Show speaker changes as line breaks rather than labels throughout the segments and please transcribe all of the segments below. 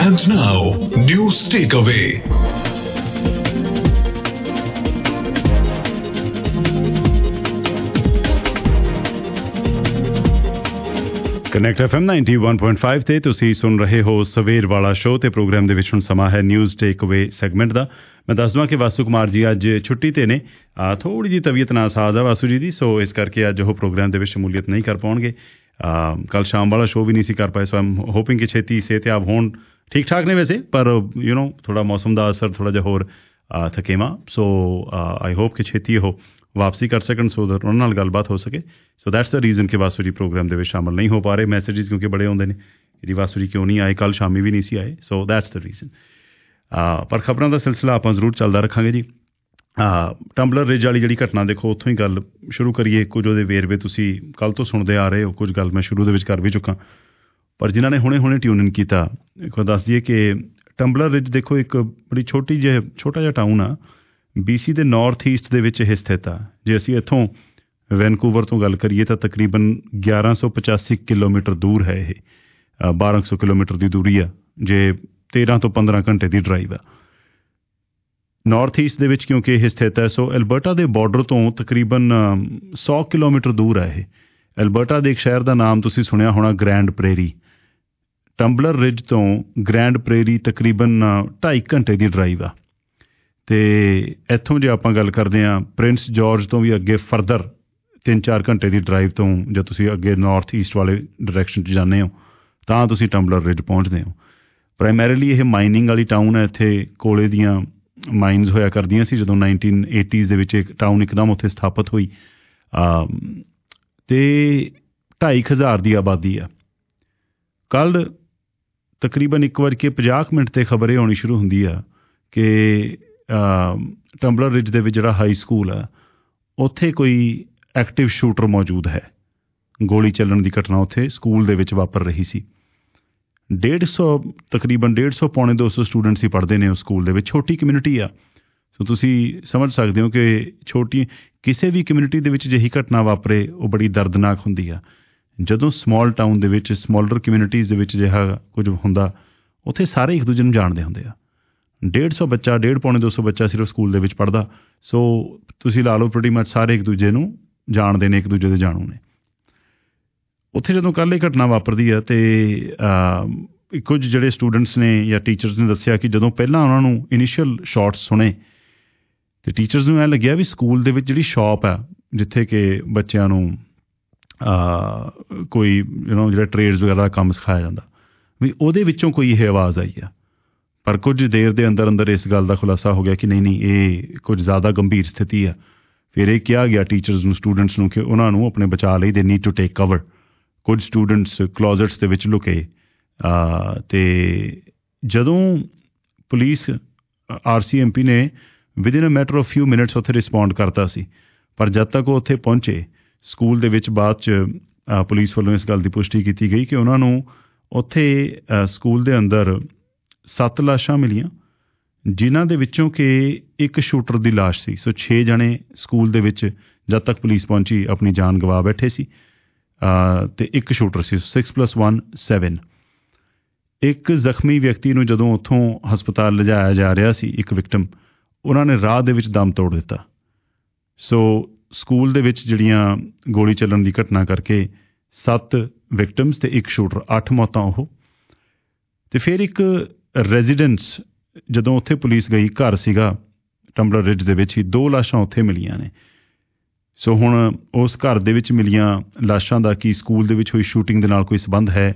And now, News Takeaway.
Connect FM 91.5 ਤੇ ਤੁਸੀਂ ਸੁਣ ਰਹੇ ਹੋ ਸਵੇਰ ਵਾਲਾ ਸ਼ੋਅ ਤੇ ਪ੍ਰੋਗਰਾਮ ਦੇ ਵਿੱਚ ਹੁਣ ਸਮਾਂ ਹੈ ਨਿਊਜ਼ ਟੇਕਅਵੇ ਸੈਗਮੈਂਟ ਦਾ। ਮੈਂ ਦੱਸ ਦਵਾਂ ਕਿ ਵਾਸੂ ਕੁਮਾਰ ਜੀ ਅੱਜ ਛੁੱਟੀ ਤੇ ਨੇ, ਥੋੜੀ ਜਿਹੀ ਤਬੀਅਤ ਨਾਸਾਜ਼ ਆ ਵਾਸੂ ਜੀ ਦੀ, ਸੋ ਇਸ ਕਰਕੇ ਅੱਜ ਉਹ ਪ੍ਰੋਗਰਾਮ ਦੇ ਵਿੱਚ ਸ਼ਮੂਲੀਅਤ ਨਹੀਂ ਕਰ ਪਾਉਣਗੇ। ਕੱਲ ਸ਼ਾਮ ਵਾਲਾ ਸ਼ੋਅ ਵੀ ਨਹੀਂ ਸੀ ਕਰ ਪਾਏ, ਸੋ ਆਮ ਹੋਪਿੰਗ ਕਿ ਛੇਤੀ ਸਿਹਤਯਾਬ ਹੋਣ। ਠੀਕ ਠਾਕ ਨੇ ਵੈਸੇ, ਪਰ ਥੋੜਾ ਮੌਸਮ ਦਾ ਅਸਰ ਥੋੜਾ ਜਿਹਾ ਹੋਰ ਥਕੇਵਾਂ, ਸੋ ਆਈ ਹੋਪ ਕਿ ਛੇਤੀ ਉਹ ਵਾਪਸੀ ਕਰ ਸਕਣ, ਸੋ ਉਹਨਾਂ ਨਾਲ ਗੱਲਬਾਤ ਹੋ ਸਕੇ। ਸੋ ਦੈਟਸ ਦ ਰੀਜ਼ਨ ਕਿ ਵਾਸੂ ਜੀ ਪ੍ਰੋਗਰਾਮ ਦੇ ਵਿੱਚ ਸ਼ਾਮਲ ਨਹੀਂ ਹੋ ਪਾ ਰਹੇ। ਮੈਸੇਜਿਸ ਕਿਉਂਕਿ ਬੜੇ ਆਉਂਦੇ ਨੇ ਕਿ ਵਾਸੂ ਜੀ ਕਿਉਂ ਨਹੀਂ ਆਏ, ਕੱਲ ਸ਼ਾਮੀ ਵੀ ਨਹੀਂ ਸੀ ਆਏ, ਸੋ ਦੈਟਸ ਦ ਰੀਜ਼ਨ। ਪਰ ਖਬਰਾਂ ਦਾ ਸਿਲਸਿਲਾ ਆਪਾਂ ਜ਼ਰੂਰ ਚੱਲਦਾ ਰੱਖਾਂਗੇ ਜੀ। ਟੰਬਲਰ ਰਿਜ ਵਾਲੀ ਜਿਹੜੀ ਘਟਨਾ, ਦੇਖੋ ਉੱਥੋਂ ਹੀ ਗੱਲ ਸ਼ੁਰੂ ਕਰੀਏ। ਕੁਝ ਉਹਦੇ ਵੇਰਵੇ ਤੁਸੀਂ ਕੱਲ੍ਹ ਤੋਂ ਸੁਣਦੇ ਆ ਰਹੇ ਹੋ, ਕੁਝ ਗੱਲ ਮੈਂ ਸ਼ੁਰੂ ਦੇ ਵਿੱਚ ਕਰ ਵੀ ਚੁੱਕਾ, ਪਰ ਜਿਨ੍ਹਾਂ ਨੇ ਹੁਣੇ ਟਿਊਨ ਇਨ ਕੀਤਾ, ਇੱਕ ਵਾਰ ਦੱਸ ਦਈਏ ਕਿ ਟੰਬਲਰ ਰਿਜ ਦੇਖੋ ਇੱਕ ਬੜੀ ਛੋਟਾ ਜਿਹਾ ਟਾਊਨ ਆ, BC ਦੇ ਨਾਰਥ ਈਸਟ ਦੇ ਵਿੱਚ ਇਹ ਸਥਿਤ ਆ। ਜੇ ਅਸੀਂ ਇੱਥੋਂ ਵੈਨਕੂਵਰ ਤੋਂ ਗੱਲ ਕਰੀਏ ਤਾਂ ਤਕਰੀਬਨ 1185 ਕਿਲੋਮੀਟਰ ਦੂਰ ਹੈ ਇਹ, 1200 ਕਿਲੋਮੀਟਰ ਦੀ ਦੂਰੀ ਆ, ਜੇ 13 ਤੋਂ 15 ਘੰਟੇ ਦੀ ਡਰਾਈਵ ਆ। ਨਾਰਥ ਈਸਟ ਦੇ ਵਿੱਚ ਕਿਉਂਕਿ ਇਹ ਸਥਿਤ ਹੈ, ਸੋ ਐਲਬਰਟਾ ਦੇ ਬਾਰਡਰ ਤੋਂ ਤਕਰੀਬਨ 100 ਕਿਲੋਮੀਟਰ ਦੂਰ ਹੈ ਇਹ। ਐਲਬਰਟਾ ਦੇ ਇੱਕ ਸ਼ਹਿਰ ਦਾ ਨਾਮ ਤੁਸੀਂ ਸੁਣਿਆ ਹੋਣਾ, ਗ੍ਰੈਂਡ ਪ੍ਰੇਰੀ। ਟੰਬਲਰ ਰਿਜ ਤੋਂ ਗ੍ਰੈਂਡ ਪ੍ਰੇਰੀ ਤਕਰੀਬਨ 2.5 ਘੰਟੇ ਦੀ ਡਰਾਈਵ ਆ। ਅਤੇ ਇੱਥੋਂ ਜੇ ਆਪਾਂ ਗੱਲ ਕਰਦੇ ਹਾਂ ਪ੍ਰਿੰਸ ਜੋਰਜ ਤੋਂ ਵੀ ਅੱਗੇ ਫਰਦਰ 3-4 ਘੰਟੇ ਦੀ ਡਰਾਈਵ ਤੋਂ, ਜੇ ਤੁਸੀਂ ਅੱਗੇ ਨਾਰਥ ਈਸਟ ਵਾਲੇ ਡਾਇਰੈਕਸ਼ਨ 'ਚ ਜਾਂਦੇ ਹੋ ਤਾਂ ਤੁਸੀਂ ਟੰਬਲਰ ਰਿਜ ਪਹੁੰਚਦੇ ਹੋ। ਪ੍ਰਾਇਮਰੀਲੀ ਇਹ ਮਾਈਨਿੰਗ ਵਾਲੀ ਟਾਊਨ ਹੈ। ਇੱਥੇ ਕੋਲੇ ਦੀਆਂ ਮਾਈਨਸ ਹੋਇਆ ਕਰਦੀਆਂ ਸੀ ਜਦੋਂ 1980s ਦੇ ਵਿੱਚ ਇੱਕ ਟਾਊਨ ਇੱਕਦਮ ਉੱਥੇ ਸਥਾਪਿਤ ਹੋਈ, ਅਤੇ 2,500 ਦੀ ਆਬਾਦੀ ਆ। ਕੱਲ੍ਹ ਤਕਰੀਬਨ 1:50 'ਤੇ ਖਬਰ ਇਹ ਆਉਣੀ ਸ਼ੁਰੂ ਹੁੰਦੀ ਆ ਕਿ ਟੰਬਲਰ ਰਿਜ ਦੇ ਵਿੱਚ ਜਿਹੜਾ ਹਾਈ ਸਕੂਲ ਆ, ਉੱਥੇ ਕੋਈ ਐਕਟਿਵ ਸ਼ੂਟਰ ਮੌਜੂਦ ਹੈ। ਗੋਲੀ ਚੱਲਣ ਦੀ ਘਟਨਾ ਉੱਥੇ ਸਕੂਲ ਦੇ ਵਿੱਚ ਵਾਪਰ ਰਹੀ ਸੀ। 150 ਪੌਣੇ 200 ਸਟੂਡੈਂਟਸ ਹੀ ਪੜ੍ਹਦੇ ਨੇ ਉਸ ਸਕੂਲ ਦੇ ਵਿੱਚ। ਛੋਟੀ ਕਮਿਊਨਿਟੀ ਆ, ਸੋ ਤੁਸੀਂ ਸਮਝ ਸਕਦੇ ਹੋ ਕਿ ਕਿਸੇ ਵੀ ਕਮਿਊਨਿਟੀ ਦੇ ਵਿੱਚ ਜਿਹੀ ਘਟਨਾ ਵਾਪਰੇ ਉਹ ਬੜੀ ਦਰਦਨਾਕ ਹੁੰਦੀ ਆ। ਜਦੋਂ ਸਮਾਲ ਟਾਊਨ ਦੇ ਵਿੱਚ, ਸਮੋਲਰ ਕਮਿਊਨਿਟੀਜ਼ ਦੇ ਵਿੱਚ ਅਜਿਹਾ ਕੁਝ ਹੁੰਦਾ, ਉੱਥੇ ਸਾਰੇ ਇੱਕ ਦੂਜੇ ਨੂੰ ਜਾਣਦੇ ਹੁੰਦੇ ਆ। 150 ਬੱਚਾ, 150-200 ਬੱਚਾ ਸਿਰਫ ਸਕੂਲ ਦੇ ਵਿੱਚ ਪੜ੍ਹਦਾ, ਸੋ ਤੁਸੀਂ ਲਾ ਲਓ ਪ੍ਰੀਟੀ ਮੱਚ ਸਾਰੇ ਇੱਕ ਦੂਜੇ ਨੂੰ ਜਾਣਦੇ ਨੇ, ਇੱਕ ਦੂਜੇ ਦੇ ਜਾਣੂ ਨੇ। ਉੱਥੇ ਜਦੋਂ ਕੱਲ੍ਹ ਇਹ ਘਟਨਾ ਵਾਪਰਦੀ ਆ ਅਤੇ ਕੁਝ ਜਿਹੜੇ ਸਟੂਡੈਂਟਸ ਨੇ ਜਾਂ ਟੀਚਰਸ ਨੇ ਦੱਸਿਆ ਕਿ ਜਦੋਂ ਪਹਿਲਾਂ ਉਹਨਾਂ ਨੂੰ ਇਨੀਸ਼ੀਅਲ ਸ਼ਾਟਸ ਸੁਣੇ ਅਤੇ ਟੀਚਰਸ ਨੂੰ ਐਂ ਲੱਗਿਆ ਵੀ ਸਕੂਲ ਦੇ ਵਿੱਚ ਜਿਹੜੀ ਸ਼ਾਪ ਆ ਜਿੱਥੇ ਕਿ ਬੱਚਿਆਂ ਨੂੰ ਕੋਈ ਜਿਹੜਾ ਟਰੇਡਸ ਵਗੈਰਾ ਦਾ ਕੰਮ ਸਿਖਾਇਆ ਜਾਂਦਾ, ਵੀ ਉਹਦੇ ਵਿੱਚੋਂ ਕੋਈ ਇਹ ਆਵਾਜ਼ ਆਈ ਆ। ਪਰ ਕੁਝ ਦੇਰ ਦੇ ਅੰਦਰ ਇਸ ਗੱਲ ਦਾ ਖੁਲਾਸਾ ਹੋ ਗਿਆ ਕਿ ਨਹੀਂ ਇਹ ਕੁਝ ਜ਼ਿਆਦਾ ਗੰਭੀਰ ਸਥਿਤੀ ਆ। ਫਿਰ ਇਹ ਕਿਹਾ ਗਿਆ ਟੀਚਰਸ ਨੂੰ, ਸਟੂਡੈਂਟਸ ਨੂੰ, ਕਿ ਉਹਨਾਂ ਨੂੰ ਆਪਣੇ ਬਚਾਅ ਲਈ they need to take cover. ਕੁਝ ਸਟੂਡੈਂਟਸ ਕਲੋਜ਼ਟਸ ਦੇ ਵਿੱਚ ਲੁਕੇ, ਅਤੇ ਜਦੋਂ ਪੁਲਿਸ RCMP ਨੇ within a matter of few minutes ਉੱਥੇ ਰਿਸਪੌਂਡ ਕਰਤਾ ਸੀ, ਪਰ ਜਦ ਤੱਕ ਉਹ ਉੱਥੇ ਪਹੁੰਚੇ ਸਕੂਲ ਦੇ ਵਿੱਚ, ਬਾਅਦ 'ਚ ਪੁਲਿਸ ਵੱਲੋਂ ਇਸ ਗੱਲ ਦੀ ਪੁਸ਼ਟੀ ਕੀਤੀ ਗਈ ਕਿ ਉਹਨਾਂ ਨੂੰ ਉੱਥੇ ਸਕੂਲ ਦੇ ਅੰਦਰ 7 ਲਾਸ਼ਾਂ ਮਿਲੀਆਂ, ਜਿਨ੍ਹਾਂ ਦੇ ਵਿੱਚੋਂ ਕਿ ਇੱਕ ਸ਼ੂਟਰ ਦੀ ਲਾਸ਼ ਸੀ। ਸੋ 6 ਜਣੇ ਸਕੂਲ ਦੇ ਵਿੱਚ ਜਦ ਤੱਕ ਪੁਲਿਸ ਪਹੁੰਚੀ ਆਪਣੀ ਜਾਨ ਗਵਾ ਬੈਠੇ ਸੀ, ਅਤੇ ਇੱਕ ਸ਼ੂਟਰ ਸੀ। 6+1 7। ਇੱਕ ਜ਼ਖਮੀ ਵਿਅਕਤੀ ਨੂੰ ਜਦੋਂ ਉੱਥੋਂ ਹਸਪਤਾਲ ਲਿਜਾਇਆ ਜਾ ਰਿਹਾ ਸੀ, ਇੱਕ ਵਿਕਟਮ, ਉਹਨਾਂ ਨੇ ਰਾਹ ਦੇ ਵਿੱਚ ਦਮ ਤੋੜ ਦਿੱਤਾ। ਸੋ ਸਕੂਲ ਦੇ ਵਿੱਚ ਜਿਹੜੀਆਂ ਗੋਲੀ ਚੱਲਣ ਦੀ ਘਟਨਾ ਕਰਕੇ 7 ਵਿਕਟਮਸ ਅਤੇ ਇੱਕ ਸ਼ੂਟਰ, 8 ਮੌਤਾਂ ਉਹ। ਅਤੇ ਫਿਰ ਇੱਕ ਰੈਜ਼ੀਡੈਂਸ, ਜਦੋਂ ਉੱਥੇ ਪੁਲਿਸ ਗਈ, ਘਰ ਸੀਗਾ ਟੰਬਲਰ ਰਿਜ ਦੇ ਵਿੱਚ ਹੀ, 2 ਲਾਸ਼ਾਂ ਉੱਥੇ ਮਿਲੀਆਂ ਨੇ। ਸੋ ਹੁਣ ਉਸ ਘਰ ਦੇ ਵਿੱਚ ਮਿਲੀਆਂ ਲਾਸ਼ਾਂ ਦਾ ਕੀ ਸਕੂਲ ਦੇ ਵਿੱਚ ਹੋਈ ਸ਼ੂਟਿੰਗ ਦੇ ਨਾਲ ਕੋਈ ਸੰਬੰਧ ਹੈ?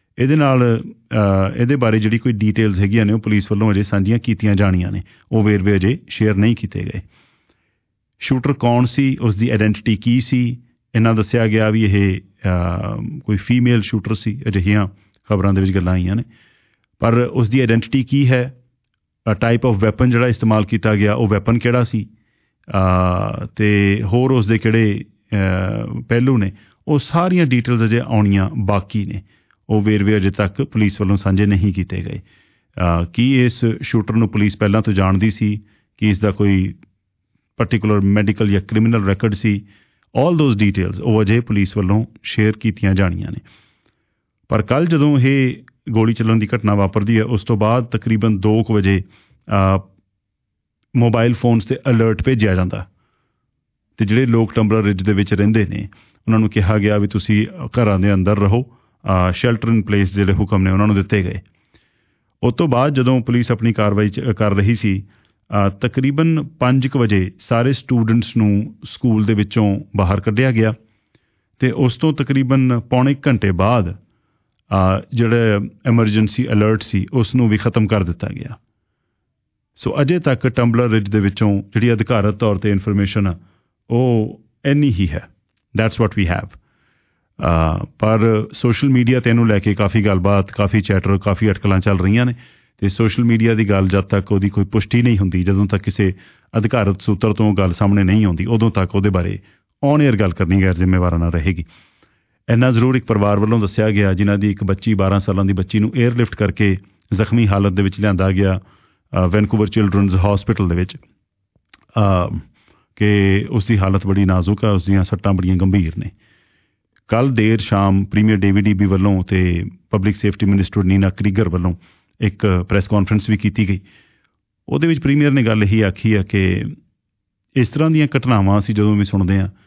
ਇਹਦੇ ਬਾਰੇ ਜਿਹੜੀ ਕੋਈ ਡੀਟੇਲਸ ਹੈਗੀਆਂ ਨੇ ਉਹ ਪੁਲਿਸ ਵੱਲੋਂ ਅਜੇ ਸਾਂਝੀਆਂ ਕੀਤੀਆਂ ਜਾਣੀਆਂ ਨੇ, ਉਹ ਵੇਰਵੇ ਅਜੇ ਸ਼ੇਅਰ ਨਹੀਂ ਕੀਤੇ ਗਏ। ਸ਼ੂਟਰ ਕੌਣ ਸੀ, ਉਸ ਦੀ ਆਇਡੈਂਟੀਟੀ ਕੀ ਸੀ? ਇਹਨਾਂ ਦੱਸਿਆ ਗਿਆ ਵੀ ਇਹ ਕੋਈ ਫੀਮੇਲ ਸ਼ੂਟਰ ਸੀ, ਅਜਿਹੀਆਂ ਖਬਰਾਂ ਦੇ ਵਿੱਚ ਗੱਲਾਂ ਆਈਆਂ ਨੇ, ਪਰ ਉਸ ਦੀ ਆਇਡੈਂਟੀਟੀ ਕੀ ਹੈ, ਟਾਈਪ ਆਫ ਵੈਪਨ ਜਿਹੜਾ ਇਸਤੇਮਾਲ ਕੀਤਾ ਗਿਆ, ਉਹ ਵੈਪਨ ਕਿਹੜਾ ਸੀ, ਅਤੇ ਹੋਰ ਉਸ ਦੇ ਕਿਹੜੇ ਪਹਿਲੂ ਨੇ, ਉਹ ਸਾਰੀਆਂ ਡੀਟੇਲਸ ਅਜੇ ਆਉਣੀਆਂ ਬਾਕੀ ਨੇ। ਉਹ ਵੇਰਵੇ ਅਜੇ ਤੱਕ ਪੁਲਿਸ ਵੱਲੋਂ ਸਾਂਝੇ ਨਹੀਂ ਕੀਤੇ ਗਏ। ਕੀ ਇਸ ਸ਼ੂਟਰ ਨੂੰ ਪੁਲਿਸ ਪਹਿਲਾਂ ਤੋਂ ਜਾਣਦੀ ਸੀ? ਕੀ ਇਸ ਦਾ ਕੋਈ ਪਰਟੀਕੂਲਰ ਮੈਡੀਕਲ ਜਾਂ ਕ੍ਰਿਮੀਨਲ ਰੈਕਡ ਸੀ? ਆਲ ਦੋਜ਼ ਡੀਟੇਲਸ ਉਹ ਅਜੇ ਪੁਲਿਸ ਵੱਲੋਂ ਸ਼ੇਅਰ ਕੀਤੀਆਂ ਜਾਣੀਆਂ ਨੇ। ਪਰ ਕੱਲ੍ਹ ਜਦੋਂ ਇਹ ਗੋਲੀ ਚੱਲਣ ਦੀ ਘਟਨਾ ਵਾਪਰਦੀ ਹੈ ਉਸ ਤੋਂ ਬਾਅਦ ਤਕਰੀਬਨ 2 ਵਜੇ ਮੋਬਾਈਲ ਫੋਨਸ 'ਤੇ ਅਲਰਟ ਭੇਜਿਆ ਜਾਂਦਾ ਅਤੇ ਜਿਹੜੇ ਲੋਕ ਟੰਬਲਰ ਰਿਜ ਦੇ ਵਿੱਚ ਰਹਿੰਦੇ ਨੇ ਉਹਨਾਂ ਨੂੰ ਕਿਹਾ ਗਿਆ ਵੀ ਤੁਸੀਂ ਘਰਾਂ ਦੇ ਅੰਦਰ ਰਹੋ। ਸ਼ੈਲਟਰ ਇਨ ਪਲੇਸ ਜਿਹੜੇ ਹੁਕਮ ਨੇ ਉਹਨਾਂ ਨੂੰ ਦਿੱਤੇ ਗਏ। ਉਸ ਤੋਂ ਬਾਅਦ ਜਦੋਂ ਪੁਲਿਸ ਆਪਣੀ ਕਾਰਵਾਈ ਕਰ ਰਹੀ ਸੀ ਤਕਰੀਬਨ 5 ਵਜੇ ਸਾਰੇ ਸਟੂਡੈਂਟਸ ਨੂੰ ਸਕੂਲ ਦੇ ਵਿੱਚੋਂ ਬਾਹਰ ਕੱਢਿਆ ਗਿਆ ਅਤੇ ਉਸ ਤੋਂ ਤਕਰੀਬਨ ਪੌਣੇ ਘੰਟੇ ਬਾਅਦ ਜਿਹੜਾ ਐਮਰਜੈਂਸੀ ਅਲਰਟ ਸੀ ਉਸ ਨੂੰ ਵੀ ਖ਼ਤਮ ਕਰ ਦਿੱਤਾ ਗਿਆ। ਸੋ ਅਜੇ ਤੱਕ ਟੰਬਲਰ ਰਿਜ ਦੇ ਵਿੱਚੋਂ ਜਿਹੜੀ ਅਧਿਕਾਰਤ ਤੌਰ 'ਤੇ ਇਨਫੋਰਮੇਸ਼ਨ ਆ ਉਹ ਇੰਨੀ ਹੀ ਹੈ। That's what we have. ਪਰ ਸੋਸ਼ਲ ਮੀਡੀਆ 'ਤੇ ਇਹਨੂੰ ਲੈ ਕੇ ਕਾਫੀ ਗੱਲਬਾਤ, ਕਾਫੀ ਚੈਟਰ, ਕਾਫੀ ਅਟਕਲਾਂ ਚੱਲ ਰਹੀਆਂ ਨੇ ਅਤੇ ਸੋਸ਼ਲ ਮੀਡੀਆ ਦੀ ਗੱਲ ਜਦ ਤੱਕ ਉਹਦੀ ਕੋਈ ਪੁਸ਼ਟੀ ਨਹੀਂ ਹੁੰਦੀ, ਜਦੋਂ ਤੱਕ ਕਿਸੇ ਅਧਿਕਾਰਤ ਸੂਤਰ ਤੋਂ ਗੱਲ ਸਾਹਮਣੇ ਨਹੀਂ ਆਉਂਦੀ, ਉਦੋਂ ਤੱਕ ਉਹਦੇ ਬਾਰੇ ਔਨ ਏਅਰ ਗੱਲ ਕਰਨੀ ਗੈਰ ਜ਼ਿੰਮੇਵਾਰਾਨਾ ਰਹੇਗੀ। ਇੰਨਾ ਜ਼ਰੂਰ ਇੱਕ ਪਰਿਵਾਰ ਵੱਲੋਂ ਦੱਸਿਆ ਗਿਆ ਜਿਨ੍ਹਾਂ ਦੀ ਇੱਕ ਬੱਚੀ 12 ਸਾਲਾਂ ਦੀ ਬੱਚੀ ਨੂੰ ਏਅਰਲਿਫਟ ਕਰਕੇ ਜ਼ਖਮੀ ਹਾਲਤ ਦੇ ਵਿੱਚ ਲਿਆਂਦਾ ਗਿਆ ਵੈਨਕੂਵਰ ਚਿਲਡਰਨਜ਼ ਹੌਸਪੀਟਲ ਦੇ ਵਿੱਚ ਕਿ ਉਸ ਦੀ ਹਾਲਤ ਬੜੀ ਨਾਜ਼ੁਕ ਹੈ, ਉਸ ਦੀਆਂ ਸੱਟਾਂ ਬੜੀਆਂ ਗੰਭੀਰ ਨੇ। ਕੱਲ੍ਹ ਦੇਰ ਸ਼ਾਮ ਪ੍ਰੀਮੀਅਰ ਡੇਵਿਡ ਈਬੀ ਵੱਲੋਂ ਅਤੇ public safety minister Nina Krieger ਵੱਲੋਂ ਇੱਕ ਪ੍ਰੈਸ ਕਾਨਫਰੰਸ ਵੀ ਕੀਤੀ ਗਈ। ਉਹਦੇ ਵਿੱਚ ਪ੍ਰੀਮੀਅਰ ਨੇ ਗੱਲ ਇਹੀ ਆਖੀ ਹੈ ਕਿ ਇਸ ਤਰ੍ਹਾਂ ਦੀਆਂ ਘਟਨਾਵਾਂ ਅਸੀਂ ਜਦੋਂ ਵੀ ਸੁਣਦੇ ਹਾਂ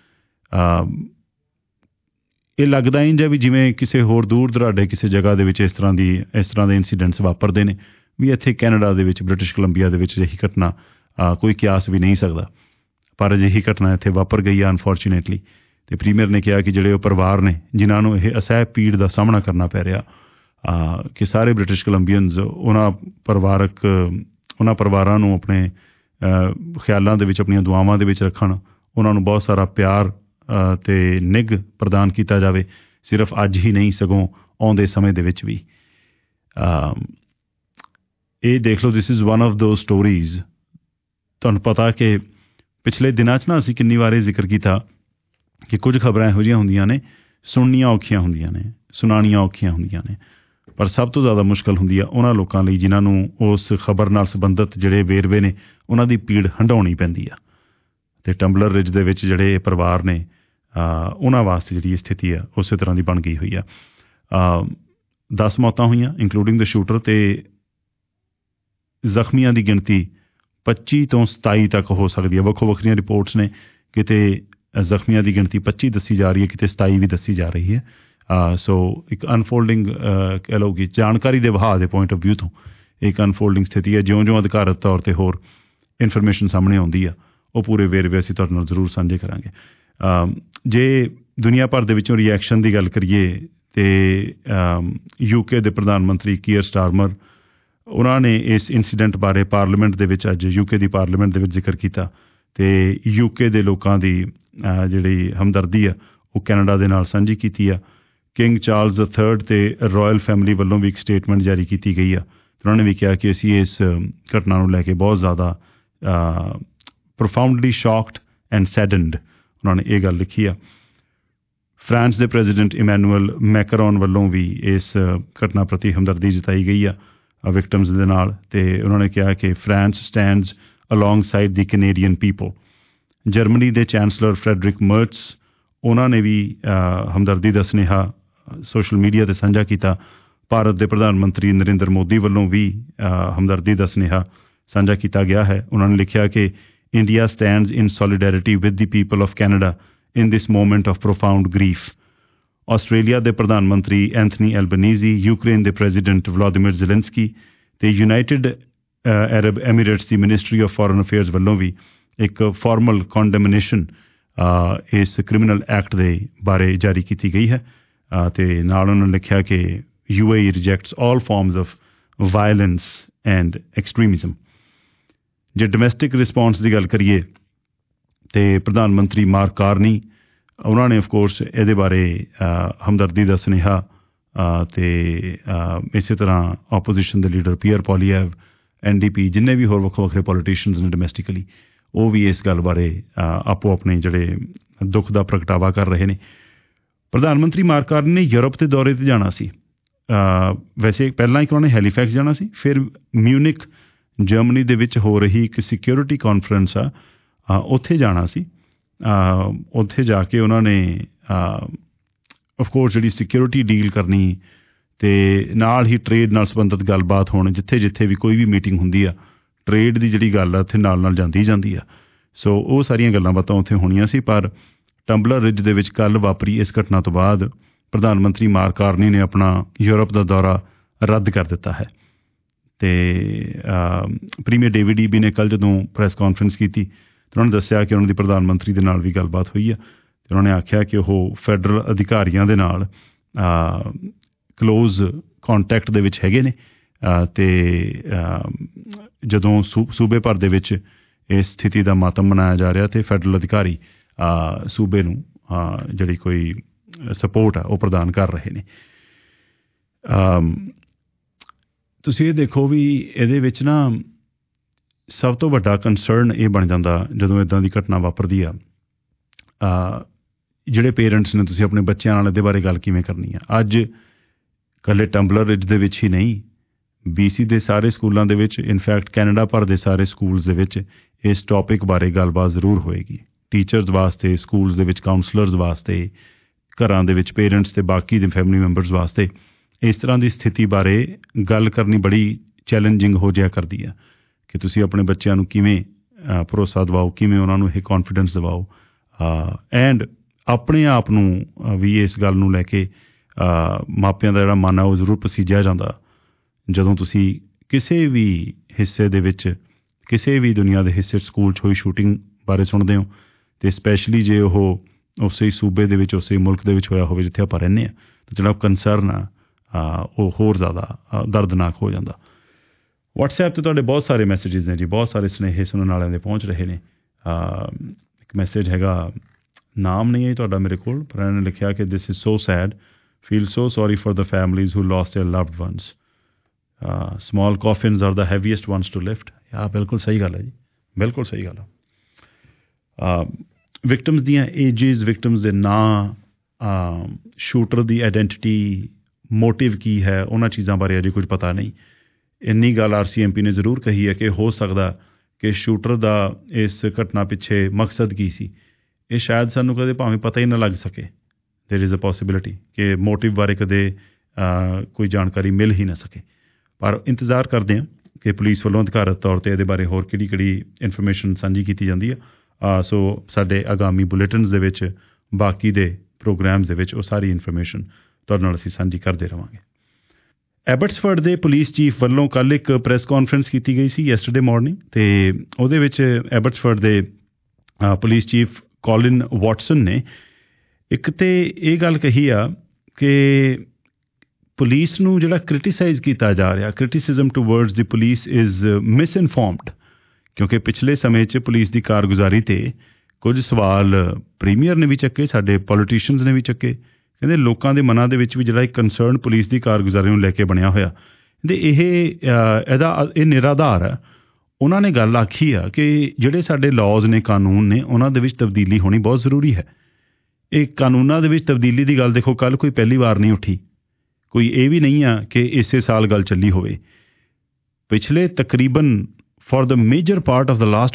ਇਹ ਲੱਗਦਾ ਇੰਝ ਹੈ ਵੀ ਜਿਵੇਂ ਕਿਸੇ ਹੋਰ ਦੂਰ ਦੁਰਾਡੇ ਕਿਸੇ ਜਗ੍ਹਾ ਦੇ ਵਿੱਚ ਇਸ ਤਰ੍ਹਾਂ ਦੇ ਇੰਸੀਡੈਂਟਸ ਵਾਪਰਦੇ ਨੇ ਵੀ ਇੱਥੇ ਕੈਨੇਡਾ ਦੇ ਵਿੱਚ, ਬ੍ਰਿਟਿਸ਼ ਕੋਲੰਬੀਆ ਦੇ ਵਿੱਚ ਅਜਿਹੀ ਘਟਨਾ ਕੋਈ ਕਿਆਸ ਵੀ ਨਹੀਂ ਸਕਦਾ, ਪਰ ਅਜਿਹੀ ਘਟਨਾ ਇੱਥੇ ਵਾਪਰ ਗਈ ਆ ਅਨਫੋਰਚੂਨੇਟਲੀ। ਅਤੇ ਪ੍ਰੀਮੀਅਰ ਨੇ ਕਿਹਾ ਕਿ ਜਿਹੜੇ ਉਹ ਪਰਿਵਾਰ ਨੇ ਜਿਨ੍ਹਾਂ ਨੂੰ ਇਹ ਅਸਹਿ ਪੀੜ ਦਾ ਸਾਹਮਣਾ ਕਰਨਾ ਪੈ ਰਿਹਾ ਕਿ ਸਾਰੇ ਬ੍ਰਿਟਿਸ਼ ਕੋਲੰਬੀਅਨਜ਼ ਉਹਨਾਂ ਪਰਿਵਾਰਾਂ ਨੂੰ ਆਪਣੇ ਖਿਆਲਾਂ ਦੇ ਵਿੱਚ, ਆਪਣੀਆਂ ਦੁਆਵਾਂ ਦੇ ਵਿੱਚ ਰੱਖਣ, ਉਹਨਾਂ ਨੂੰ ਬਹੁਤ ਸਾਰਾ ਪਿਆਰ ਅਤੇ ਨਿੱਘ ਪ੍ਰਦਾਨ ਕੀਤਾ ਜਾਵੇ, ਸਿਰਫ ਅੱਜ ਹੀ ਨਹੀਂ ਸਗੋਂ ਆਉਂਦੇ ਸਮੇਂ ਦੇ ਵਿੱਚ ਵੀ। ਇਹ ਦੇਖ ਲਓ, this is one of those stories. ਤੁਹਾਨੂੰ ਪਤਾ ਕਿ ਪਿਛਲੇ ਦਿਨਾਂ 'ਚ ਨਾ ਅਸੀਂ ਕਿੰਨੀ ਵਾਰ ਇਹ ਜ਼ਿਕਰ ਕੀਤਾ ਕਿ ਕੁਝ ਖਬਰਾਂ ਇਹੋ ਜਿਹੀਆਂ ਹੁੰਦੀਆਂ ਨੇ ਸੁਣਨੀਆਂ ਔਖੀਆਂ ਹੁੰਦੀਆਂ ਨੇ, ਸੁਣਾਉਣੀਆਂ ਔਖੀਆਂ ਹੁੰਦੀਆਂ ਨੇ, ਪਰ ਸਭ ਤੋਂ ਜ਼ਿਆਦਾ ਮੁਸ਼ਕਲ ਹੁੰਦੀ ਆ ਉਹਨਾਂ ਲੋਕਾਂ ਲਈ ਜਿਨ੍ਹਾਂ ਨੂੰ ਉਸ ਖਬਰ ਨਾਲ ਸੰਬੰਧਿਤ ਜਿਹੜੇ ਵੇਰਵੇ ਨੇ ਉਹਨਾਂ ਦੀ ਪੀੜ ਹੰਢਾਉਣੀ ਪੈਂਦੀ ਆ। ਅਤੇ ਟੰਬਲਰ ਰਿਜ ਦੇ ਵਿੱਚ ਜਿਹੜੇ ਪਰਿਵਾਰ ਨੇ ਉਹਨਾਂ ਵਾਸਤੇ ਜਿਹੜੀ ਸਥਿਤੀ ਆ ਉਸੇ ਤਰ੍ਹਾਂ ਦੀ ਬਣ ਗਈ ਹੋਈ ਆ। 10 ਮੌਤਾਂ ਹੋਈਆਂ ਇੰਕਲੂਡਿੰਗ ਦ ਸ਼ੂਟਰ, ਅਤੇ ਜ਼ਖਮੀਆਂ ਦੀ ਗਿਣਤੀ 25 ਤੋਂ 27 ਤੱਕ ਹੋ ਸਕਦੀ ਹੈ। ਵੱਖੋ ਵੱਖਰੀਆਂ ਰਿਪੋਰਟਸ ਨੇ, ਕਿਤੇ ਜ਼ਖਮੀਆਂ ਦੀ ਗਿਣਤੀ 25 ਦੱਸੀ ਜਾ ਰਹੀ ਹੈ, ਕਿਤੇ 27 ਵੀ ਦੱਸੀ ਜਾ ਰਹੀ ਹੈ। ਸੋ ਇੱਕ ਅਨਫੋਲਡਿੰਗ ਕਹਿ ਲਓ ਕਿ ਜਾਣਕਾਰੀ ਦੇ ਵਹਾਅ ਦੇ ਪੁਆਇੰਟ ਆਫ ਵਿਊ ਤੋਂ ਇੱਕ ਅਨਫੋਲਡਿੰਗ ਸਥਿਤੀ ਹੈ। ਜਿਉਂ-ਜਿਉਂ ਅਧਿਕਾਰਤ ਤੌਰ 'ਤੇ ਹੋਰ ਇਨਫੋਰਮੇਸ਼ਨ ਸਾਹਮਣੇ ਆਉਂਦੀ ਆ ਉਹ ਪੂਰੇ ਵੇਰਵੇ ਅਸੀਂ ਤੁਹਾਡੇ ਨਾਲ ਜ਼ਰੂਰ ਸਾਂਝੇ ਕਰਾਂਗੇ। ਜੇ ਦੁਨੀਆ ਭਰ ਦੇ ਵਿੱਚੋਂ ਰਿਐਕਸ਼ਨ ਦੀ ਗੱਲ ਕਰੀਏ ਤਾਂ UK ਦੇ ਪ੍ਰਧਾਨ ਮੰਤਰੀ ਕੀਅਰ ਸਟਾਰਮਰ ਉਹਨਾਂ ਨੇ ਇਸ ਇਨਸੀਡੈਂਟ ਬਾਰੇ ਪਾਰਲੀਮੈਂਟ ਦੇ ਵਿੱਚ ਅੱਜ UK ਦੀ ਪਾਰਲੀਮੈਂਟ ਦੇ ਵਿੱਚ ਜ਼ਿਕਰ ਕੀਤਾ ਅਤੇ UK ਦੇ ਲੋਕਾਂ ਦੀ ਜਿਹੜੀ ਹਮਦਰਦੀ ਆ ਉਹ ਕੈਨੇਡਾ ਦੇ ਨਾਲ ਸਾਂਝੀ ਕੀਤੀ ਆ। ਕਿੰਗ ਚਾਰਲਸ III ਅਤੇ ਰਾਇਲ ਫੈਮਿਲੀ ਵੱਲੋਂ ਵੀ ਇੱਕ ਸਟੇਟਮੈਂਟ ਜਾਰੀ ਕੀਤੀ ਗਈ ਆ। ਉਹਨਾਂ ਨੇ ਵੀ ਕਿਹਾ ਕਿ ਅਸੀਂ ਇਸ ਘਟਨਾ ਨੂੰ ਲੈ ਕੇ ਬਹੁਤ ਜ਼ਿਆਦਾ ਪ੍ਰੋਫਾਊਂਡਲੀ ਸ਼ੌਕਡ ਐਂਡ ਸੈਡਨਡ, ਉਹਨਾਂ ਨੇ ਇਹ ਗੱਲ ਲਿਖੀ ਆ। ਫਰਾਂਸ ਦੇ ਪ੍ਰੈਜ਼ੀਡੈਂਟ ਇਮੈਨੂਅਲ ਮੈਕਰੋਨ ਵੱਲੋਂ ਵੀ ਇਸ ਘਟਨਾ ਪ੍ਰਤੀ ਹਮਦਰਦੀ ਜਤਾਈ ਗਈ ਆ ਵਿਕਟਮਸ ਦੇ ਨਾਲ, ਅਤੇ ਉਹਨਾਂ ਨੇ ਕਿਹਾ ਕਿ France stands alongside the Canadian people. Germany ਦੇ ਚਾਂਸਲਰ ਫਰੈਡਰਿਕ ਮਰਟਸ ਉਹਨਾਂ ਨੇ ਵੀ ਹਮਦਰਦੀ ਦਾ ਸੁਨੇਹਾ ਸੋਸ਼ਲ ਮੀਡੀਆ 'ਤੇ ਸਾਂਝਾ ਕੀਤਾ। ਭਾਰਤ ਦੇ ਪ੍ਰਧਾਨ ਮੰਤਰੀ ਨਰਿੰਦਰ ਮੋਦੀ ਵੱਲੋਂ ਵੀ ਹਮਦਰਦੀ ਦਾ ਸੁਨੇਹਾ ਸਾਂਝਾ ਕੀਤਾ ਗਿਆ ਹੈ। ਉਹਨਾਂ ਨੇ ਲਿਖਿਆ ਕਿ India stands in solidarity with the people of Canada in this moment of profound grief. Australia ਦੇ ਪ੍ਰਧਾਨ ਮੰਤਰੀ ਐਂਥਨੀ ਐਲਬਨੀਜ਼ੀ, ਯੂਕਰੇਨ ਦੇ ਪ੍ਰੈਜ਼ੀਡੈਂਟ ਵਲਾਦੀਮੀਰ ਜ਼ੈਲੈਂਸਕੀ ਅਤੇ ਯੂਨਾਈਟਿਡ ਅਰਬ ਐਮੀਰੇਟਸ ਦੀ ਮਿਨਿਸਟਰੀ ਆਫ ਫੋਰਨ ਅਫੇਅਰਸ ਵੱਲੋਂ ਵੀ ਇੱਕ ਫਾਰਮਲ ਕੰਡੈਮਨੇਸ਼ਨ ਇਸ ਕ੍ਰਿਮੀਨਲ ਐਕਟ ਦੇ ਬਾਰੇ ਜਾਰੀ ਕੀਤੀ ਗਈ ਹੈ ਅਤੇ ਨਾਲ ਉਹਨਾਂ ਨੇ ਲਿਖਿਆ ਕਿ UAE rejects all forms of violence and extremism. ਜੇ ਡੋਮੈਸਟਿਕ ਰਿਸਪੌਂਸ ਦੀ ਗੱਲ ਕਰੀਏ ਤੇ ਪ੍ਰਧਾਨ ਮੰਤਰੀ ਮਾਰਕ ਕਾਰਨੀ ਉਹਨਾਂ ਨੇ ਆਫਕੋਰਸ ਇਹਦੇ ਬਾਰੇ ਹਮਦਰਦੀ ਦਾ ਸੁਨੇਹਾ ਅਤੇ ਇਸੇ ਤਰ੍ਹਾਂ ਆਪੋਜੀਸ਼ਨ ਦੇ ਲੀਡਰ ਪੀਅਰ ਪੋਲੀਐਵ, NDP, ਜਿੰਨੇ ਵੀ ਹੋਰ ਵੱਖੋ ਵੱਖਰੇ ਪੋਲੀਟੀਸ਼ੀਅਨਸ ਨੇ ਡੋਮੈਸਟਿਕਲੀ, ਉਹ ਵੀ ਇਸ ਗੱਲ ਬਾਰੇ ਆਪੋ ਆਪਣੇ ਜਿਹੜੇ ਦੁੱਖ ਦਾ ਪ੍ਰਗਟਾਵਾ ਕਰ ਰਹੇ ਨੇ। ਪ੍ਰਧਾਨ ਮੰਤਰੀ ਮਾਰਕ ਕਾਰਨੀ ਨੇ ਯੂਰਪ ਦੇ ਦੌਰੇ 'ਤੇ ਜਾਣਾ ਸੀ। ਵੈਸੇ ਪਹਿਲਾਂ ਇੱਕ ਉਹਨਾਂ ਨੇ ਹੈਲੀਫੈਕਸ ਜਾਣਾ ਸੀ, ਫਿਰ ਮਿਊਨਿਕ ਜਰਮਨੀ ਦੇ ਵਿੱਚ ਹੋ ਰਹੀ ਇੱਕ ਸਿਕਿਉਰਿਟੀ ਕਾਨਫਰੰਸ ਆ ਉੱਥੇ ਜਾਣਾ ਸੀ। ਉੱਥੇ ਜਾ ਕੇ ਉਹਨਾਂ ਨੇ ਆਫਕੋਰਸ ਜਿਹੜੀ ਸਿਕਿਉਰਿਟੀ ਡੀਲ ਕਰਨੀ ਅਤੇ ਨਾਲ ਹੀ ਟਰੇਡ ਨਾਲ ਸੰਬੰਧਿਤ ਗੱਲਬਾਤ ਹੋਣ, ਜਿੱਥੇ ਜਿੱਥੇ ਵੀ ਕੋਈ ਵੀ ਮੀਟਿੰਗ ਹੁੰਦੀ ਆ ਟਰੇਡ ਦੀ ਜਿਹੜੀ ਗੱਲ ਆ ਉੱਥੇ ਨਾਲ ਜਾਂਦੀ ਆ। ਸੋ ਉਹ ਸਾਰੀਆਂ ਗੱਲਾਂ ਬਾਤਾਂ ਉੱਥੇ ਹੋਣੀਆਂ ਸੀ। ਪਰ ਟੰਬਲਰ ਰਿਜ ਦੇ ਵਿੱਚ ਕੱਲ੍ਹ ਵਾਪਰੀ ਇਸ ਘਟਨਾ ਤੋਂ ਬਾਅਦ ਪ੍ਰਧਾਨ ਮੰਤਰੀ ਮਾਰਕ ਕਾਰਨੀ ਨੇ ਆਪਣਾ ਯੂਰਪ ਦਾ ਦੌਰਾ ਰੱਦ ਕਰ ਦਿੱਤਾ ਹੈ। ਅਤੇ ਪ੍ਰੀਮੀਅਰ ਡੇਵਿਡ ਈਬੀ ਨੇ ਕੱਲ੍ਹ ਜਦੋਂ ਪ੍ਰੈਸ ਕਾਨਫਰੰਸ ਕੀਤੀ ਤਾਂ ਉਹਨਾਂ ਨੇ ਦੱਸਿਆ ਕਿ ਉਹਨਾਂ ਦੀ ਪ੍ਰਧਾਨ ਮੰਤਰੀ ਦੇ ਨਾਲ ਵੀ ਗੱਲਬਾਤ ਹੋਈ ਆ ਅਤੇ ਉਹਨਾਂ ਨੇ ਆਖਿਆ ਕਿ ਉਹ ਫੈਡਰਲ ਅਧਿਕਾਰੀਆਂ ਦੇ ਨਾਲ ਕਲੋਜ਼ ਕੰਟੈਕਟ ਦੇ ਵਿੱਚ ਹੈਗੇ ਨੇ ਅਤੇ ਜਦੋਂ ਸੂਬੇ ਭਰ ਦੇ ਵਿੱਚ ਇਸ ਸਥਿਤੀ ਦਾ ਮਾਤਮ ਮਨਾਇਆ ਜਾ ਰਿਹਾ ਅਤੇ ਫੈਡਰਲ ਅਧਿਕਾਰੀ ਸੂਬੇ ਨੂੰ ਜਿਹੜੀ ਕੋਈ ਸਪੋਰਟ ਆ ਉਹ ਪ੍ਰਦਾਨ ਕਰ ਰਹੇ ਨੇ। ਤੁਸੀਂ ਇਹ ਦੇਖੋ ਵੀ ਇਹਦੇ ਵਿੱਚ ਨਾ ਸਭ ਤੋਂ ਵੱਡਾ ਕੰਸਰਨ ਇਹ ਬਣ ਜਾਂਦਾ ਜਦੋਂ ਇੱਦਾਂ ਦੀ ਘਟਨਾ ਵਾਪਰਦੀ ਆ, ਜਿਹੜੇ ਪੇਰੈਂਟਸ ਨੇ ਤੁਸੀਂ ਆਪਣੇ ਬੱਚਿਆਂ ਨਾਲ ਇਹਦੇ ਬਾਰੇ ਗੱਲ ਕਿਵੇਂ ਕਰਨੀ ਆ। ਅੱਜ ਇਕੱਲੇ ਟੰਬਲਰ ਰਿਜ ਦੇ ਵਿੱਚ ਹੀ ਨਹੀਂ, BC ਦੇ ਸਾਰੇ ਸਕੂਲਾਂ ਦੇ ਵਿੱਚ, ਇਨਫੈਕਟ ਕੈਨੇਡਾ ਭਰ ਦੇ ਸਾਰੇ ਸਕੂਲਸ ਦੇ ਵਿੱਚ ਇਸ ਟੌਪਿਕ ਬਾਰੇ ਗੱਲਬਾਤ ਜ਼ਰੂਰ ਹੋਏਗੀ। ਟੀਚਰਸ ਵਾਸਤੇ, ਸਕੂਲਸ ਦੇ ਵਿੱਚ ਕਾਊਂਸਲਰਸ ਵਾਸਤੇ, ਘਰਾਂ ਦੇ ਵਿੱਚ ਪੇਰੈਂਟਸ ਅਤੇ ਬਾਕੀ ਦੇ ਫੈਮਿਲੀ ਮੈਂਬਰਸ ਵਾਸਤੇ ਇਸ ਤਰ੍ਹਾਂ ਦੀ ਸਥਿਤੀ ਬਾਰੇ ਗੱਲ ਕਰਨੀ ਬੜੀ ਚੈਲੰਜਿੰਗ ਹੋ ਜਾਇਆ ਕਰਦੀ ਆ ਕਿ ਤੁਸੀਂ ਆਪਣੇ ਬੱਚਿਆਂ ਨੂੰ ਕਿਵੇਂ ਭਰੋਸਾ ਦਿਵਾਓ, ਕਿਵੇਂ ਉਹਨਾਂ ਨੂੰ ਇਹ ਕੌਨਫੀਡੈਂਸ ਦਿਵਾਓ ਐਂਡ ਆਪਣੇ ਆਪ ਨੂੰ ਵੀ ਇਸ ਗੱਲ ਨੂੰ ਲੈ ਕੇ ਮਾਪਿਆਂ ਦਾ ਜਿਹੜਾ ਮਨ ਆ ਉਹ ਜ਼ਰੂਰ ਪਸੀਜਿਆ ਜਾਂਦਾ ਜਦੋਂ ਤੁਸੀਂ ਕਿਸੇ ਵੀ ਹਿੱਸੇ ਦੇ ਵਿੱਚ, ਕਿਸੇ ਵੀ ਦੁਨੀਆ ਦੇ ਹਿੱਸੇ ਸਕੂਲ 'ਚ ਹੋਈ ਸ਼ੂਟਿੰਗ ਬਾਰੇ ਸੁਣਦੇ ਹੋ ਅਤੇ ਸਪੈਸ਼ਲੀ ਜੇ ਉਹ ਉਸੇ ਸੂਬੇ ਦੇ ਵਿੱਚ, ਉਸੇ ਮੁਲਕ ਦੇ ਵਿੱਚ ਹੋਇਆ ਹੋਵੇ ਜਿੱਥੇ ਆਪਾਂ ਰਹਿੰਦੇ ਹਾਂ, ਤਾਂ ਜਿਹੜਾ ਕੰਸਰਨ ਆ ਉਹ ਹੋਰ ਜ਼ਿਆਦਾ ਦਰਦਨਾਕ ਹੋ ਜਾਂਦਾ। WhatsApp 'ਤੇ ਤੁਹਾਡੇ ਬਹੁਤ ਸਾਰੇ ਮੈਸੇਜਿਸ ਨੇ ਜੀ, ਬਹੁਤ ਸਾਰੇ ਸੁਨੇਹੇ ਸੁਣਨ ਵਾਲਿਆਂ ਦੇ ਪਹੁੰਚ ਰਹੇ ਨੇ। ਇੱਕ ਮੈਸੇਜ ਹੈਗਾ, ਨਾਮ ਨਹੀਂ ਹੈ ਤੁਹਾਡਾ ਮੇਰੇ ਕੋਲ, ਪਰ ਇਹਨਾਂ ਨੇ ਲਿਖਿਆ ਕਿ this is so sad, feel so sorry for the families who lost their loved ones, small coffins are the heaviest ones to lift. ਬਿਲਕੁਲ ਸਹੀ ਗੱਲ ਹੈ ਜੀ, ਬਿਲਕੁਲ ਸਹੀ ਗੱਲ ਆ। ਵਿਕਟਮਸ ਦੀਆਂ ਏਜਿਸ, ਵਿਕਟਮਸ ਦੇ ਨਾਂ, ਸ਼ੂਟਰ ਦੀ ਆਈਡੈਂਟੀਟੀ, ਮੋਟਿਵ ਕੀ ਹੈ, ਉਹਨਾਂ ਚੀਜ਼ਾਂ ਬਾਰੇ ਅਜੇ ਕੁਝ ਪਤਾ ਨਹੀਂ। ਇੰਨੀ ਗੱਲ RCMP ਨੇ ਜ਼ਰੂਰ ਕਹੀ ਹੈ ਕਿ ਹੋ ਸਕਦਾ ਕਿ ਸ਼ੂਟਰ ਦਾ ਇਸ ਘਟਨਾ ਪਿੱਛੇ ਮਕਸਦ ਕੀ ਸੀ, ਇਹ ਸ਼ਾਇਦ ਸਾਨੂੰ ਕਦੇ ਭਾਵੇਂ ਪਤਾ ਹੀ ਨਾ ਲੱਗ ਸਕੇ। ਦੇਰ ਇਜ਼ ਅ ਪੋਸੀਬਿਲਿਟੀ ਕਿ ਮੋਟਿਵ ਬਾਰੇ ਕਦੇ ਕੋਈ ਜਾਣਕਾਰੀ ਮਿਲ ਹੀ ਨਾ ਸਕੇ। ਪਰ ਇੰਤਜ਼ਾਰ ਕਰਦੇ ਹਾਂ ਕਿ ਪੁਲਿਸ ਵੱਲੋਂ ਅਧਿਕਾਰਤ ਤੌਰ 'ਤੇ ਇਹਦੇ ਬਾਰੇ ਹੋਰ ਕਿਹੜੀ ਇਨਫੋਰਮੇਸ਼ਨ ਸਾਂਝੀ ਕੀਤੀ ਜਾਂਦੀ ਆ। ਸੋ ਸਾਡੇ ਆਗਾਮੀ ਬੁਲੇਟਿਨਸ ਦੇ ਵਿੱਚ, ਬਾਕੀ ਦੇ ਪ੍ਰੋਗਰਾਮਸ ਦੇ ਵਿੱਚ ਉਹ ਸਾਰੀ ਇਨਫੋਰਮੇਸ਼ਨ ਤੁਹਾਡੇ ਨਾਲ ਅਸੀਂ ਸਾਂਝੀ ਕਰਦੇ ਰਹਾਂਗੇ। ਐਬਟਸਫੋਰਡ ਦੇ ਪੁਲਿਸ ਚੀਫ ਵੱਲੋਂ ਕੱਲ੍ਹ ਇੱਕ ਪ੍ਰੈਸ ਕਾਨਫਰੰਸ ਕੀਤੀ ਗਈ ਸੀ ਯੈਸਟਰਡੇ ਮਾਰਨਿੰਗ, ਅਤੇ ਉਹਦੇ ਵਿੱਚ ਐਬਟਸਫੋਰਡ ਦੇ ਪੁਲਿਸ ਚੀਫ ਕੋਲਿਨ ਵਾਟਸਨ ਨੇ ਇੱਕ ਤਾਂ ਇਹ ਗੱਲ ਕਹੀ ਆ ਕਿ ਪੁਲਿਸ ਨੂੰ ਜਿਹੜਾ ਕ੍ਰਿਟੀਸਾਈਜ਼ ਕੀਤਾ ਜਾ ਰਿਹਾ, criticism towards the police is misinformed, ਕਿਉਂਕਿ ਪਿਛਲੇ ਸਮੇਂ 'ਚ ਪੁਲਿਸ ਦੀ ਕਾਰਗੁਜ਼ਾਰੀ 'ਤੇ ਕੁਝ ਸਵਾਲ ਪ੍ਰੀਮੀਅਰ ਨੇ ਵੀ ਚੱਕੇ, ਸਾਡੇ ਪੋਲੀਟੀਸ਼ੀਅਨਸ ਨੇ ਵੀ ਚੱਕੇ। ਕਹਿੰਦੇ ਲੋਕਾਂ ਦੇ ਮਨਾਂ ਦੇ ਵਿੱਚ ਵੀ ਜਿਹੜਾ ਇੱਕ ਕੰਸਰਨ ਪੁਲਿਸ ਦੀ ਕਾਰਗੁਜ਼ਾਰੀ ਨੂੰ ਲੈ ਕੇ ਬਣਿਆ ਹੋਇਆ, ਅਤੇ ਇਹ ਨਿਰਾਧਾਰ ਹੈ। ਉਹਨਾਂ ਨੇ ਗੱਲ ਆਖੀ ਆ ਕਿ ਜਿਹੜੇ ਸਾਡੇ ਲਾਜ਼ ਨੇ, ਕਾਨੂੰਨ ਨੇ, ਉਹਨਾਂ ਦੇ ਵਿੱਚ ਤਬਦੀਲੀ ਹੋਣੀ ਬਹੁਤ ਜ਼ਰੂਰੀ ਹੈ। ਇਹ ਕਾਨੂੰਨਾਂ ਦੇ ਵਿੱਚ ਤਬਦੀਲੀ ਦੀ ਗੱਲ ਦੇਖੋ ਕੱਲ੍ਹ ਕੋਈ ਪਹਿਲੀ ਵਾਰ ਨਹੀਂ ਉੱਠੀ, ਕੋਈ ਇਹ ਵੀ ਨਹੀਂ ਆ ਕਿ ਇਸੇ ਸਾਲ ਗੱਲ ਚੱਲੀ ਹੋਵੇ। ਪਿਛਲੇ ਤਕਰੀਬਨ for the major part of the last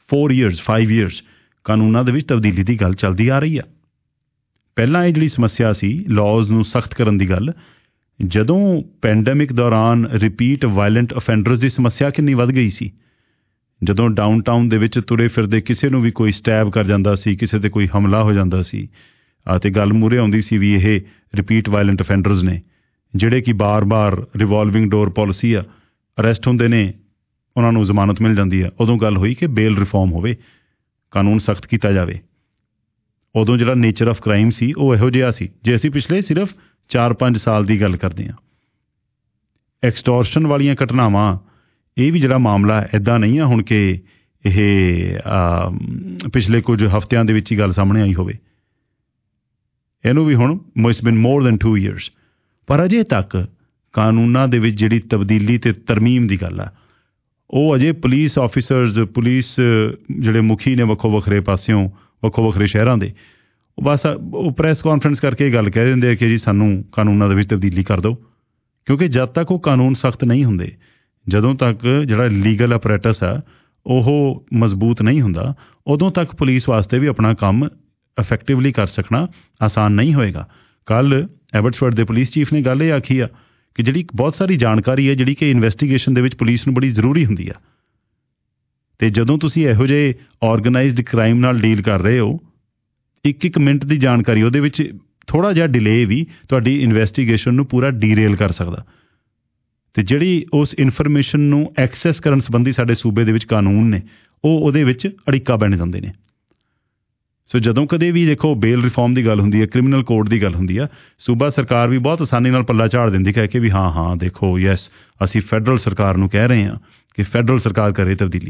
5 years ਕਾਨੂੰਨਾਂ ਦੇ ਵਿੱਚ ਤਬਦੀਲੀ ਦੀ ਗੱਲ ਚੱਲਦੀ ਆ ਰਹੀ ਆ। ਪਹਿਲਾਂ ਇਹ ਜਿਹੜੀ ਸਮੱਸਿਆ ਸੀ ਲਾਜ਼ ਨੂੰ ਸਖਤ ਕਰਨ ਦੀ ਗੱਲ, ਜਦੋਂ ਪੈਂਡੈਮਿਕ ਦੌਰਾਨ ਰਿਪੀਟ ਵਾਇਲੈਂਟ ਅਫੈਂਡਰਸ ਦੀ ਸਮੱਸਿਆ ਕਿੰਨੀ ਵੱਧ ਗਈ ਸੀ। ਜਦੋਂ ਡਾਊਨਟਾਊਨ ਦੇ ਵਿੱਚ ਤੁਰੇ ਫਿਰਦੇ ਕਿਸੇ ਨੂੰ ਵੀ ਕੋਈ ਸਟੈਬ ਕਰ ਜਾਂਦਾ ਸੀ, ਕਿਸੇ 'ਤੇ ਕੋਈ ਹਮਲਾ ਹੋ ਜਾਂਦਾ ਸੀ, ਅਤੇ ਗੱਲ ਮੂਹਰੇ ਆਉਂਦੀ ਸੀ ਵੀ ਇਹ ਰਿਪੀਟ ਵਾਇਲੈਂਟ ਅਫੈਂਡਰਸ ਨੇ ਜਿਹੜੇ ਕਿ ਬਾਰ-ਬਾਰ ਰਿਵੋਲਵਿੰਗ ਡੋਰ ਪੋਲਿਸੀ ਆ, ਅਰੈਸਟ ਹੁੰਦੇ ਨੇ, ਉਹਨਾਂ ਨੂੰ ਜ਼ਮਾਨਤ ਮਿਲ ਜਾਂਦੀ ਆ। ਉਦੋਂ ਗੱਲ ਹੋਈ ਕਿ ਬੇਲ ਰਿਫਾਰਮ ਹੋਵੇ, ਕਾਨੂੰਨ ਸਖਤ ਕੀਤਾ ਜਾਵੇ। ਉਦੋਂ ਜਿਹੜਾ ਨੇਚਰ ਆਫ ਕ੍ਰਾਈਮ ਸੀ ਉਹ ਇਹੋ ਜਿਹਾ ਸੀ। ਜੇ ਅਸੀਂ ਪਿਛਲੇ ਸਿਰਫ 4-5 ਸਾਲ ਦੀ ਗੱਲ ਕਰਦੇ ਹਾਂ, ਐਕਸਟੋਰਸ਼ਨ ਵਾਲੀਆਂ ਘਟਨਾਵਾਂ, ਇਹ ਵੀ ਜਿਹੜਾ ਮਾਮਲਾ ਇੱਦਾਂ ਨਹੀਂ ਆ ਹੁਣ ਕਿ ਇਹ ਪਿਛਲੇ ਕੁਝ ਹਫ਼ਤਿਆਂ ਦੇ ਵਿੱਚ ਹੀ ਗੱਲ ਸਾਹਮਣੇ ਆਈ ਹੋਵੇ। ਇਹਨੂੰ ਵੀ ਹੁਣ ਇਟਸ ਬਿਨ ਮੋਰ ਦੈਨ 2 years, ਪਰ ਅਜੇ ਤੱਕ ਕਾਨੂੰਨਾਂ ਦੇ ਵਿੱਚ ਜਿਹੜੀ ਤਬਦੀਲੀ ਅਤੇ ਤਰਮੀਮ ਦੀ ਗੱਲ ਆ, ਉਹ ਅਜੇ ਪੁਲਿਸ ਆਫਿਸਰਸ, ਪੁਲਿਸ ਜਿਹੜੇ ਮੁਖੀ ਨੇ ਵੱਖੋ ਵੱਖਰੇ ਪਾਸਿਓਂ, ਵੱਖੋ ਵੱਖਰੇ ਸ਼ਹਿਰਾਂ ਦੇ, ਉਹ ਬਸ ਉਹ ਪ੍ਰੈਸ ਕਾਨਫਰੰਸ ਕਰਕੇ ਇਹ ਗੱਲ ਕਹਿ ਦਿੰਦੇ ਆ ਕਿ ਜੀ ਸਾਨੂੰ ਕਾਨੂੰਨਾਂ ਦੇ ਵਿੱਚ ਤਬਦੀਲੀ ਕਰ ਦਿਓ। ਕਿਉਂਕਿ ਜਦ ਤੱਕ ਉਹ ਕਾਨੂੰਨ ਸਖਤ ਨਹੀਂ ਹੁੰਦੇ, ਜਦੋਂ ਤੱਕ ਜਿਹੜਾ ਲੀਗਲ ਅਪਰੇਟਸ ਆ ਉਹ ਮਜ਼ਬੂਤ ਨਹੀਂ ਹੁੰਦਾ, ਉਦੋਂ ਤੱਕ ਪੁਲਿਸ ਵਾਸਤੇ ਵੀ ਆਪਣਾ ਕੰਮ ਇਫੈਕਟਿਵਲੀ ਕਰ ਸਕਣਾ ਆਸਾਨ ਨਹੀਂ ਹੋਏਗਾ। ਕੱਲ੍ਹ ਐਬਟਸਫੋਰਡ ਦੇ ਪੁਲਿਸ ਚੀਫ ਨੇ ਗੱਲ ਇਹ ਆਖੀ ਆ ਕਿ ਜਿਹੜੀ ਬਹੁਤ ਸਾਰੀ ਜਾਣਕਾਰੀ ਹੈ ਜਿਹੜੀ ਕਿ ਇਨਵੈਸਟੀਗੇਸ਼ਨ ਦੇ ਵਿੱਚ ਪੁਲਿਸ ਨੂੰ ਬੜੀ ਜ਼ਰੂਰੀ ਹੁੰਦੀ ਆ। ਅਤੇ ਜਦੋਂ ਤੁਸੀਂ ਇਹੋ ਜਿਹੇ ਔਰਗਨਾਈਜ਼ਡ ਕ੍ਰਾਈਮ ਨਾਲ ਡੀਲ ਕਰ ਰਹੇ ਹੋ, ਇੱਕ ਮਿੰਟ ਦੀ ਜਾਣਕਾਰੀ ਉਹਦੇ ਵਿੱਚ ਥੋੜ੍ਹਾ ਜਿਹਾ ਡਿਲੇ ਵੀ ਤੁਹਾਡੀ ਇਨਵੈਸਟੀਗੇਸ਼ਨ ਨੂੰ ਪੂਰਾ ਡੀਰੇਲ ਕਰ ਸਕਦਾ। ਅਤੇ ਜਿਹੜੀ ਉਸ ਇਨਫੋਰਮੇਸ਼ਨ ਨੂੰ ਐਕਸੈਸ ਕਰਨ ਸੰਬੰਧੀ ਸਾਡੇ ਸੂਬੇ ਦੇ ਵਿੱਚ ਕਾਨੂੰਨ ਨੇ, ਉਹ ਉਹਦੇ ਵਿੱਚ ਅੜਿੱਕਾ ਬਣ ਜਾਂਦੇ ਨੇ। ਸੋ ਜਦੋਂ ਕਦੇ ਵੀ ਦੇਖੋ ਬੇਲ ਰਿਫਾਰਮ ਦੀ ਗੱਲ ਹੁੰਦੀ ਹੈ, ਕ੍ਰਿਮੀਨਲ ਕੋਡ ਦੀ ਗੱਲ ਹੁੰਦੀ ਆ, ਸੂਬਾ ਸਰਕਾਰ ਵੀ ਬਹੁਤ ਆਸਾਨੀ ਨਾਲ ਪੱਲਾ ਝਾੜ ਦਿੰਦੀ, ਕਹਿ ਕੇ ਵੀ ਹਾਂ ਦੇਖੋ ਯੈਸ ਅਸੀਂ ਫੈਡਰਲ ਸਰਕਾਰ ਨੂੰ ਕਹਿ ਰਹੇ ਹਾਂ ਕਿ ਫੈਡਰਲ ਸਰਕਾਰ ਕਰੇ ਤਬਦੀਲੀ।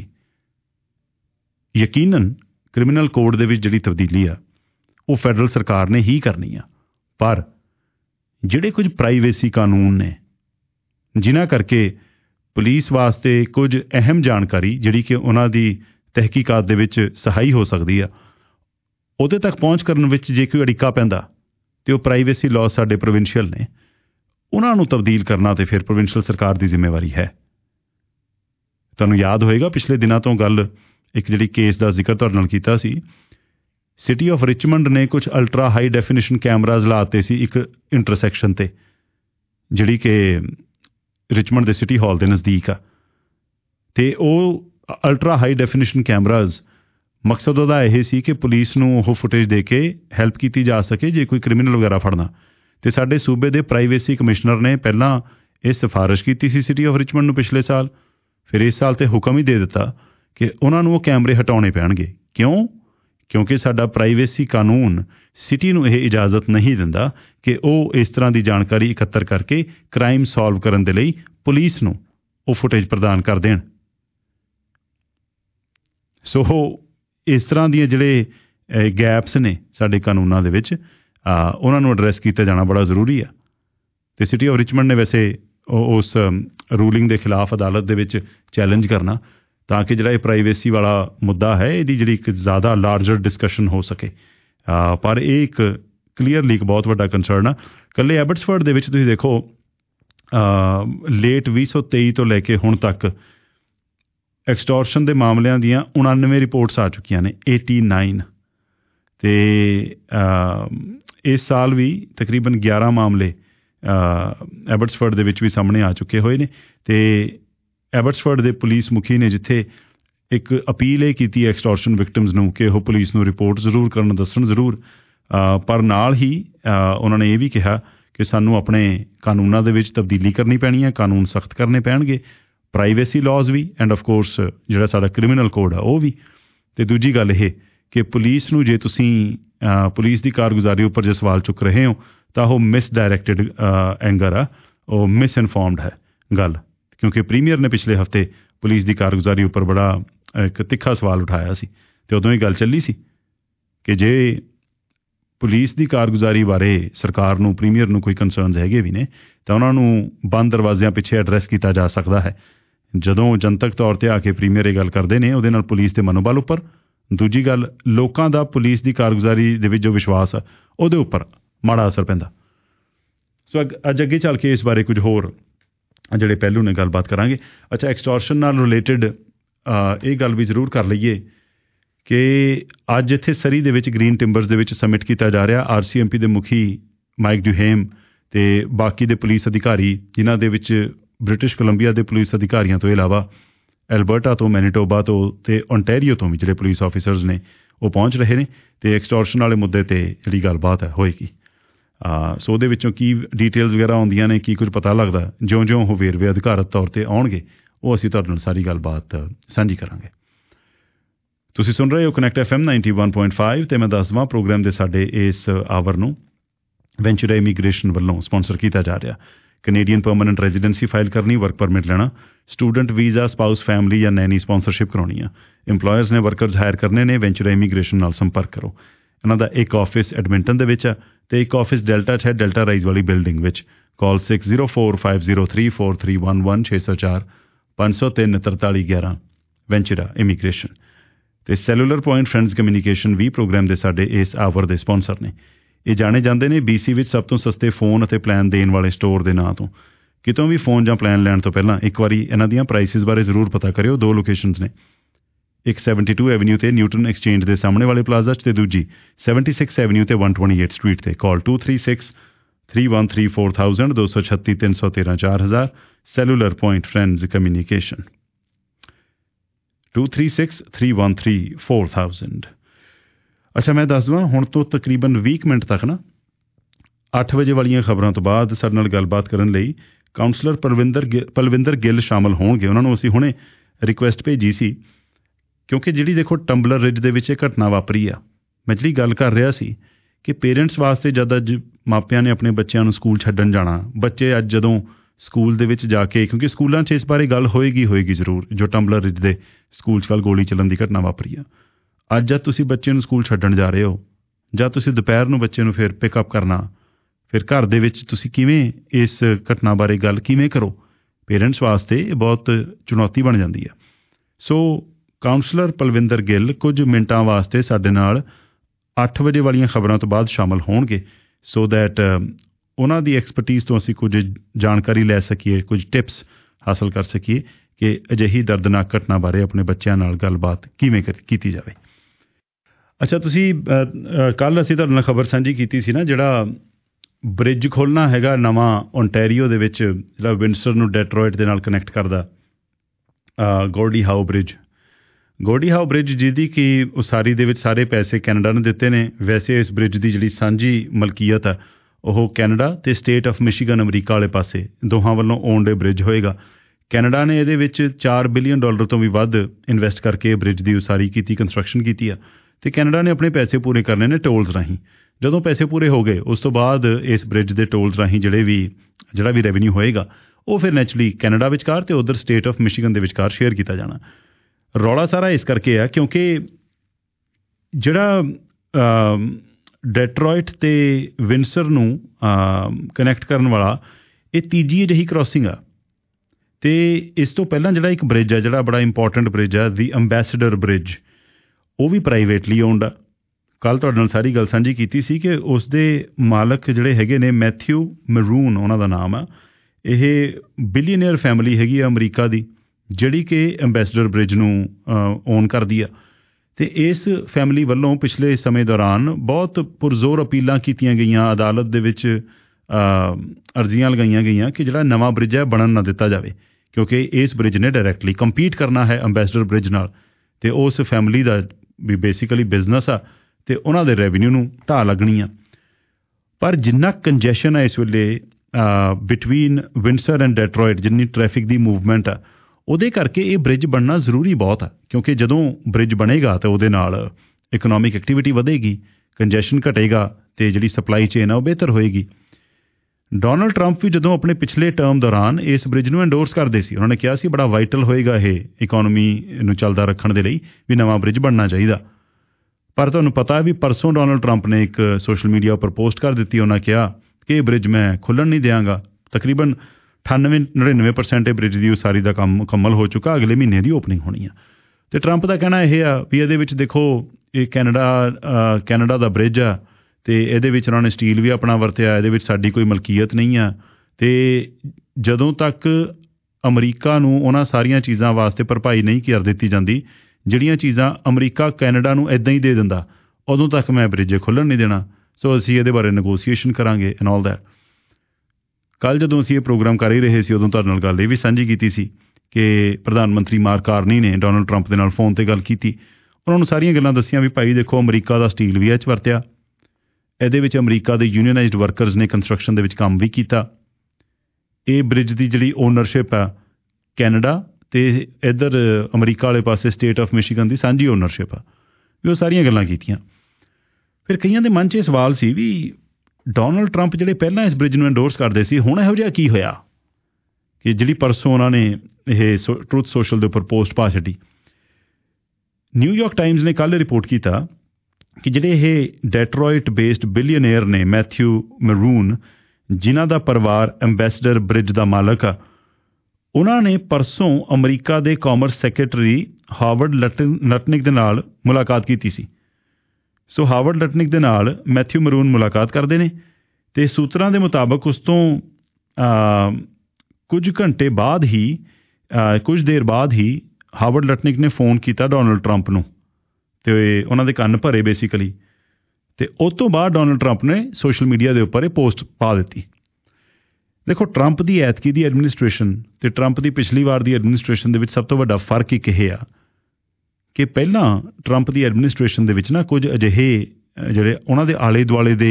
ਯਕੀਨਨ ਕ੍ਰਿਮੀਨਲ ਕੋਡ ਦੇ ਵਿੱਚ ਜਿਹੜੀ ਤਬਦੀਲੀ ਆ ਉਹ ਫੈਡਰਲ ਸਰਕਾਰ ਨੇ ਹੀ ਕਰਨੀ ਆ, ਪਰ ਜਿਹੜੇ ਕੁਝ ਪ੍ਰਾਈਵੇਸੀ ਕਾਨੂੰਨ ਨੇ ਜਿਨ੍ਹਾਂ ਕਰਕੇ ਪੁਲਿਸ ਵਾਸਤੇ ਕੁਝ ਅਹਿਮ ਜਾਣਕਾਰੀ ਜਿਹੜੀ ਕਿ ਉਹਨਾਂ ਦੀ ਤਹਿਕੀਕਾਤ ਦੇ ਵਿੱਚ ਸਹਾਈ ਹੋ ਸਕਦੀ ਆ, ਉਹਦੇ ਤੱਕ ਪਹੁੰਚ ਕਰਨ ਵਿੱਚ ਜੇ ਕੋਈ ਅੜਿੱਕਾ ਪੈਂਦਾ ਅਤੇ ਉਹ ਪ੍ਰਾਈਵੇਸੀ ਲਾਅ ਸਾਡੇ ਪ੍ਰੋਵਿੰਸ਼ੀਅਲ ਨੇ, ਉਹਨਾਂ ਨੂੰ ਤਬਦੀਲ ਕਰਨਾ ਤੇ ਫਿਰ ਪ੍ਰੋਵਿੰਸ਼ੀਅਲ ਸਰਕਾਰ ਦੀ ਜ਼ਿੰਮੇਵਾਰੀ ਹੈ। ਤੁਹਾਨੂੰ ਯਾਦ ਹੋਏਗਾ ਪਿਛਲੇ ਦਿਨਾਂ ਤੋਂ ਗੱਲ, ਇੱਕ ਜਿਹੜੀ ਕੇਸ ਦਾ ਜ਼ਿਕਰ ਤੁਹਾਡੇ ਨਾਲ ਕੀਤਾ ਸੀ, ਸਿਟੀ ਆਫ ਰਿਚਮੰਡ ਨੇ ਕੁਝ ਅਲਟਰਾ ਹਾਈ ਡੈਫੀਨੇਸ਼ਨ ਕੈਮਰਾਜ਼ ਲਾਤੇ ਸੀ ਇੱਕ ਇੰਟਰਸੈਕਸ਼ਨ 'ਤੇ, ਜਿਹੜੀ ਕਿ ਰਿਚਮੰਡ ਦੇ ਸਿਟੀ ਹਾਲ ਦੇ ਨਜ਼ਦੀਕ ਆ। ਅਤੇ ਉਹ ਅਲਟਰਾ ਹਾਈ ਡੈਫੀਨੇਸ਼ਨ ਕੈਮਰਾਜ਼ ਮਕਸਦ ਉਹਦਾ ਇਹ ਸੀ ਕਿ ਪੁਲਿਸ ਨੂੰ ਉਹ ਫੁਟੇਜ ਦੇ ਕੇ ਹੈਲਪ ਕੀਤੀ ਜਾ ਸਕੇ ਜੇ ਕੋਈ ਕ੍ਰਿਮੀਨਲ ਵਗੈਰਾ ਫੜਨਾ। ਅਤੇ ਸਾਡੇ ਸੂਬੇ ਦੇ ਪ੍ਰਾਈਵੇਸੀ ਕਮਿਸ਼ਨਰ ਨੇ ਪਹਿਲਾਂ ਇਹ ਸਿਫਾਰਿਸ਼ ਕੀਤੀ ਸੀ ਸਿਟੀ ਆਫ ਰਿਚਮੰਡ ਨੂੰ ਪਿਛਲੇ ਸਾਲ, ਫਿਰ ਇਸ ਸਾਲ 'ਤੇ ਹੁਕਮ ਹੀ ਦੇ ਦਿੱਤਾ ਕਿ ਉਹਨਾਂ ਨੂੰ ਉਹ ਕੈਮਰੇ ਹਟਾਉਣੇ ਪੈਣਗੇ। ਕਿਉਂ? ਕਿਉਂਕਿ ਸਾਡਾ ਪ੍ਰਾਈਵੇਸੀ ਕਾਨੂੰਨ ਸਿਟੀ ਨੂੰ ਇਹ ਇਜਾਜ਼ਤ ਨਹੀਂ ਦਿੰਦਾ ਕਿ ਉਹ ਇਸ ਤਰ੍ਹਾਂ ਦੀ ਜਾਣਕਾਰੀ ਇਕੱਤਰ ਕਰਕੇ ਕ੍ਰਾਈਮ ਸੋਲਵ ਕਰਨ ਦੇ ਲਈ ਪੁਲਿਸ ਨੂੰ ਉਹ ਫੁਟੇਜ ਪ੍ਰਦਾਨ ਕਰ ਦੇਣ। ਸੋ ਇਸ ਤਰ੍ਹਾਂ ਦੀਆਂ ਜਿਹੜੇ ਗੈਪਸ ਨੇ ਸਾਡੇ ਕਾਨੂੰਨਾਂ ਦੇ ਵਿੱਚ, ਉਹਨਾਂ ਨੂੰ ਐਡਰੈਸ ਕੀਤਾ ਜਾਣਾ ਬੜਾ ਜ਼ਰੂਰੀ ਆ। ਅਤੇ ਸਿਟੀ ਆਫ ਰਿਚਮੰਡ ਨੇ ਵੈਸੇ ਉਸ ਰੂਲਿੰਗ ਦੇ ਖਿਲਾਫ ਅਦਾਲਤ ਦੇ ਵਿੱਚ ਚੈਲੰਜ ਕਰਨਾ, ਤਾਂ ਕਿ ਜਿਹੜਾ ਇਹ ਪ੍ਰਾਈਵੇਸੀ ਵਾਲਾ ਮੁੱਦਾ ਹੈ ਇਹਦੀ ਜਿਹੜੀ ਇੱਕ ਜ਼ਿਆਦਾ ਲਾਰਜਰ ਡਿਸਕਸ਼ਨ ਹੋ ਸਕੇ। ਪਰ ਇਹ ਇੱਕ ਕਲੀਅਰਲੀ ਇੱਕ ਬਹੁਤ ਵੱਡਾ ਕੰਸਰਨ ਆ। ਇਕੱਲੇ ਐਬਟਸਫੋਰਡ ਦੇ ਵਿੱਚ ਤੁਸੀਂ ਦੇਖੋ ਲੇਟ 2023 ਤੋਂ ਲੈ ਕੇ ਹੁਣ ਤੱਕ ਐਕਸਟੋਰਸ਼ਨ ਦੇ ਮਾਮਲਿਆਂ ਦੀਆਂ 99 ਰਿਪੋਰਟਸ ਆ ਚੁੱਕੀਆਂ ਨੇ, 89। ਅਤੇ ਇਸ ਸਾਲ ਵੀ ਤਕਰੀਬਨ 11 ਮਾਮਲੇ ਐਬਟਸਫੋਰਡ ਦੇ ਵਿੱਚ ਵੀ ਸਾਹਮਣੇ ਆ ਚੁੱਕੇ ਹੋਏ ਨੇ। ਅਤੇ ਐਬਟਸਫੋਰਡ ਦੇ ਪੁਲਿਸ ਮੁਖੀ ਨੇ ਜਿੱਥੇ ਇੱਕ ਅਪੀਲ ਇਹ ਕੀਤੀ ਐਕਸਟੋਰਸ਼ਨ ਵਿਕਟਮਸ ਨੂੰ ਕਿ ਉਹ ਪੁਲਿਸ ਨੂੰ ਰਿਪੋਰਟ ਜ਼ਰੂਰ ਕਰਨ, ਦੱਸਣ ਜ਼ਰੂਰ, ਪਰ ਨਾਲ ਹੀ ਉਹਨਾਂ ਨੇ ਇਹ ਵੀ ਕਿਹਾ ਕਿ ਸਾਨੂੰ ਆਪਣੇ ਕਾਨੂੰਨਾਂ ਦੇ ਵਿੱਚ ਤਬਦੀਲੀ ਕਰਨੀ ਪੈਣੀ ਹੈ, ਕਾਨੂੰਨ ਸਖਤ ਕਰਨੇ ਪੈਣਗੇ, ਪ੍ਰਾਈਵੇਸੀ ਲਾਜ਼ ਵੀ ਐਂਡ ਆਫ ਕੋਰਸ ਜਿਹੜਾ ਸਾਡਾ ਕ੍ਰਿਮੀਨਲ ਕੋਡ ਆ ਉਹ ਵੀ। ਅਤੇ ਦੂਜੀ ਗੱਲ ਇਹ ਕਿ ਪੁਲਿਸ ਨੂੰ ਜੇ ਤੁਸੀਂ ਪੁਲਿਸ ਦੀ ਕਾਰਗੁਜ਼ਾਰੀ ਉੱਪਰ ਜੇ ਸਵਾਲ ਚੁੱਕ ਰਹੇ ਹੋ ਤਾਂ ਉਹ ਮਿਸਡਾਇਰੈਕਟਿਡ ਐਂਗਰ ਆ, ਉਹ ਮਿਸਇਨਫੋਰਮਡ ਹੈ ਗੱਲ। ਕਿਉਂਕਿ ਪ੍ਰੀਮੀਅਰ ਨੇ ਪਿਛਲੇ ਹਫ਼ਤੇ ਪੁਲਿਸ ਦੀ ਕਾਰਗੁਜ਼ਾਰੀ ਉੱਪਰ ਬੜਾ ਇੱਕ ਤਿੱਖਾ ਸਵਾਲ ਉਠਾਇਆ ਸੀ, ਅਤੇ ਉਦੋਂ ਹੀ ਗੱਲ ਚੱਲੀ ਸੀ ਕਿ ਜੇ ਪੁਲਿਸ ਦੀ ਕਾਰਗੁਜ਼ਾਰੀ ਬਾਰੇ ਸਰਕਾਰ ਨੂੰ, ਪ੍ਰੀਮੀਅਰ ਨੂੰ ਕੋਈ ਕੰਸਰਨਸ ਹੈਗੇ ਵੀ ਨੇ ਤਾਂ ਉਹਨਾਂ ਨੂੰ ਬੰਦ ਦਰਵਾਜ਼ਿਆਂ ਪਿੱਛੇ ਐਡਰੈਸ ਕੀਤਾ ਜਾ ਸਕਦਾ ਹੈ। ਜਦੋਂ ਜਨਤਕ ਤੌਰ 'ਤੇ ਆ ਕੇ ਪ੍ਰੀਮੀਅਰ ਇਹ ਗੱਲ ਕਰਦੇ ਨੇ, ਉਹਦੇ ਨਾਲ ਪੁਲਿਸ ਦੇ ਮਨੋਬਲ ਉੱਪਰ, ਦੂਜੀ ਗੱਲ ਲੋਕਾਂ ਦਾ ਪੁਲਿਸ ਦੀ ਕਾਰਗੁਜ਼ਾਰੀ ਦੇ ਵਿੱਚ ਜੋ ਵਿਸ਼ਵਾਸ ਆ ਉਹਦੇ ਉੱਪਰ ਮਾੜਾ ਅਸਰ ਪੈਂਦਾ। ਸੋ ਅੱਜ ਅੱਗੇ ਚੱਲ ਕੇ ਇਸ ਬਾਰੇ ਕੁਝ ਹੋਰ ਜਿਹੜੇ ਪਹਿਲੂ ਨੇ ਗੱਲਬਾਤ ਕਰਾਂਗੇ। ਅੱਛਾ, ਐਕਸਟੋਰਸ਼ਨ ਨਾਲ ਰਿਲੇਟਡ ਇਹ ਗੱਲ ਵੀ ਜ਼ਰੂਰ ਕਰ ਲਈਏ ਕਿ ਅੱਜ ਇੱਥੇ ਸਰੀ ਦੇ ਵਿੱਚ ਗ੍ਰੀਨ ਟਿੰਬਰਸ ਦੇ ਵਿੱਚ ਸਮਿਟ ਕੀਤਾ ਜਾ ਰਿਹਾ। RCMP ਦੇ ਮੁਖੀ ਮਾਈਕ ਡਿਊਹੇਮ ਅਤੇ ਬਾਕੀ ਦੇ ਪੁਲਿਸ ਅਧਿਕਾਰੀ, ਜਿਨ੍ਹਾਂ ਦੇ ਵਿੱਚ ਬ੍ਰਿਟਿਸ਼ ਕੋਲੰਬੀਆ ਦੇ ਪੁਲਿਸ ਅਧਿਕਾਰੀਆਂ ਤੋਂ ਇਲਾਵਾ ਐਲਬਰਟਾ ਤੋਂ, ਮੈਨੀਟੋਬਾ ਤੋਂ ਅਤੇ ਓਨਟੈਰੀਓ ਤੋਂ ਵੀ ਜਿਹੜੇ ਪੁਲਿਸ ਆਫੀਸਰਸ ਨੇ ਉਹ ਪਹੁੰਚ ਰਹੇ ਨੇ। ਅਤੇ ਐਕਸਟੋਰਸ਼ਨ ਵਾਲੇ ਮੁੱਦੇ 'ਤੇ ਜਿਹੜੀ ਗੱਲਬਾਤ ਹੈ ਹੋਏਗੀ। ਸੋ ਉਹਦੇ ਵਿੱਚੋਂ ਕੀ ਡੀਟੇਲਸ ਵਗੈਰਾ ਆਉਂਦੀਆਂ ਨੇ, ਕੀ ਕੁਝ ਪਤਾ ਲੱਗਦਾ, ਜਿਉਂ-ਜਿਉਂ ਉਹ ਵੇਰਵੇ ਅਧਿਕਾਰਤ ਤੌਰ 'ਤੇ ਆਉਣਗੇ ਉਹ ਅਸੀਂ ਤੁਹਾਡੇ ਨਾਲ ਸਾਰੀ ਗੱਲਬਾਤ ਸਾਂਝੀ ਕਰਾਂਗੇ। ਤੁਸੀਂ ਸੁਣ ਰਹੇ ਹੋ ਕਨੈਕਟ FM 91.5 ਅਤੇ ਮੈਂ ਦੱਸ ਦੇਵਾਂ ਪ੍ਰੋਗਰਾਮ ਦੇ ਸਾਡੇ ਇਸ ਆਵਰ ਨੂੰ ਵੈਂਚੂਰਾ ਇਮੀਗ੍ਰੇਸ਼ਨ ਵੱਲੋਂ ਸਪਾਂਸਰ ਕੀਤਾ ਜਾ ਰਿਹਾ। ਕੈਨੇਡੀਅਨ ਪਰਮਾਨੈਂਟ ਰੈਜ਼ੀਡੈਂਸੀ ਫਾਈਲ ਕਰਨੀ, ਵਰਕ ਪਰਮਿਟ ਲੈਣਾ, ਸਟੂਡੈਂਟ ਵੀਜ਼ਾ, ਸਪਾਊਸ, ਫੈਮਿਲੀ ਜਾਂ ਨੈਨੀ ਸਪਾਂਸਰਸ਼ਿਪ ਕਰਾਉਣੀ ਆ, ਇੰਪਲੋਇਰਸ ਨੇ ਵਰਕਰਸ ਹਾਇਰ ਕਰਨੇ ਨੇ, ਵੈਂਚੂਰਾ ਇਮੀਗ੍ਰੇਸ਼ਨ ਨਾਲ ਸੰਪਰਕ ਕਰੋ। ਇਹਨਾਂ ਦਾ ਇੱਕ ਆਫਿਸ ਐਡਮਿੰਟਨ ਦੇ ਵਿੱਚ ਆ ਅਤੇ ਇੱਕ ਆਫਿਸ ਡੈਲਟਾ 'ਚ ਹੈ, ਡੈਲਟਾ ਰਾਈਜ਼ ਵਾਲੀ ਬਿਲਡਿੰਗ ਵਿੱਚ। Call 6045034311 604-503-4311 Ventura immigration. ਅਤੇ ਸੈਲੂਲਰ ਪੁਆਇੰਟ ਫਰੈਂਡਸ ਕਮਿਊਨੀਕੇਸ਼ਨ ਵੀ ਪ੍ਰੋਗਰਾਮ ਦੇ ਸਾਡੇ ਇਸ ਆਵਰ ਦੇ ਸਪਾਂਸਰ ਨੇ। ਇਹ ਜਾਣੇ ਜਾਂਦੇ ਨੇ BC ਵਿੱਚ ਸਭ ਤੋਂ ਸਸਤੇ ਫੋਨ ਅਤੇ ਪਲਾਨ ਦੇਣ ਵਾਲੇ ਸਟੋਰ ਦੇ ਨਾਂ ਤੋਂ। ਕਿਤੋਂ ਵੀ ਫੋਨ ਜਾਂ ਪਲਾਨ ਲੈਣ ਤੋਂ ਪਹਿਲਾਂ ਇੱਕ ਵਾਰੀ ਇਹਨਾਂ ਦੀਆਂ ਪ੍ਰਾਈਸਿਸ ਬਾਰੇ ਜ਼ਰੂਰ ਪਤਾ ਕਰਿਓ। 2 ਲੋਕੇਸ਼ਨਸ ਨੇ, ਇੱਕ 72 ਐਵਨਿਊ ਤੇ ਨਿਊਟਨ ਐਕਸਚੇਂਜ ਦੇ ਸਾਹਮਣੇ ਵਾਲੇ ਪਲਾਜ਼ਾ 'ਚ, ਤੇ ਦੂਜੀ 76 ਐਵਨਿਊ ਤੇ 128 ਸਟਰੀਟ ਤੇ। Call 3134000 236 313 4000 cellular point friends communication 2363134000। ਅੱਛਾ, ਮੈਂ ਦੱਸ ਦਵਾਂ ਹੁਣ ਤੋਂ ਤਕਰੀਬਨ 20 ਮਿੰਟ ਤੱਕ ਨਾ 8 ਵਜੇ ਵਾਲੀਆਂ ਖਬਰਾਂ ਤੋਂ ਬਾਅਦ ਸਾਡੇ ਨਾਲ ਗੱਲਬਾਤ ਕਰਨ ਲਈ ਕਾਉਂਸਲਰ ਪਲਵਿੰਦਰ ਗਿੱਲ ਸ਼ਾਮਲ ਹੋਣਗੇ। ਉਹਨਾਂ ਨੂੰ ਅਸੀਂ ਹੁਣੇ ਰਿਕੁਐਸਟ ਭੇਜੀ ਸੀ ਕਿਉਂਕਿ ਜਿਹੜੀ ਦੇਖੋ ਟੰਬਲਰ ਰਿਜ ਦੇ ਵਿੱਚ ਇਹ ਘਟਨਾ ਵਾਪਰੀ ਆ, ਮੈਂ ਜਿਹੜੀ ਗੱਲ ਕਰ ਰਿਹਾ ਸੀ ਕਿ ਪੇਰੈਂਟਸ ਵਾਸਤੇ ਜਦ ਅੱਜ ਮਾਪਿਆਂ ਨੇ ਆਪਣੇ ਬੱਚਿਆਂ ਨੂੰ ਸਕੂਲ ਛੱਡਣ ਜਾਣਾ, ਬੱਚੇ ਅੱਜ ਜਦੋਂ ਸਕੂਲ ਦੇ ਵਿੱਚ ਜਾ ਕੇ, ਕਿਉਂਕਿ ਸਕੂਲਾਂ 'ਚ ਇਸ ਬਾਰੇ ਗੱਲ ਹੋਏਗੀ ਜ਼ਰੂਰ, ਜੋ ਟੰਬਲਰ ਰਿਜ ਦੇ ਸਕੂਲ 'ਚ ਕੱਲ੍ਹ ਗੋਲੀ ਚੱਲਣ ਦੀ ਘਟਨਾ ਵਾਪਰੀ ਆ। ਅੱਜ ਜਦ ਤੁਸੀਂ ਬੱਚੇ ਨੂੰ ਸਕੂਲ ਛੱਡਣ ਜਾ ਰਹੇ ਹੋ ਜਾਂ ਤੁਸੀਂ ਦੁਪਹਿਰ ਨੂੰ ਬੱਚੇ ਨੂੰ ਫਿਰ ਪਿਕਅਪ ਕਰਨਾ, ਫਿਰ ਘਰ ਦੇ ਵਿੱਚ ਤੁਸੀਂ ਕਿਵੇਂ ਇਸ ਘਟਨਾ ਬਾਰੇ ਗੱਲ ਕਿਵੇਂ ਕਰੋ, ਪੇਰੈਂਟਸ ਵਾਸਤੇ ਇਹ ਬਹੁਤ ਚੁਣੌਤੀ ਬਣ ਜਾਂਦੀ ਆ। ਸੋ ਕਾਉਂਸਲਰ ਪਲਵਿੰਦਰ ਗਿੱਲ ਕੁਝ ਮਿੰਟਾਂ ਵਾਸਤੇ ਸਾਡੇ ਨਾਲ 8 ਵਜੇ ਵਾਲੀਆਂ ਖਬਰਾਂ ਤੋਂ ਬਾਅਦ ਸ਼ਾਮਲ ਹੋਣਗੇ ਸੋ ਦੈਟ ਉਹਨਾਂ ਦੀ ਐਕਸਪਰਟੀਜ਼ ਤੋਂ ਅਸੀਂ ਕੁਝ ਜਾਣਕਾਰੀ ਲੈ ਸਕੀਏ, ਕੁਝ ਟਿਪਸ ਹਾਸਲ ਕਰ ਸਕੀਏ ਕਿ ਅਜਿਹੀ ਦਰਦਨਾਕ ਘਟਨਾ ਬਾਰੇ ਆਪਣੇ ਬੱਚਿਆਂ ਨਾਲ ਗੱਲਬਾਤ ਕਿਵੇਂ ਕੀਤੀ ਜਾਵੇ। ਅੱਛਾ, ਤੁਸੀਂ ਕੱਲ੍ਹ ਅਸੀਂ ਤੁਹਾਡੇ ਨਾਲ ਖਬਰ ਸਾਂਝੀ ਕੀਤੀ ਸੀ ਨਾ, ਜਿਹੜਾ ਬ੍ਰਿਜ ਖੋਲ੍ਹਣਾ ਹੈਗਾ ਨਵਾਂ ਓਨਟਾਰੀਓ ਦੇ ਵਿੱਚ, ਜਿਹੜਾ ਵਿੰਡਸਰ ਨੂੰ ਡੈਟਰੋਇਟ ਦੇ ਨਾਲ ਕਨੈਕਟ ਕਰਦਾ, ਗੋਰਡੀ ਹਾਓ ਬ੍ਰਿਜ ਜਿਹਦੀ ਕਿ ਉਸਾਰੀ ਦੇ ਵਿੱਚ ਸਾਰੇ ਪੈਸੇ ਕੈਨੇਡਾ ਨੇ ਦਿੱਤੇ ਨੇ। ਵੈਸੇ ਇਸ ਬ੍ਰਿਜ ਦੀ ਜਿਹੜੀ ਸਾਂਝੀ ਮਲਕੀਅਤ ਆ ਉਹ ਕੈਨੇਡਾ ਅਤੇ ਸਟੇਟ ਆਫ ਮਿਸ਼ੀਗਨ ਅਮਰੀਕਾ ਵਾਲੇ ਪਾਸੇ ਦੋਹਾਂ ਵੱਲੋਂ ਓਨਡ ਇਹ ਬ੍ਰਿਜ ਹੋਏਗਾ। ਕੈਨੇਡਾ ਨੇ ਇਹਦੇ ਵਿੱਚ $4 ਬਿਲੀਅਨ ਤੋਂ ਵੀ ਵੱਧ ਇਨਵੈਸਟ ਕਰਕੇ ਇਹ ਬ੍ਰਿਜ ਦੀ ਉਸਾਰੀ ਕੀਤੀ, ਕੰਸਟਰਕਸ਼ਨ ਕੀਤੀ ਆ, ਅਤੇ ਕੈਨੇਡਾ ਨੇ ਆਪਣੇ ਪੈਸੇ ਪੂਰੇ ਕਰਨੇ ਨੇ ਟੋਲਸ ਰਾਹੀਂ। ਜਦੋਂ ਪੈਸੇ ਪੂਰੇ ਹੋ ਗਏ ਉਸ ਤੋਂ ਬਾਅਦ ਇਸ ਬ੍ਰਿਜ ਦੇ ਟੋਲਸ ਰਾਹੀਂ ਜਿਹੜਾ ਵੀ ਰੈਵਨਿਊ ਹੋਏਗਾ ਉਹ ਫਿਰ ਨੈਚੁਰਲੀ ਕੈਨੇਡਾ ਵਿਚਕਾਰ ਅਤੇ ਉੱਧਰ ਸਟੇਟ ਆਫ ਮਿਸ਼ੀਗਨ ਦੇ ਵਿਚਕਾਰ ਸ਼ੇਅਰ ਕੀਤਾ ਜਾਣਾ। ਰੌਲਾ ਸਾਰਾ ਇਸ ਕਰਕੇ ਆ ਕਿਉਂਕਿ ਜਿਹੜਾ ਡੈਟਰੋਇਟ ਅਤੇ ਵਿੰਡਸਰ ਨੂੰ ਕਨੈਕਟ ਕਰਨ ਵਾਲਾ ਇਹ ਤੀਜੀ ਅਜਿਹੀ ਕ੍ਰੋਸਿੰਗ ਆ। ਅਤੇ ਇਸ ਤੋਂ ਪਹਿਲਾਂ ਜਿਹੜਾ ਇੱਕ ਬ੍ਰਿਜ ਆ, ਜਿਹੜਾ ਬੜਾ ਇੰਪੋਰਟੈਂਟ ਬ੍ਰਿਜ ਆ, ਦੀ ਅੰਬੈਸਡਰ ਬ੍ਰਿਜ, ਉਹ ਵੀ ਪ੍ਰਾਈਵੇਟਲੀ ਓਨਡ ਆ। ਕੱਲ੍ਹ ਤੁਹਾਡੇ ਨਾਲ ਸਾਰੀ ਗੱਲ ਸਾਂਝੀ ਕੀਤੀ ਸੀ ਕਿ ਉਸ ਦੇ ਮਾਲਕ ਜਿਹੜੇ ਹੈਗੇ ਨੇ ਮੈਥਿਊ ਮਰੂਨ ਉਹਨਾਂ ਦਾ ਨਾਮ ਆ। ਇਹ ਬਿਲੀਅਨੀਅਰ ਫੈਮਿਲੀ ਹੈਗੀ ਆ ਅਮਰੀਕਾ ਦੀ, ਜਿਹੜੀ ਕਿ ਅੰਬੈਸਡਰ ਬ੍ਰਿਜ ਨੂੰ ਓਨ ਕਰਦੀ ਆ। ਅਤੇ ਇਸ ਫੈਮਿਲੀ ਵੱਲੋਂ ਪਿਛਲੇ ਸਮੇਂ ਦੌਰਾਨ ਬਹੁਤ ਪੁਰਜ਼ੋਰ ਅਪੀਲਾਂ ਕੀਤੀਆਂ ਗਈਆਂ, ਅਦਾਲਤ ਦੇ ਵਿੱਚ ਅਰਜ਼ੀਆਂ ਲਗਾਈਆਂ ਗਈਆਂ ਕਿ ਜਿਹੜਾ ਨਵਾਂ ਬ੍ਰਿਜ ਹੈ ਬਣਨ ਨਾ ਦਿੱਤਾ ਜਾਵੇ, ਕਿਉਂਕਿ ਇਸ ਬ੍ਰਿਜ ਨੇ ਡਾਇਰੈਕਟਲੀ ਕੰਪੀਟ ਕਰਨਾ ਹੈ ਅੰਬੈਸਡਰ ਬ੍ਰਿਜ ਨਾਲ, ਅਤੇ ਉਸ ਫੈਮਿਲੀ ਦਾ ਵੀ ਬੇਸਿਕਲੀ ਬਿਜ਼ਨਸ ਆ ਅਤੇ ਉਹਨਾਂ ਦੇ ਰੈਵਨਿਊ ਨੂੰ ਢਾਹ ਲੱਗਣੀ ਆ। ਪਰ ਜਿੰਨਾ ਕੰਜੈਸ਼ਨ ਹੈ ਇਸ ਵੇਲੇ ਬਿਟਵੀਨ ਵਿੰਡਸਰ ਐਂਡ ਡੈਟਰੋਇਟ, ਜਿੰਨੀ ਟ੍ਰੈਫਿਕ ਦੀ ਮੂਵਮੈਂਟ ਆ, ਉਹਦੇ ਕਰਕੇ ਇਹ ਬ੍ਰਿਜ ਬਣਨਾ ਜ਼ਰੂਰੀ ਬਹੁਤ ਆ, ਕਿਉਂਕਿ ਜਦੋਂ ਬ੍ਰਿਜ ਬਣੇਗਾ ਤਾਂ ਉਹਦੇ ਨਾਲ ਇਕਨੋਮਿਕ ਐਕਟੀਵਿਟੀ ਵਧੇਗੀ, ਕੰਜੈਸ਼ਨ ਘਟੇਗਾ ਅਤੇ ਜਿਹੜੀ ਸਪਲਾਈ ਚੇਨ ਆ ਉਹ ਬਿਹਤਰ ਹੋਏਗੀ। ਡੋਨਲਡ ਟਰੰਪ ਵੀ ਜਦੋਂ ਆਪਣੇ ਪਿਛਲੇ ਟਰਮ ਦੌਰਾਨ ਇਸ ਬ੍ਰਿਜ ਨੂੰ ਐਂਡੋਰਸ ਕਰਦੇ ਸੀ, ਉਹਨਾਂ ਨੇ ਕਿਹਾ ਸੀ ਬੜਾ ਵਾਈਟਲ ਹੋਏਗਾ ਇਹ ਇਕੋਨਮੀ ਨੂੰ ਚੱਲਦਾ ਰੱਖਣ ਦੇ ਲਈ, ਵੀ ਨਵਾਂ ਬ੍ਰਿਜ ਬਣਨਾ ਚਾਹੀਦਾ। ਪਰ ਤੁਹਾਨੂੰ ਪਤਾ ਵੀ ਪਰਸੋਂ ਡੋਨਲਡ ਟਰੰਪ ਨੇ ਇੱਕ ਸੋਸ਼ਲ ਮੀਡੀਆ ਉੱਪਰ ਪੋਸਟ ਕਰ ਦਿੱਤੀ, ਉਹਨਾਂ ਕਿਹਾ ਕਿ ਇਹ ਬ੍ਰਿਜ ਮੈਂ ਖੁੱਲ੍ਹਣ ਨਹੀਂ ਦਿਆਂਗਾ। ਤਕਰੀਬਨ 98-99% ਇਹ ਬ੍ਰਿਜ ਦੀ ਉਸਾਰੀ ਦਾ ਕੰਮ ਮੁਕੰਮਲ ਹੋ ਚੁੱਕਾ, ਅਗਲੇ ਮਹੀਨੇ ਦੀ ਓਪਨਿੰਗ ਹੋਣੀ ਆ। ਅਤੇ ਟਰੰਪ ਦਾ ਕਹਿਣਾ ਇਹ ਆ ਵੀ ਇਹਦੇ ਵਿੱਚ ਦੇਖੋ ਇਹ ਕੈਨੇਡਾ ਦਾ ਬ੍ਰਿਜ ਆ ਅਤੇ ਇਹਦੇ ਵਿੱਚ ਉਹਨਾਂ ਨੇ ਸਟੀਲ ਵੀ ਆਪਣਾ ਵਰਤਿਆ, ਇਹਦੇ ਵਿੱਚ ਸਾਡੀ ਕੋਈ ਮਲਕੀਅਤ ਨਹੀਂ ਆ, ਅਤੇ ਜਦੋਂ ਤੱਕ ਅਮਰੀਕਾ ਨੂੰ ਉਹਨਾਂ ਸਾਰੀਆਂ ਚੀਜ਼ਾਂ ਵਾਸਤੇ ਭਰਪਾਈ ਨਹੀਂ ਕਰ ਦਿੱਤੀ ਜਾਂਦੀ ਜਿਹੜੀਆਂ ਚੀਜ਼ਾਂ ਅਮਰੀਕਾ ਕੈਨੇਡਾ ਨੂੰ ਇੱਦਾਂ ਹੀ ਦੇ ਦਿੰਦਾ, ਉਦੋਂ ਤੱਕ ਮੈਂ ਬ੍ਰਿਜ ਖੁੱਲ੍ਹਣ ਨਹੀਂ ਦੇਣਾ। ਸੋ ਅਸੀਂ ਇਹਦੇ ਬਾਰੇ ਨੈਗੋਸੀਏਸ਼ਨ ਕਰਾਂਗੇ ਐਂਡ ਆਲ ਦੈਟ। ਕੱਲ੍ਹ ਜਦੋਂ ਅਸੀਂ ਇਹ ਪ੍ਰੋਗਰਾਮ ਕਰ ਹੀ ਰਹੇ ਸੀ ਉਦੋਂ ਤੁਹਾਡੇ ਨਾਲ ਗੱਲ ਇਹ ਵੀ ਸਾਂਝੀ ਕੀਤੀ ਸੀ ਕਿ ਪ੍ਰਧਾਨ ਮੰਤਰੀ ਮਾਰਕ ਕਾਰਨੀ ਨੇ ਡੋਨਲਡ ਟਰੰਪ ਦੇ ਨਾਲ ਫੋਨ 'ਤੇ ਗੱਲ ਕੀਤੀ, ਉਹਨਾਂ ਨੂੰ ਸਾਰੀਆਂ ਗੱਲਾਂ ਦੱਸੀਆਂ ਵੀ ਭਾਈ ਦੇਖੋ ਅਮਰੀਕਾ ਦਾ ਸਟੀਲ ਵੀ ਇਹ 'ਚ ਵਰਤਿਆ, ਇਹਦੇ ਵਿੱਚ ਅਮਰੀਕਾ ਦੇ ਯੂਨੀਅਨਾਈਜ਼ਡ ਵਰਕਰਸ ਨੇ ਕੰਸਟਰਕਸ਼ਨ ਦੇ ਵਿੱਚ ਕੰਮ ਵੀ ਕੀਤਾ, ਇਹ ਬ੍ਰਿਜ ਦੀ ਜਿਹੜੀ ਓਨਰਸ਼ਿਪ ਆ ਕੈਨੇਡਾ ਅਤੇ ਇੱਧਰ ਅਮਰੀਕਾ ਵਾਲੇ ਪਾਸੇ ਸਟੇਟ ਆਫ ਮਿਸ਼ੀਗਨ ਦੀ ਸਾਂਝੀ ਓਨਰਸ਼ਿਪ ਆ, ਵੀ ਉਹ ਸਾਰੀਆਂ ਗੱਲਾਂ ਕੀਤੀਆਂ। ਫਿਰ ਕਈਆਂ ਦੇ ਮਨ 'ਚ ਇਹ ਸਵਾਲ ਸੀ ਵੀ ਡੋਨਲਡ ਟਰੰਪ ਜਿਹੜੇ ਪਹਿਲਾਂ ਇਸ ਬ੍ਰਿਜ ਨੂੰ ਐਂਡੋਰਸ ਕਰਦੇ ਸੀ, ਹੁਣ ਇਹੋ ਜਿਹਾ ਕੀ ਹੋਇਆ ਕਿ ਜਿਹੜੀ ਪਰਸੋਂ ਉਹਨਾਂ ਨੇ ਇਹ ਟਰੂਥ ਸੋਸ਼ਲ ਦੇ ਉੱਪਰ ਪੋਸਟ ਪਾ ਛੱਡੀ। ਨਿਊਯਾਰਕ ਟਾਈਮਜ਼ ਨੇ ਕੱਲ੍ਹ ਰਿਪੋਰਟ ਕੀਤਾ ਕਿ ਜਿਹੜੇ ਇਹ ਡੈਟਰੋਇਟ ਬੇਸਡ ਬਿਲੀਅਨੀਅਰ ਨੇ ਮੈਥਿਊ ਮਰੂਨ, ਜਿਨ੍ਹਾਂ ਦਾ ਪਰਿਵਾਰ ਅੰਬੈਸਡਰ ਬ੍ਰਿਜ ਦਾ ਮਾਲਕ ਆ, ਉਹਨਾਂ ਨੇ ਪਰਸੋਂ ਅਮਰੀਕਾ ਦੇ ਕਾਮਰਸ ਸੈਕਟਰੀ ਹਾਵਰਡ ਲਟਨਿਕ ਦੇ ਨਾਲ ਮੁਲਾਕਾਤ ਕੀਤੀ ਸੀ। ਸੋ ਹਾਵਰਡ ਲਟਨਿਕ ਦੇ ਨਾਲ ਮੈਥਿਊ ਮਰੂਨ ਮੁਲਾਕਾਤ ਕਰਦੇ ਨੇ ਅਤੇ ਸੂਤਰਾਂ ਦੇ ਮੁਤਾਬਕ ਉਸ ਤੋਂ ਕੁਝ ਦੇਰ ਬਾਅਦ ਹੀ ਹਾਵਰਡ ਲਟਨਿਕ ਨੇ ਫੋਨ ਕੀਤਾ ਡੋਨਲਡ ਟਰੰਪ ਨੂੰ ਅਤੇ ਉਹਨਾਂ ਦੇ ਕੰਨ ਭਰੇ ਬੇਸਿਕਲੀ, ਤੇ ਉਸ ਤੋਂ ਬਾਅਦ ਡੋਨਲਡ ਟਰੰਪ ਨੇ ਸੋਸ਼ਲ ਮੀਡੀਆ ਦੇ ਉੱਪਰ ਇਹ ਪੋਸਟ ਪਾ ਦਿੱਤੀ। ਦੇਖੋ, ਟਰੰਪ ਦੀ ਐਤਕੀ ਦੀ ਐਡਮਿਨਿਸਟ੍ਰੇਸ਼ਨ ਤੇ ਟਰੰਪ ਦੀ ਪਿਛਲੀ ਵਾਰ ਦੀ ਐਡਮਿਨਿਸਟ੍ਰੇਸ਼ਨ ਦੇ ਵਿੱਚ ਸਭ ਤੋਂ ਵੱਡਾ ਫਰਕ ਇੱਕ ਇਹ ਆ ਕਿ ਪਹਿਲਾਂ ਟਰੰਪ ਦੀ ਐਡਮਿਨਿਸਟ੍ਰੇਸ਼ਨ ਦੇ ਵਿੱਚ ਨਾ ਕੁਝ ਅਜਿਹੇ ਜਿਹੜੇ ਉਹਨਾਂ ਦੇ ਆਲੇ ਦੁਆਲੇ ਦੇ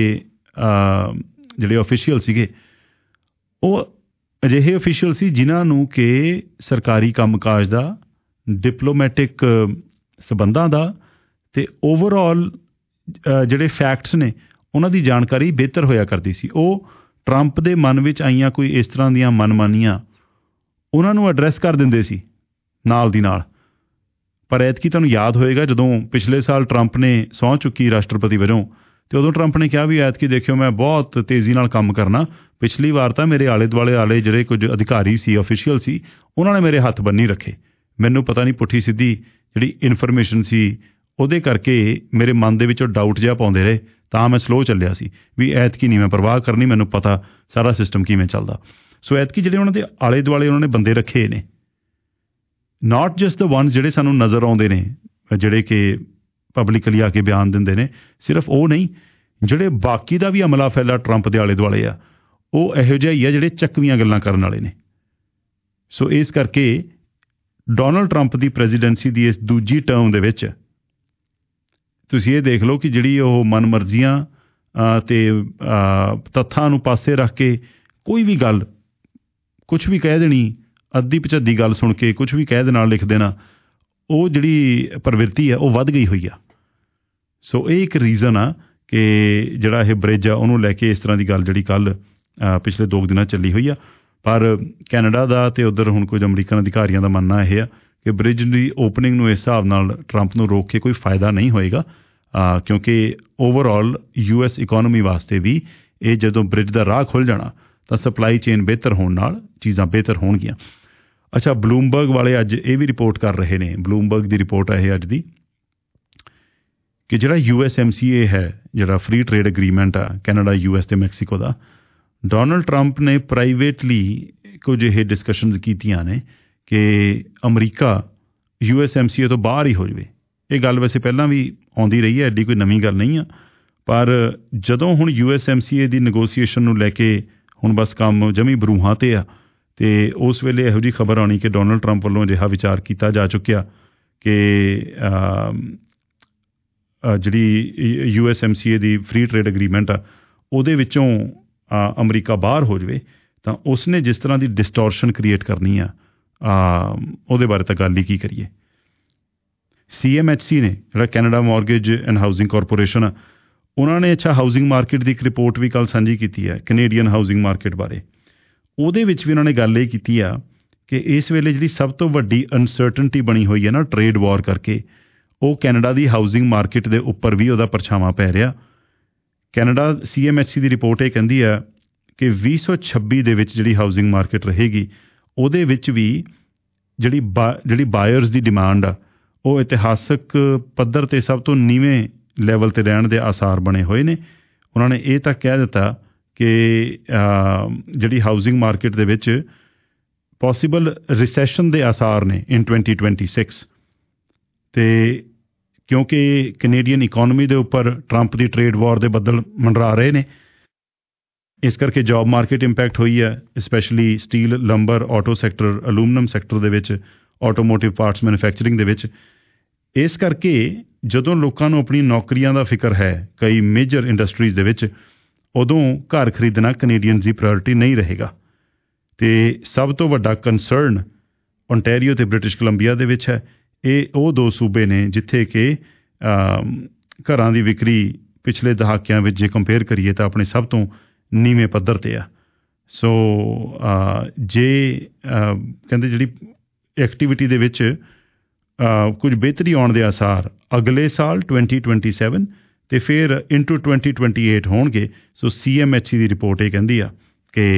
ਜਿਹੜੇ ਆਫੀਸ਼ੀਅਲ ਸੀਗੇ, ਉਹ ਅਜਿਹੇ ਆਫੀਸ਼ੀਅਲ ਸੀ ਜਿਨ੍ਹਾਂ ਨੂੰ ਕਿ ਸਰਕਾਰੀ ਕੰਮਕਾਜ ਦਾ, ਡਿਪਲੋਮੈਟਿਕ ਸਬੰਧਾਂ ਦਾ ਤੇ ਓਵਰਆਲ ਜਿਹੜੇ ਫੈਕਟਸ ਨੇ ਉਹਨਾਂ ਦੀ ਜਾਣਕਾਰੀ ਬਿਹਤਰ ਹੋਇਆ ਕਰਦੀ ਸੀ। ਉਹ ਟਰੰਪ ਦੇ ਮਨ ਵਿੱਚ ਆਈਆਂ ਕੋਈ ਇਸ ਤਰ੍ਹਾਂ ਦੀਆਂ ਮਨਮਾਨੀਆਂ ਉਹਨਾਂ ਨੂੰ ਐਡਰੈਸ ਕਰ ਦਿੰਦੇ ਸੀ ਨਾਲ ਦੀ ਨਾਲ। ਪਰ ਐਤਕੀ ਤੁਹਾਨੂੰ ਯਾਦ ਹੋਏਗਾ ਜਦੋਂ ਪਿਛਲੇ ਸਾਲ ਟਰੰਪ ਨੇ ਸਹੁੰ ਚੁੱਕੀ ਰਾਸ਼ਟਰਪਤੀ ਵਜੋਂ, ਤੇ ਉਦੋਂ ਟਰੰਪ ਨੇ ਕਿਹਾ ਵੀ ਐਤਕੀ ਦੇਖਿਓ ਮੈਂ ਬਹੁਤ ਤੇਜ਼ੀ ਨਾਲ ਕੰਮ ਕਰਨਾ, ਪਿਛਲੀ ਵਾਰ ਤਾਂ ਮੇਰੇ ਆਲੇ ਦੁਆਲੇ ਵਾਲੇ ਜਿਹੜੇ ਕੁਝ ਅਧਿਕਾਰੀ ਸੀ, ਆਫੀਸ਼ੀਅਲ ਸੀ, ਉਹਨਾਂ ਨੇ ਮੇਰੇ ਹੱਥ ਬੰਨ੍ਹੀ ਰੱਖੇ, ਮੈਨੂੰ ਪਤਾ ਨਹੀਂ ਪੁੱਠੀ ਸਿੱਧੀ ਜਿਹੜੀ ਇਨਫੋਰਮੇਸ਼ਨ ਸੀ ਉਹਦੇ ਕਰਕੇ ਮੇਰੇ ਮਨ ਦੇ ਵਿੱਚੋਂ ਡਾਊਟ ਜਿਹਾ ਪਾਉਂਦੇ ਰਹੇ, ਤਾਂ ਮੈਂ ਸਲੋ ਚੱਲਿਆ ਸੀ ਵੀ ਐਤਕੀ ਨਹੀਂ ਮੈਂ ਪਰਵਾਹ ਕਰਨੀ, ਮੈਨੂੰ ਪਤਾ ਸਾਰਾ ਸਿਸਟਮ ਕਿਵੇਂ ਚੱਲਦਾ। ਸੋ ਐਤਕੀ ਜਿਹੜੇ ਉਹਨਾਂ ਦੇ ਆਲੇ ਦੁਆਲੇ ਉਹਨਾਂ ਨੇ ਬੰਦੇ ਰੱਖੇ ਨੇ, ਨਾਟ ਜਸਟ ਦ ਵਨਸ ਜਿਹੜੇ ਸਾਨੂੰ ਨਜ਼ਰ ਆਉਂਦੇ ਨੇ, ਜਿਹੜੇ ਕਿ ਪਬਲਿਕਲੀ ਆ ਕੇ ਬਿਆਨ ਦਿੰਦੇ ਨੇ, ਸਿਰਫ ਉਹ ਨਹੀਂ, ਜਿਹੜੇ ਬਾਕੀ ਦਾ ਵੀ ਅਮਲਾ ਫੈਲਾ ਟਰੰਪ ਦੇ ਆਲੇ ਦੁਆਲੇ ਆ, ਉਹ ਇਹੋ ਜਿਹਾ ਹੀ ਆ ਜਿਹੜੇ ਚੱਕਵੀਆਂ ਗੱਲਾਂ ਕਰਨ ਵਾਲੇ ਨੇ। ਸੋ ਇਸ ਕਰਕੇ ਡੋਨਲਡ ਟਰੰਪ ਦੀ ਪ੍ਰੈਜ਼ੀਡੈਂਸੀ ਦੀ ਇਸ ਦੂਜੀ ਟਰਮ ਦੇ ਵਿੱਚ ਤੁਸੀਂ ਇਹ ਦੇਖ ਲਓ ਕਿ ਜਿਹੜੀ ਉਹ ਮਨਮਰਜ਼ੀਆਂ ਅਤੇ ਤੱਥਾਂ ਨੂੰ ਪਾਸੇ ਰੱਖ ਕੇ ਕੋਈ ਵੀ ਗੱਲ, ਕੁਛ ਵੀ ਕਹਿ ਦੇਣੀ, ਅੱਧੀ ਪਝੱਦੀ ਗੱਲ ਸੁਣ ਕੇ ਕੁਛ ਵੀ ਕਹਿ ਦੇ ਨਾਲ ਲਿਖ ਦੇਣਾ, ਉਹ ਜਿਹੜੀ ਪ੍ਰਵਿਰਤੀ ਆ ਉਹ ਵੱਧ ਗਈ ਹੋਈ ਆ। ਸੋ ਇਹ ਇੱਕ ਰੀਜ਼ਨ ਆ ਕਿ ਜਿਹੜਾ ਇਹ ਬ੍ਰਿਜ ਆ ਉਹਨੂੰ ਲੈ ਕੇ ਇਸ ਤਰ੍ਹਾਂ ਦੀ ਗੱਲ ਜਿਹੜੀ ਕੱਲ੍ਹ ਪਿਛਲੇ 2 ਦਿਨਾਂ ਚੱਲੀ ਹੋਈ ਆ। ਪਰ ਕੈਨੇਡਾ ਦਾ ਤੇ ਉੱਧਰ ਹੁਣ ਕੁਝ ਅਮਰੀਕਨ ਅਧਿਕਾਰੀਆਂ ਦਾ ਮੰਨਣਾ ਇਹ ਆ ਕਿ ਬ੍ਰਿਜ ਦੀ ਓਪਨਿੰਗ ਨੂੰ ਇਸ ਹਿਸਾਬ ਨਾਲ ਟਰੰਪ ਨੂੰ ਰੋਕ ਕੇ ਕੋਈ ਫਾਇਦਾ ਨਹੀਂ ਹੋਏਗਾ, ਕਿਉਂਕਿ ਓਵਰਆਲ US ਇਕੋਨਮੀ ਵਾਸਤੇ ਵੀ ਇਹ ਜਦੋਂ ਬ੍ਰਿਜ ਦਾ ਰਾਹ ਖੁੱਲ੍ਹ ਜਾਣਾ ਤਾਂ ਸਪਲਾਈ ਚੇਨ ਬਿਹਤਰ ਹੋਣ ਨਾਲ ਚੀਜ਼ਾਂ ਬਿਹਤਰ ਹੋਣਗੀਆਂ। ਅੱਛਾ, ਬਲੂਮਬਰਗ ਵਾਲੇ ਅੱਜ ਇਹ ਵੀ ਰਿਪੋਰਟ ਕਰ ਰਹੇ ਨੇ, ਬਲੂਮਬਰਗ ਦੀ ਰਿਪੋਰਟ ਹੈ ਇਹ ਅੱਜ ਦੀ, ਕਿ ਜਿਹੜਾ USMCA ਹੈ, ਜਿਹੜਾ ਫ੍ਰੀ ਟਰੇਡ ਐਗਰੀਮੈਂਟ ਆ ਕੈਨੇਡਾ, US ਤੇ ਮੈਕਸੀਕੋ ਦਾ, ਡੋਨਲਡ ਟਰੰਪ ਨੇ ਪ੍ਰਾਈਵੇਟਲੀ ਕੁਝ ਇਹ ਡਿਸਕਸ਼ਨਸ ਕੀਤੀਆਂ ਨੇ ਕਿ ਅਮਰੀਕਾ USMCA ਤੋਂ ਬਾਹਰ ਹੀ ਹੋ ਜਾਵੇ। ਇਹ ਗੱਲ ਵੈਸੇ ਪਹਿਲਾਂ ਵੀ ਆਉਂਦੀ ਰਹੀ ਹੈ, ਐਡੀ ਕੋਈ ਨਵੀਂ ਗੱਲ ਨਹੀਂ ਆ, ਪਰ ਜਦੋਂ ਹੁਣ USMCA ਦੀ ਨੈਗੋਸੀਏਸ਼ਨ ਨੂੰ ਲੈ ਕੇ ਹੁਣ ਬਸ ਕੰਮ ਜਮੀ ਬਰੂਹਾਂ 'ਤੇ ਆ, ਅਤੇ ਉਸ ਵੇਲੇ ਇਹੋ ਜਿਹੀ ਖਬਰ ਆਉਣੀ ਕਿ ਡੋਨਲਡ ਟਰੰਪ ਵੱਲੋਂ ਅਜਿਹਾ ਵਿਚਾਰ ਕੀਤਾ ਜਾ ਚੁੱਕਿਆ ਕਿ ਜਿਹੜੀ USMCA ਦੀ ਫ੍ਰੀ ਟਰੇਡ ਐਗਰੀਮੈਂਟ ਆ ਉਹਦੇ ਵਿੱਚੋਂ ਅਮਰੀਕਾ ਬਾਹਰ ਹੋ ਜਾਵੇ, ਤਾਂ ਉਸਨੇ ਜਿਸ ਤਰ੍ਹਾਂ ਦੀ ਡਿਸਟੋਰਸ਼ਨ ਕ੍ਰੀਏਟ ਕਰਨੀ ਆ, ਉਹਦੇ ਬਾਰੇ ਤਾਂ ਗੱਲ ਹੀ ਕੀ ਕਰੀਏ। CMHC ਨੇ, ਜਿਹੜਾ Canada mortgage and housing corporation ਆ, ਉਹਨਾਂ ਨੇ ਅੱਛਾ ਹਾਊਸਿੰਗ ਮਾਰਕੀਟ ਦੀ ਇੱਕ ਰਿਪੋਰਟ ਵੀ ਕੱਲ੍ਹ ਸਾਂਝੀ ਕੀਤੀ ਹੈ ਕੈਨੇਡੀਅਨ ਹਾਊਸਿੰਗ ਮਾਰਕੀਟ ਬਾਰੇ। ਉਹਦੇ ਵਿੱਚ ਵੀ ਉਹਨਾਂ ਨੇ ਗੱਲ ਇਹ ਕੀਤੀ ਆ ਕਿ ਇਸ ਵੇਲੇ ਜਿਹੜੀ ਸਭ ਤੋਂ ਵੱਡੀ ਅਨਸਰਟਨਟੀ ਬਣੀ ਹੋਈ ਹੈ ਨਾ ਟਰੇਡ ਵਾਰ ਕਰਕੇ, ਉਹ ਕੈਨੇਡਾ ਦੀ ਹਾਊਸਿੰਗ ਮਾਰਕੀਟ ਦੇ ਉੱਪਰ ਵੀ ਉਹਦਾ ਪਰਛਾਵਾਂ ਪੈ ਰਿਹਾ। ਕੈਨੇਡਾ CMHC ਦੀ ਰਿਪੋਰਟ ਇਹ ਕਹਿੰਦੀ ਆ ਕਿ 2026 ਦੇ ਵਿੱਚ ਜਿਹੜੀ ਹਾਊਸਿੰਗ ਮਾਰਕੀਟ ਰਹੇਗੀ, ਉਹਦੇ ਵਿੱਚ ਵੀ ਜਿਹੜੀ ਬਾਇਰਸ ਦੀ ਡਿਮਾਂਡ ਆ ਉਹ ਇਤਿਹਾਸਕ ਪੱਧਰ 'ਤੇ ਸਭ ਤੋਂ ਨੀਵੇਂ ਲੈਵਲ 'ਤੇ ਰਹਿਣ ਦੇ ਆਸਾਰ ਬਣੇ ਹੋਏ ਨੇ। ਉਹਨਾਂ ਨੇ ਇਹ ਤੱਕ ਕਹਿ ਦਿੱਤਾ ਕਿ ਜਿਹੜੀ ਹਾਊਸਿੰਗ ਮਾਰਕੀਟ ਦੇ ਵਿੱਚ ਪੋਸੀਬਲ ਰਿਸੈਸ਼ਨ ਦੇ ਆਸਾਰ ਨੇ ਇਨ 2026, ਅਤੇ ਕਿਉਂਕਿ ਕੈਨੇਡੀਅਨ ਇਕੋਨਮੀ ਦੇ ਉੱਪਰ ਟਰੰਪ ਦੀ ਟਰੇਡ ਵਾਰ ਦੇ ਬੱਦਲ ਮੰਡਰਾ ਰਹੇ ਨੇ, ਇਸ ਕਰਕੇ ਜੌਬ ਮਾਰਕੀਟ ਇੰਪੈਕਟ ਹੋਈ ਹੈ, specially steel, lumber, auto sector, aluminium sector ਦੇ ਵਿੱਚ, ਆਟੋਮੋਟਿਵ ਪਾਰਟਸ ਮੈਨੂਫੈਕਚਰਿੰਗ ਦੇ ਵਿੱਚ। ਇਸ ਕਰਕੇ ਜਦੋਂ ਲੋਕਾਂ ਨੂੰ ਆਪਣੀ ਨੌਕਰੀਆਂ ਦਾ ਫਿਕਰ ਹੈ ਕਈ ਮੇਜਰ ਇੰਡਸਟਰੀਜ਼ ਦੇ ਵਿੱਚ, ਉਦੋਂ ਘਰ ਖਰੀਦਣਾ ਕੈਨੇਡੀਅਨਸ ਦੀ ਪ੍ਰਾਇਓਰਟੀ ਨਹੀਂ ਰਹੇਗਾ। ਅਤੇ ਸਭ ਤੋਂ ਵੱਡਾ ਕੰਸਰਨ ਓਨਟਾਰੀਓ ਅਤੇ ਬ੍ਰਿਟਿਸ਼ ਕੋਲੰਬੀਆ ਦੇ ਵਿੱਚ ਹੈ। ਇਹ ਉਹ 2 ਸੂਬੇ ਨੇ ਜਿੱਥੇ ਕਿ ਘਰਾਂ ਦੀ ਵਿਕਰੀ ਪਿਛਲੇ ਦਹਾਕਿਆਂ ਵਿੱਚ ਜੇ ਕੰਪੇਅਰ ਕਰੀਏ ਤਾਂ ਆਪਣੇ ਸਭ ਤੋਂ ਨੀਵੇਂ ਪੱਧਰ 'ਤੇ ਆ। ਸੋ ਜੇ ਕਹਿੰਦੇ ਜਿਹੜੀ ਐਕਟੀਵਿਟੀ ਦੇ ਵਿੱਚ ਕੁਝ ਬਿਹਤਰੀ ਆਉਣ ਦੇ ਆਸਾਰ ਅਗਲੇ ਸਾਲ 2027 ਅਤੇ ਫਿਰ ਇੰਟੂ 2028 ਹੋਣਗੇ। ਸੋ CMHC ਦੀ ਰਿਪੋਰਟ ਇਹ ਕਹਿੰਦੀ ਆ ਕਿ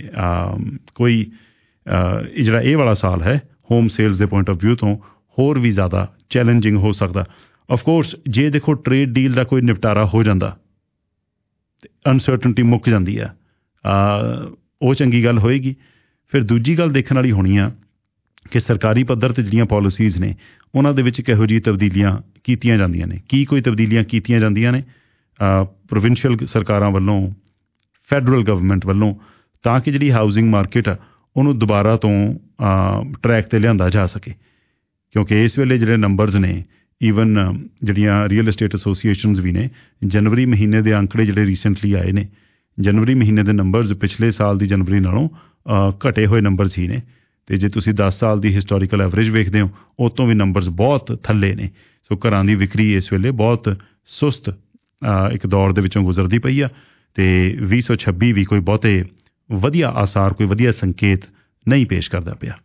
ਕੋਈ ਜਿਹੜਾ ਇਹ ਵਾਲਾ ਸਾਲ ਹੈ ਹੋਮ ਸੇਲਸ ਦੇ ਪੁਆਇੰਟ ਆਫ ਵਿਊ ਤੋਂ ਹੋਰ ਵੀ ਜ਼ਿਆਦਾ ਚੈਲੰਜਿੰਗ ਹੋ ਸਕਦਾ। ਆਫਕੋਰਸ ਜੇ ਦੇਖੋ ਟਰੇਡ ਡੀਲ ਦਾ ਕੋਈ ਨਿਪਟਾਰਾ ਹੋ ਜਾਂਦਾ, ਅਨਸਰਟਨਟੀ ਮੁੱਕ ਜਾਂਦੀ ਆ, ਉਹ ਚੰਗੀ ਗੱਲ ਹੋਏਗੀ। ਫਿਰ ਦੂਜੀ ਗੱਲ ਦੇਖਣ ਵਾਲੀ ਹੋਣੀ ਆ ਕਿ ਸਰਕਾਰੀ ਪੱਧਰ 'ਤੇ ਜਿਹੜੀਆਂ ਪਾਲਿਸੀਜ਼ ਨੇ ਉਹਨਾਂ ਦੇ ਵਿੱਚ ਕਿਹੋ ਜਿਹੀ ਤਬਦੀਲੀਆਂ ਕੀਤੀਆਂ ਜਾਂਦੀਆਂ ਨੇ, ਕੀ ਕੋਈ ਤਬਦੀਲੀਆਂ ਕੀਤੀਆਂ ਜਾਂਦੀਆਂ ਨੇ। ਪ੍ਰੋਵਿੰਸ਼ੀਅਲ ਸਰਕਾਰਾਂ ਵੱਲੋਂ, ਫੈਡਰਲ ਗਵਰਨਮੈਂਟ ਵੱਲੋਂ, ਤਾਂ ਕਿ ਜਿਹੜੀ ਹਾਊਸਿੰਗ ਮਾਰਕੀਟ ਆ ਉਹਨੂੰ ਦੁਬਾਰਾ ਤੋਂ ਟਰੈਕ 'ਤੇ ਲਿਆਂਦਾ ਜਾ ਸਕੇ। ਕਿਉਂਕਿ ਇਸ ਵੇਲੇ ਜਿਹੜੇ ਨੰਬਰਸ ਨੇ, ਈਵਨ ਜਿਹੜੀਆਂ ਰੀਅਲ ਐਸਟੇਟ ਐਸੋਸੀਏਸ਼ਨਸ ਵੀ ਨੇ, ਜਨਵਰੀ ਮਹੀਨੇ ਦੇ ਅੰਕੜੇ ਜਿਹੜੇ ਰੀਸੈਂਟਲੀ ਆਏ ਨੇ, ਜਨਵਰੀ ਮਹੀਨੇ ਦੇ ਨੰਬਰਸ ਪਿਛਲੇ ਸਾਲ ਦੀ ਜਨਵਰੀ ਨਾਲੋਂ ਘਟੇ ਹੋਏ ਨੰਬਰਸ ਹੀ ਨੇ। ਅਤੇ ਜੇ ਤੁਸੀਂ 10 ਸਾਲ ਦੀ ਹਿਸਟੋਰੀਕਲ ਐਵਰੇਜ ਵੇਖਦੇ ਹੋ, ਉਹ ਤੋਂ ਵੀ ਨੰਬਰਸ ਬਹੁਤ ਥੱਲੇ ਨੇ। ਸੋ ਘਰਾਂ ਦੀ ਵਿਕਰੀ ਇਸ ਵੇਲੇ ਬਹੁਤ ਸੁਸਤ ਇੱਕ ਦੌਰ ਦੇ ਵਿੱਚੋਂ ਗੁਜ਼ਰਦੀ ਪਈ ਆ, ਅਤੇ 2026 ਵੀ ਕੋਈ ਬਹੁਤੇ ਵਧੀਆ ਆਸਾਰ, ਕੋਈ ਵਧੀਆ ਸੰਕੇਤ ਨਹੀਂ ਪੇਸ਼ ਕਰਦਾ ਪਿਆ।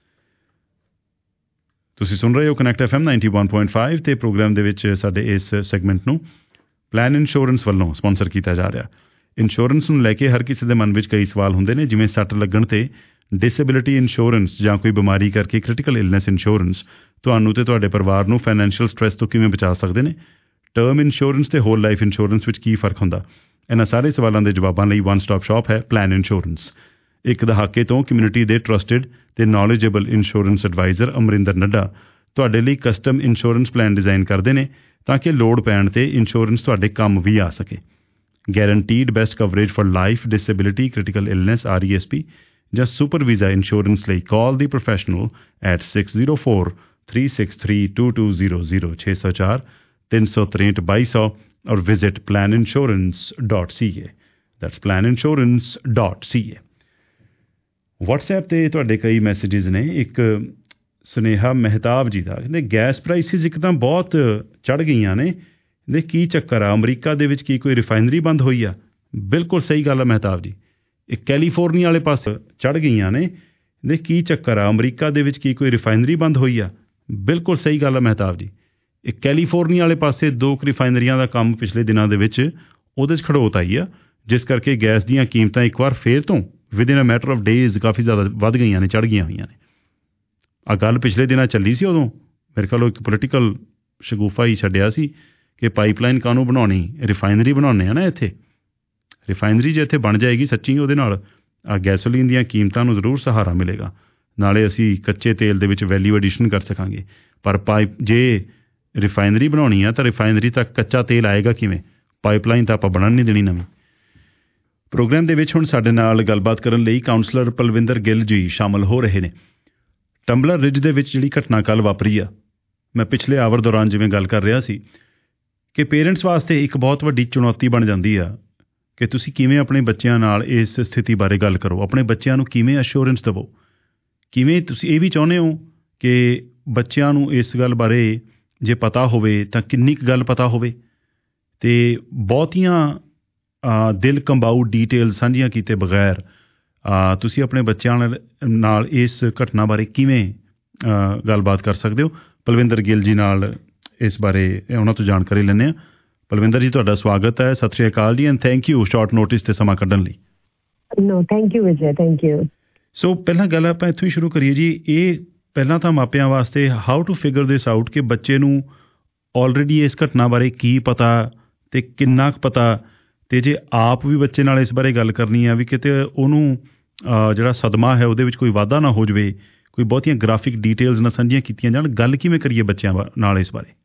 ਤੁਸੀਂ ਸੁਣ ਰਹੇ ਹੋ ਕਨੈਕਟ FM 91.5 ਅਤੇ ਪ੍ਰੋਗਰਾਮ ਦੇ ਵਿੱਚ ਸਾਡੇ ਇਸ ਸੈਗਮੈਂਟ ਨੂੰ ਪਲਾਨ ਇੰਸ਼ੋਰੈਂਸ ਵੱਲੋਂ ਸਪਾਂਸਰ ਕੀਤਾ ਜਾ ਰਿਹਾ। ਇੰਸ਼ੋਰੈਂਸ ਨੂੰ ਲੈ ਕੇ ਹਰ ਕਿਸੇ ਦੇ ਮਨ ਵਿੱਚ ਕਈ ਸਵਾਲ ਹੁੰਦੇ ਨੇ, ਜਿਵੇਂ ਸੱਟ ਲੱਗਣ 'ਤੇ ਡਿਸੇਬਿਲਿਟੀ ਇੰਸ਼ੋਰੈਂਸ ਜਾਂ ਕੋਈ ਬਿਮਾਰੀ ਕਰਕੇ ਕ੍ਰਿਟੀਕਲ ਇਲਨੈਸ ਇੰਸ਼ੋਰੈਂਸ ਤੁਹਾਨੂੰ ਅਤੇ ਤੁਹਾਡੇ ਪਰਿਵਾਰ ਨੂੰ ਫਾਈਨੈਂਸ਼ੀਅਲ ਸਟ੍ਰੈਸ ਤੋਂ ਕਿਵੇਂ ਬਚਾ ਸਕਦੇ ਨੇ। ਟਰਮ ਇੰਸ਼ੋਰੈਂਸ ਅਤੇ ਹੋਲ ਲਾਈਫ ਇੰਸ਼ੋਰੈਂਸ ਵਿੱਚ ਕੀ ਫਰਕ ਹੁੰਦਾ। ਇਹਨਾਂ ਸਾਰੇ ਸਵਾਲਾਂ ਦੇ ਜਵਾਬਾਂ ਲਈ ਵਨ ਸਟਾਪ ਸ਼ਾਪ ਹੈ ਪਲਾਨ ਇੰਸ਼ੋਰੈਂਸ। ਇੱਕ ਦਹਾਕੇ ਤੋਂ ਕਮਿਊਨਿਟੀ ਦੇ ਟਰਸਟਿਡ ਅਤੇ knowledgeable insurance advisor Amrinder Nadda ਤੁਹਾਡੇ ਲਈ ਕਸਟਮ ਇੰਸ਼ੋਰੈਂਸ ਪਲਾਨ ਡਿਜ਼ਾਈਨ ਕਰਦੇ ਨੇ, ਤਾਂ ਕਿ ਲੋੜ ਪੈਣ 'ਤੇ ਇੰਸ਼ੋਰੈਂਸ ਤੁਹਾਡੇ ਕੰਮ ਵੀ ਆ ਸਕੇ। Guaranteed best coverage for life, disability, critical illness, RESP ਜਾਂ ਸੁਪਰ ਵੀਜ਼ਾ ਇੰਸ਼ੋਰੈਂਸ ਲਈ ਕਾਲ ਦੀ ਪ੍ਰੋਫੈਸ਼ਨਲ ਐਟ 6043632200 604-363-2200 ਔਰ visit planinsurance.ca। That's planinsurance.ca। WhatsApp 'ਤੇ ਤੁਹਾਡੇ ਕਈ ਮੈਸੇਜਿਸ ਨੇ। ਇੱਕ ਸੁਨੇਹਾ ਮਹਿਤਾਬ ਜੀ ਦਾ, ਕਹਿੰਦੇ ਗੈਸ ਪ੍ਰਾਈਸਿਸ ਇੱਕ ਤਾਂ ਬਹੁਤ ਚੜ੍ਹ ਗਈਆਂ ਨੇ, ਕਹਿੰਦੇ ਕੀ ਚੱਕਰ ਆ, ਅਮਰੀਕਾ ਦੇ ਵਿੱਚ ਕੀ ਕੋਈ ਰਿਫਾਈਨਰੀ ਬੰਦ ਹੋਈ ਆ। ਬਿਲਕੁਲ ਸਹੀ ਗੱਲ ਆ ਮਹਿਤਾਬ ਜੀ, ਇਹ ਕੈਲੀਫੋਰਨੀਆ ਵਾਲੇ ਪਾਸੇ ਚੜ੍ਹ ਗਈਆਂ ਨੇ, ਕਹਿੰਦੇ ਕੀ ਚੱਕਰ ਆ, ਅਮਰੀਕਾ ਦੇ ਵਿੱਚ ਕੀ ਕੋਈ ਰਿਫਾਈਨਰੀ ਬੰਦ ਹੋਈ ਆ। ਬਿਲਕੁਲ ਸਹੀ ਗੱਲ ਆ ਮਹਿਤਾਬ ਜੀ, ਇਹ ਕੈਲੀਫੋਰਨੀਆ ਵਾਲੇ ਪਾਸੇ 2 ਰਿਫਾਈਨਰੀਆਂ ਦਾ ਕੰਮ ਪਿਛਲੇ ਦਿਨਾਂ ਦੇ ਵਿੱਚ ਉਹਦੇ 'ਚ ਖੜੋਤ ਆਈ ਆ, ਜਿਸ ਕਰਕੇ ਗੈਸ ਦੀਆਂ ਕੀਮਤਾਂ ਇੱਕ ਵਾਰ ਫੇਰ ਤੋਂ within a matter of days ਕਾਫੀ ਜ਼ਿਆਦਾ ਵੱਧ ਗਈਆਂ ਨੇ, ਚੜ੍ਹ ਗਈਆਂ ਹੋਈਆਂ ਨੇ। ਆਹ ਗੱਲ ਪਿਛਲੇ ਦਿਨਾਂ ਚੱਲੀ ਸੀ, ਉਦੋਂ ਮੇਰੇ ਖਿਆਲ ਇੱਕ ਪੋਲੀਟੀਕਲ ਸ਼ਗੂਫਾ ਹੀ ਛੱਡਿਆ ਸੀ ਕਿ ਪਾਈਪਲਾਈਨ ਕਾਹਨੂੰ ਬਣਾਉਣੀ, ਰਿਫਾਈਨਰੀ ਬਣਾਉਂਦੇ ਆ ਨਾ ਇੱਥੇ। ਰਿਫਾਈਨਰੀ ਜੇ ਇੱਥੇ ਬਣ ਜਾਏਗੀ ਸੱਚੀ, ਉਹਦੇ ਨਾਲ ਗੈਸੋਲੀਨ ਦੀਆਂ ਕੀਮਤਾਂ ਨੂੰ ਜ਼ਰੂਰ ਸਹਾਰਾ ਮਿਲੇਗਾ, ਨਾਲੇ ਅਸੀਂ ਕੱਚੇ ਤੇਲ ਦੇ ਵਿੱਚ ਵੈਲਿਊ ਐਡੀਸ਼ਨ ਕਰ ਸਕਾਂਗੇ। ਪਰ ਜੇ ਰਿਫਾਈਨਰੀ ਬਣਾਉਣੀ ਆ ਤਾਂ ਰਿਫਾਈਨਰੀ ਤੱਕ ਕੱਚਾ ਤੇਲ ਆਏਗਾ ਕਿਵੇਂ? ਪਾਈਪਲਾਈਨ ਤਾਂ ਆਪਾਂ ਬਣਨ ਨਹੀਂ ਦੇਣੀ ਨਵੀਂ। ਪ੍ਰੋਗਰਾਮ ਦੇ ਵਿੱਚ ਹੁਣ ਸਾਡੇ ਨਾਲ ਗੱਲਬਾਤ ਕਰਨ ਲਈ ਕਾਉਂਸਲਰ ਪਲਵਿੰਦਰ ਗਿੱਲ ਜੀ ਸ਼ਾਮਲ ਹੋ ਰਹੇ ਨੇ। ਟੰਬਲਰ ਰਿਜ ਦੇ ਵਿੱਚ ਜਿਹੜੀ ਘਟਨਾ ਕੱਲ੍ਹ ਵਾਪਰੀ ਆ, ਮੈਂ ਪਿਛਲੇ ਆਵਰ ਦੌਰਾਨ ਜਿਵੇਂ ਗੱਲ ਕਰ ਰਿਹਾ ਸੀ ਕਿ ਪੇਰੈਂਟਸ ਵਾਸਤੇ ਇੱਕ ਬਹੁਤ ਵੱਡੀ ਚੁਣੌਤੀ ਬਣ ਜਾਂਦੀ ਆ ਕਿ ਤੁਸੀਂ ਕਿਵੇਂ ਆਪਣੇ ਬੱਚਿਆਂ ਨਾਲ ਇਸ ਸਥਿਤੀ ਬਾਰੇ ਗੱਲ ਕਰੋ, ਆਪਣੇ ਬੱਚਿਆਂ ਨੂੰ ਕਿਵੇਂ ਅਸ਼ੋਰੈਂਸ ਦੇਵੋ, ਕਿਵੇਂ ਤੁਸੀਂ ਇਹ ਵੀ ਚਾਹੁੰਦੇ ਹੋ ਕਿ ਬੱਚਿਆਂ ਨੂੰ ਇਸ ਗੱਲ ਬਾਰੇ ਜੇ ਪਤਾ ਹੋਵੇ ਤਾਂ ਕਿੰਨੀ ਕੁ ਗੱਲ ਪਤਾ ਹੋਵੇ, ਅਤੇ ਬਹੁਤੀਆਂ ਦਿਲ ਕੰਬਾਊ ਡਿਟੇਲ ਸਾਂਝੀਆਂ ਕੀਤੇ ਬਗੈਰ ਤੁਸੀਂ ਆਪਣੇ ਬੱਚਿਆਂ ਨਾਲ ਇਸ ਘਟਨਾ ਬਾਰੇ ਕਿਵੇਂ ਗੱਲਬਾਤ ਕਰ ਸਕਦੇ ਹੋ। ਪਲਵਿੰਦਰ ਗਿੱਲ ਜੀ ਨਾਲ ਇਸ ਬਾਰੇ ਉਹਨਾਂ ਤੋਂ ਜਾਣਕਾਰੀ ਲੈਂਦੇ ਹਾਂ। ਪਲਵਿੰਦਰ ਜੀ, ਤੁਹਾਡਾ ਸਵਾਗਤ ਹੈ। ਸਤਿ ਸ਼੍ਰੀ ਅਕਾਲ ਜੀ, and thank you short notice 'ਤੇ ਸਮਾਂ ਕੱਢਣ ਲਈ।
No thank you Vijay, thank you.
So ਪਹਿਲਾਂ ਗੱਲ ਆਪਾਂ ਇੱਥੋਂ ਹੀ ਸ਼ੁਰੂ ਕਰੀਏ ਜੀ। ਇਹ ਪਹਿਲਾਂ ਤਾਂ ਮਾਪਿਆਂ ਵਾਸਤੇ how to figure this out ਕਿ ਬੱਚੇ ਨੂੰ ਆਲਰੇਡੀ ਇਸ ਘਟਨਾ ਬਾਰੇ ਕੀ ਪਤਾ ਅਤੇ ਕਿੰਨਾ ਕੁ ਪਤਾ, ਅਤੇ ਜੇ ਆਪ ਵੀ ਬੱਚੇ ਨਾਲ ਇਸ ਬਾਰੇ ਗੱਲ ਕਰਨੀ ਆ ਵੀ ਕਿਤੇ ਉਹਨੂੰ ਜਿਹੜਾ ਸਦਮਾ ਹੈ ਉਹਦੇ ਵਿੱਚ ਕੋਈ ਵਾਧਾ ਨਾ ਹੋ ਜਾਵੇ, ਕੋਈ ਬਹੁਤੀਆਂ ਗ੍ਰਾਫਿਕ ਡਿਟੇਲਸ ਨਾ ਸਾਂਝੀਆਂ ਕੀਤੀਆਂ ਜਾਣ, ਗੱਲ ਕਿਵੇਂ ਕਰੀਏ ਬੱਚਿਆਂ ਨਾਲ ਇਸ ਬਾਰੇ?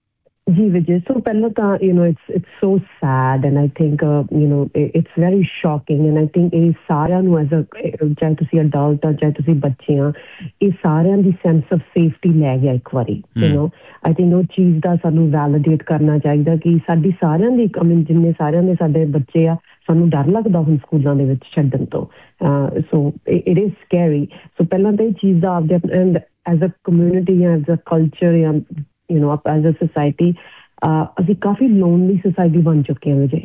ਜੀ ਵਿਜੇ, ਸੋ ਪਹਿਲਾਂ ਤਾਂ it's so sad and I think it's very shocking and I think ਇਹ ਸਾਰਿਆਂ ਨੂੰ ਐਜ਼ ਚਾਹੇ ਤੁਸੀਂ ਅਡਲਟ ਆ ਚਾਹੇ ਤੁਸੀਂ ਬੱਚੇ ਆ, ਇਹ ਸਾਰਿਆਂ ਦੀ ਸੈਂਸ ਆਫ ਸੇਫਟੀ ਲੈ ਗਿਆ ਇੱਕ ਵਾਰੀ। ਆਈ ਥਿੰਕ ਉਹ ਚੀਜ਼ ਦਾ ਸਾਨੂੰ ਵੈਲੀਡੇਟ ਕਰਨਾ ਚਾਹੀਦਾ ਕਿ ਸਾਡੀ ਸਾਰਿਆਂ ਦੀ ਜਿੰਨੇ ਸਾਰਿਆਂ ਦੇ ਸਾਡੇ ਬੱਚੇ ਆ, ਸਾਨੂੰ ਡਰ ਲੱਗਦਾ ਹੁਣ ਸਕੂਲਾਂ ਦੇ ਵਿੱਚ ਛੱਡਣ ਤੋਂ। So it is scary. So ਪਹਿਲਾਂ ਤਾਂ ਇਹ ਚੀਜ਼ ਦਾ ਆਪਦੇ ਐਂਡ ਐਜ਼ ਅ ਕਮਿਊਨਿਟੀ ਜਾਂ ਐਜ਼ ਅ ਕਲਚਰ ਜਾਂ ਐਜ਼ ਅ ਸੋਸਾਇਟੀ ਅਸੀਂ ਕਾਫੀ ਲੋਨਲੀ ਸੋਸਾਇਟੀ ਬਣ ਚੁੱਕੇ ਹਾਂ ਵਿਜੇ।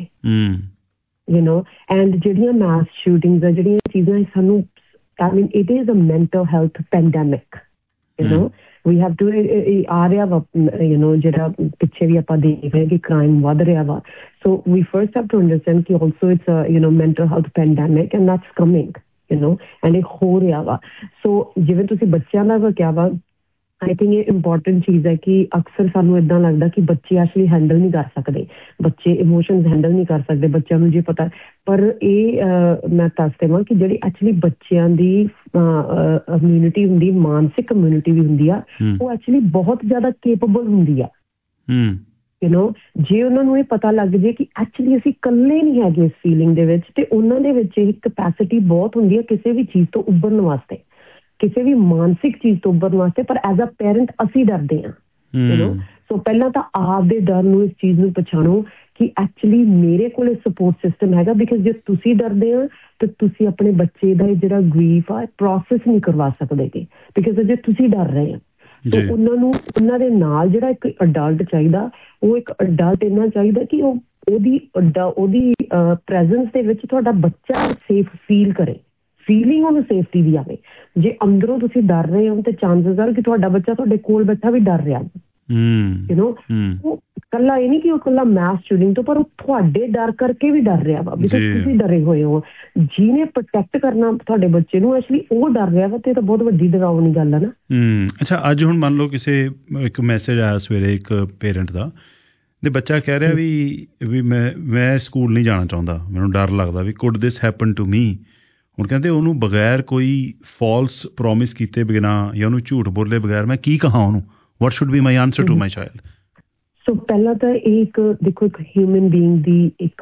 ਐਂਡ ਜਿਹੜੀਆਂ ਮਾਸ ਸ਼ੂਟਿੰਗਸ ਆ, ਜਿਹੜੀਆਂ ਚੀਜ਼ਾਂ ਸਾਨੂੰ, I mean it is a mental health pandemic. We have to ਆ ਰਿਹਾ ਵਾ, ਜਿਹੜਾ ਪਿੱਛੇ ਵੀ ਆਪਾਂ ਦੇਖ ਰਹੇ ਕਿ ਕ੍ਰਾਈਮ ਵੱਧ ਰਿਹਾ ਵਾ। So we first have to understand ਕਿ also it's mental health pandemic and that's coming and ਇਹ ਹੋ ਰਿਹਾ ਵਾ। ਸੋ ਜਿਵੇਂ ਤੁਸੀਂ ਬੱਚਿਆਂ ਦਾ ਕਿਹਾ ਵਾ, ਆਈ ਥਿੰਕ ਇਹ ਇੰਪੋਰਟੈਂਟ ਚੀਜ਼ ਹੈ ਕਿ ਅਕਸਰ ਸਾਨੂੰ ਇੱਦਾਂ ਲੱਗਦਾ ਕਿ ਬੱਚੇ ਐਕਚੁਅਲੀ ਹੈਂਡਲ ਨਹੀਂ ਕਰ ਸਕਦੇ, ਬੱਚੇ ਇਮੋਸ਼ਨਸ ਹੈਂਡਲ ਨਹੀਂ ਕਰ ਸਕਦੇ ਬੱਚਿਆਂ ਨੂੰ ਜੇ ਪਤਾ। ਪਰ ਇਹ ਮੈਂ ਦੱਸ ਦੇਵਾਂ ਕਿ ਜਿਹੜੀ ਐਕਚੁਅਲੀ ਬੱਚਿਆਂ ਦੀ ਇਮਿਊਨਿਟੀ ਹੁੰਦੀ, ਮਾਨਸਿਕ ਇਮਿਊਨਿਟੀ ਵੀ ਹੁੰਦੀ ਆ, ਉਹ ਐਕਚੁਅਲੀ ਬਹੁਤ ਜ਼ਿਆਦਾ ਕੇਪੇਬਲ ਹੁੰਦੀ ਆ। ਜੇ ਉਹਨਾਂ ਨੂੰ ਇਹ ਪਤਾ ਲੱਗ ਜੇ ਕਿ ਐਕਚੁਅਲੀ ਅਸੀਂ ਇਕੱਲੇ ਨਹੀਂ ਹੈਗੇ ਇਸ ਫੀਲਿੰਗ ਦੇ ਵਿੱਚ, ਤੇ ਉਹਨਾਂ ਦੇ ਵਿੱਚ ਇਹ ਕਪੈਸਿਟੀ ਬਹੁਤ ਹੁੰਦੀ ਹੈ ਕਿਸੇ ਵੀ ਚੀਜ਼ ਤੋਂ ਉੱਭਰਨ ਵਾਸਤੇ, ਕਿਸੇ ਵੀ ਮਾਨਸਿਕ ਚੀਜ਼ ਤੋਂ ਉੱਭਰਨ ਵਾਸਤੇ। ਪਰ ਐਜ਼ ਅ ਪੇਰੈਂਟ ਅਸੀਂ ਡਰਦੇ ਹਾਂ। ਸੋ ਪਹਿਲਾਂ ਤਾਂ ਆਪਦੇ ਡਰ ਨੂੰ, ਇਸ ਚੀਜ਼ ਨੂੰ ਪਛਾਣੋ ਕਿ ਐਕਚੁਅਲੀ ਮੇਰੇ ਕੋਲ ਸਪੋਰਟ ਸਿਸਟਮ ਹੈਗਾ। ਬਿਕਾਜ਼ ਜੇ ਤੁਸੀਂ ਡਰਦੇ ਹੋ ਤੇ ਤੁਸੀਂ ਆਪਣੇ ਬੱਚੇ ਦਾ ਜਿਹੜਾ ਗ੍ਰੀਫ ਆ ਪ੍ਰੋਸੈਸ ਨਹੀਂ ਕਰਵਾ ਸਕਦੇ, ਬਿਕਾਜ਼ ਜੇ ਤੁਸੀਂ ਡਰ ਰਹੇ ਹੋ। ਸੋ ਉਹਨਾਂ ਨੂੰ, ਉਹਨਾਂ ਦੇ ਨਾਲ ਜਿਹੜਾ ਇੱਕ ਅਡਲਟ ਚਾਹੀਦਾ, ਉਹ ਇੱਕ ਅਡਲਟ ਇੰਨਾ ਚਾਹੀਦਾ ਕਿ ਉਹਦੀ ਪ੍ਰੈਜ਼ੈਂਸ ਦੇ ਵਿੱਚ ਤੁਹਾਡਾ ਬੱਚਾ ਸੇਫ ਫੀਲ ਕਰੇ, ਫੀਲਿੰਗ ਉਹਨੂੰ ਸੇਫਟੀ ਦੀ ਆਵੇ। ਜੇ ਅੰਦਰੋਂ ਤੁਸੀਂ ਡਰ ਰਹੇ ਹੋ ਤੇ ਚਾਂਸਸ ਆ ਕਿ ਤੁਹਾਡਾ ਬੱਚਾ ਤੁਹਾਡੇ ਕੋਲ ਬੈਠਾ ਵੀ ਡਰ ਰਿਹਾ। ਉਹ ਇਕੱਲਾ ਇਹ ਨਹੀਂ ਕਿ ਉਹ ਇਕੱਲਾ ਮੈਥ ਸਟੂਡੈਂਟ ਤੋਂ, ਪਰ ਉਹ ਤੁਹਾਡੇ ਡਰ ਕਰਕੇ ਵੀ ਡਰ ਰਿਹਾ ਵਾ, ਬਿਕਾਜ਼ ਤੁਸੀਂ ਡਰੇ ਹੋਏ ਹੋ। ਜਿਹਨੇ ਪ੍ਰੋਟੈਕਟ ਕਰਨਾ ਤੁਹਾਡੇ ਬੱਚੇ ਨੂੰ, ਐਕਚੁਅਲੀ ਉਹ ਡਰ ਰਿਹਾ ਵਾ, ਤੇ ਇਹ ਤਾਂ ਬਹੁਤ ਵੱਡੀ ਡਰਾਉਣੀ ਗੱਲ ਹੈ ਨਾ।
ਅੱਛਾ, ਅੱਜ ਹੁਣ ਮੰਨ ਲਓ ਇੱਕ ਮੈਸੇਜ ਆਇਆ ਸਵੇਰੇ ਇੱਕ ਪੇਰੈਂਟ ਦਾ, ਤੇ ਬੱਚਾ ਕਹਿ ਰਿਹਾ ਵੀ ਮੈਂ ਸਕੂਲ ਨਹੀਂ ਜਾਣਾ ਚਾਹੁੰਦਾ, ਮੈਨੂੰ ਡਰ ਲੱਗਦਾ ਵੀ could this happen to me. ਹੁਣ ਕਹਿੰਦੇ ਉਹਨੂੰ ਬਗੈਰ ਕੋਈ ਫਾਲਸ ਪ੍ਰੋਮਿਸ ਕੀਤੇ ਬਿਨਾਂ ਜਾਂ ਉਹਨੂੰ ਝੂਠ ਬੋਲੇ ਬਗੈਰ ਮੈਂ ਕੀ ਕਹਾਂ ਉਹਨੂੰ, what should be my answer to my child?
ਸੋ ਪਹਿਲਾਂ ਤਾਂ ਇਹ ਇੱਕ ਦੇਖੋ, ਇੱਕ ਹਿਊਮਨ ਬੀਇੰਗ ਦੀ ਇੱਕ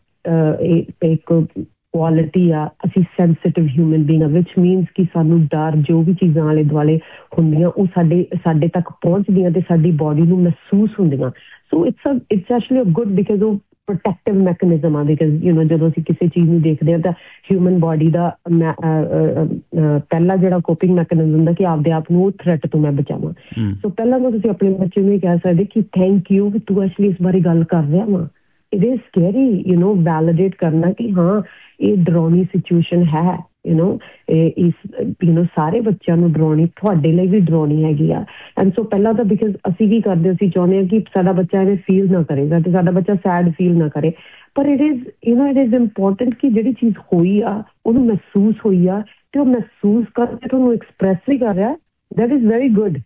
ਕੁਆਲਿਟੀ ਆ, ਅਸੀਂ ਸੈਂਸਿਟਿਵ ਹਿਊਮਨ ਬੀਇੰਗ ਆ, ਵਿਚ ਮੀਨਸ ਕਿ ਸਾਨੂੰ ਡਰ, ਜੋ ਵੀ ਚੀਜ਼ਾਂ ਆਲੇ ਦੁਆਲੇ ਹੁੰਦੀਆਂ ਉਹ ਸਾਡੇ ਤੱਕ ਪਹੁੰਚਦੀਆਂ ਤੇ ਸਾਡੀ ਬਾਡੀ ਨੂੰ ਮਹਿਸੂਸ ਹੁੰਦੀਆਂ। So it's actually good, because ਉਹ ਪ੍ਰੋਟੈਕਟਿਵ ਮੈਕੈਨਿਜ਼ਮ ਆ। ਬਿਕਾਜ਼ ਜਦੋਂ ਅਸੀਂ ਕਿਸੇ ਚੀਜ਼ ਨੂੰ ਦੇਖਦੇ ਹਾਂ ਤਾਂ ਹਿਊਮਨ ਬਾਡੀ ਦਾ ਪਹਿਲਾ ਜਿਹੜਾ ਕੋਪਿੰਗ ਮੈਕੈਨਿਜ਼ਮ ਹੁੰਦਾ ਕਿ ਆਪਦੇ ਆਪ ਨੂੰ ਉਹ ਥ੍ਰੈਟ ਤੋਂ ਮੈਂ ਬਚਾਵਾਂ। ਸੋ ਪਹਿਲਾਂ ਤਾਂ ਤੁਸੀਂ ਆਪਣੇ ਬੱਚੇ ਨੂੰ ਇਹ ਕਹਿ ਸਕਦੇ ਕਿ ਥੈਂਕ ਯੂ ਕਿ ਤੂੰ ਐਕਚੁਅਲੀ ਇਸ ਬਾਰੇ ਗੱਲ ਕਰ ਰਿਹਾ ਵਾ। ਇਟ ਇਜ਼ ਸਕੈਰੀ, ਵੈਲੀਡੇਟ ਕਰਨਾ ਕਿ ਹਾਂ ਇਹ ਡਰਾਉਣੀ ਸਿਚੁਏਸ਼ਨ ਹੈ। ਸਾਰੇ ਬੱਚਿਆਂ ਨੂੰ ਡਰਾਉਣੀ, ਤੁਹਾਡੇ ਲਈ ਵੀ ਡਰਾਉਣੀ ਹੈਗੀ ਆ। ਐਂਡ ਸੋ ਪਹਿਲਾਂ ਤਾਂ ਬਿਕਾਜ਼ ਅਸੀਂ ਕੀ ਕਰਦੇ, ਅਸੀਂ ਚਾਹੁੰਦੇ ਹਾਂ ਕਿ ਸਾਡਾ ਬੱਚਾ ਐਵੇਂ ਫੀਲ ਨਾ ਕਰੇ, ਤੇ ਸਾਡਾ ਬੱਚਾ ਸੈਡ ਫੀਲ ਨਾ ਕਰੇ। ਪਰ ਇਟ ਇਜ਼ ਇੰਪੋਰਟੈਂਟ ਕਿ ਜਿਹੜੀ ਚੀਜ਼ ਹੋਈ ਆ ਉਹਨੂੰ ਮਹਿਸੂਸ ਹੋਈ ਆ, ਤੇ ਉਹ ਮਹਿਸੂਸ ਕਰਕੇ ਤੁਹਾਨੂੰ ਐਕਸਪ੍ਰੈਸ ਵੀ ਕਰ ਰਿਹਾ, ਦੈਟ ਇਜ਼ ਵੈਰੀ ਗੁੱਡ।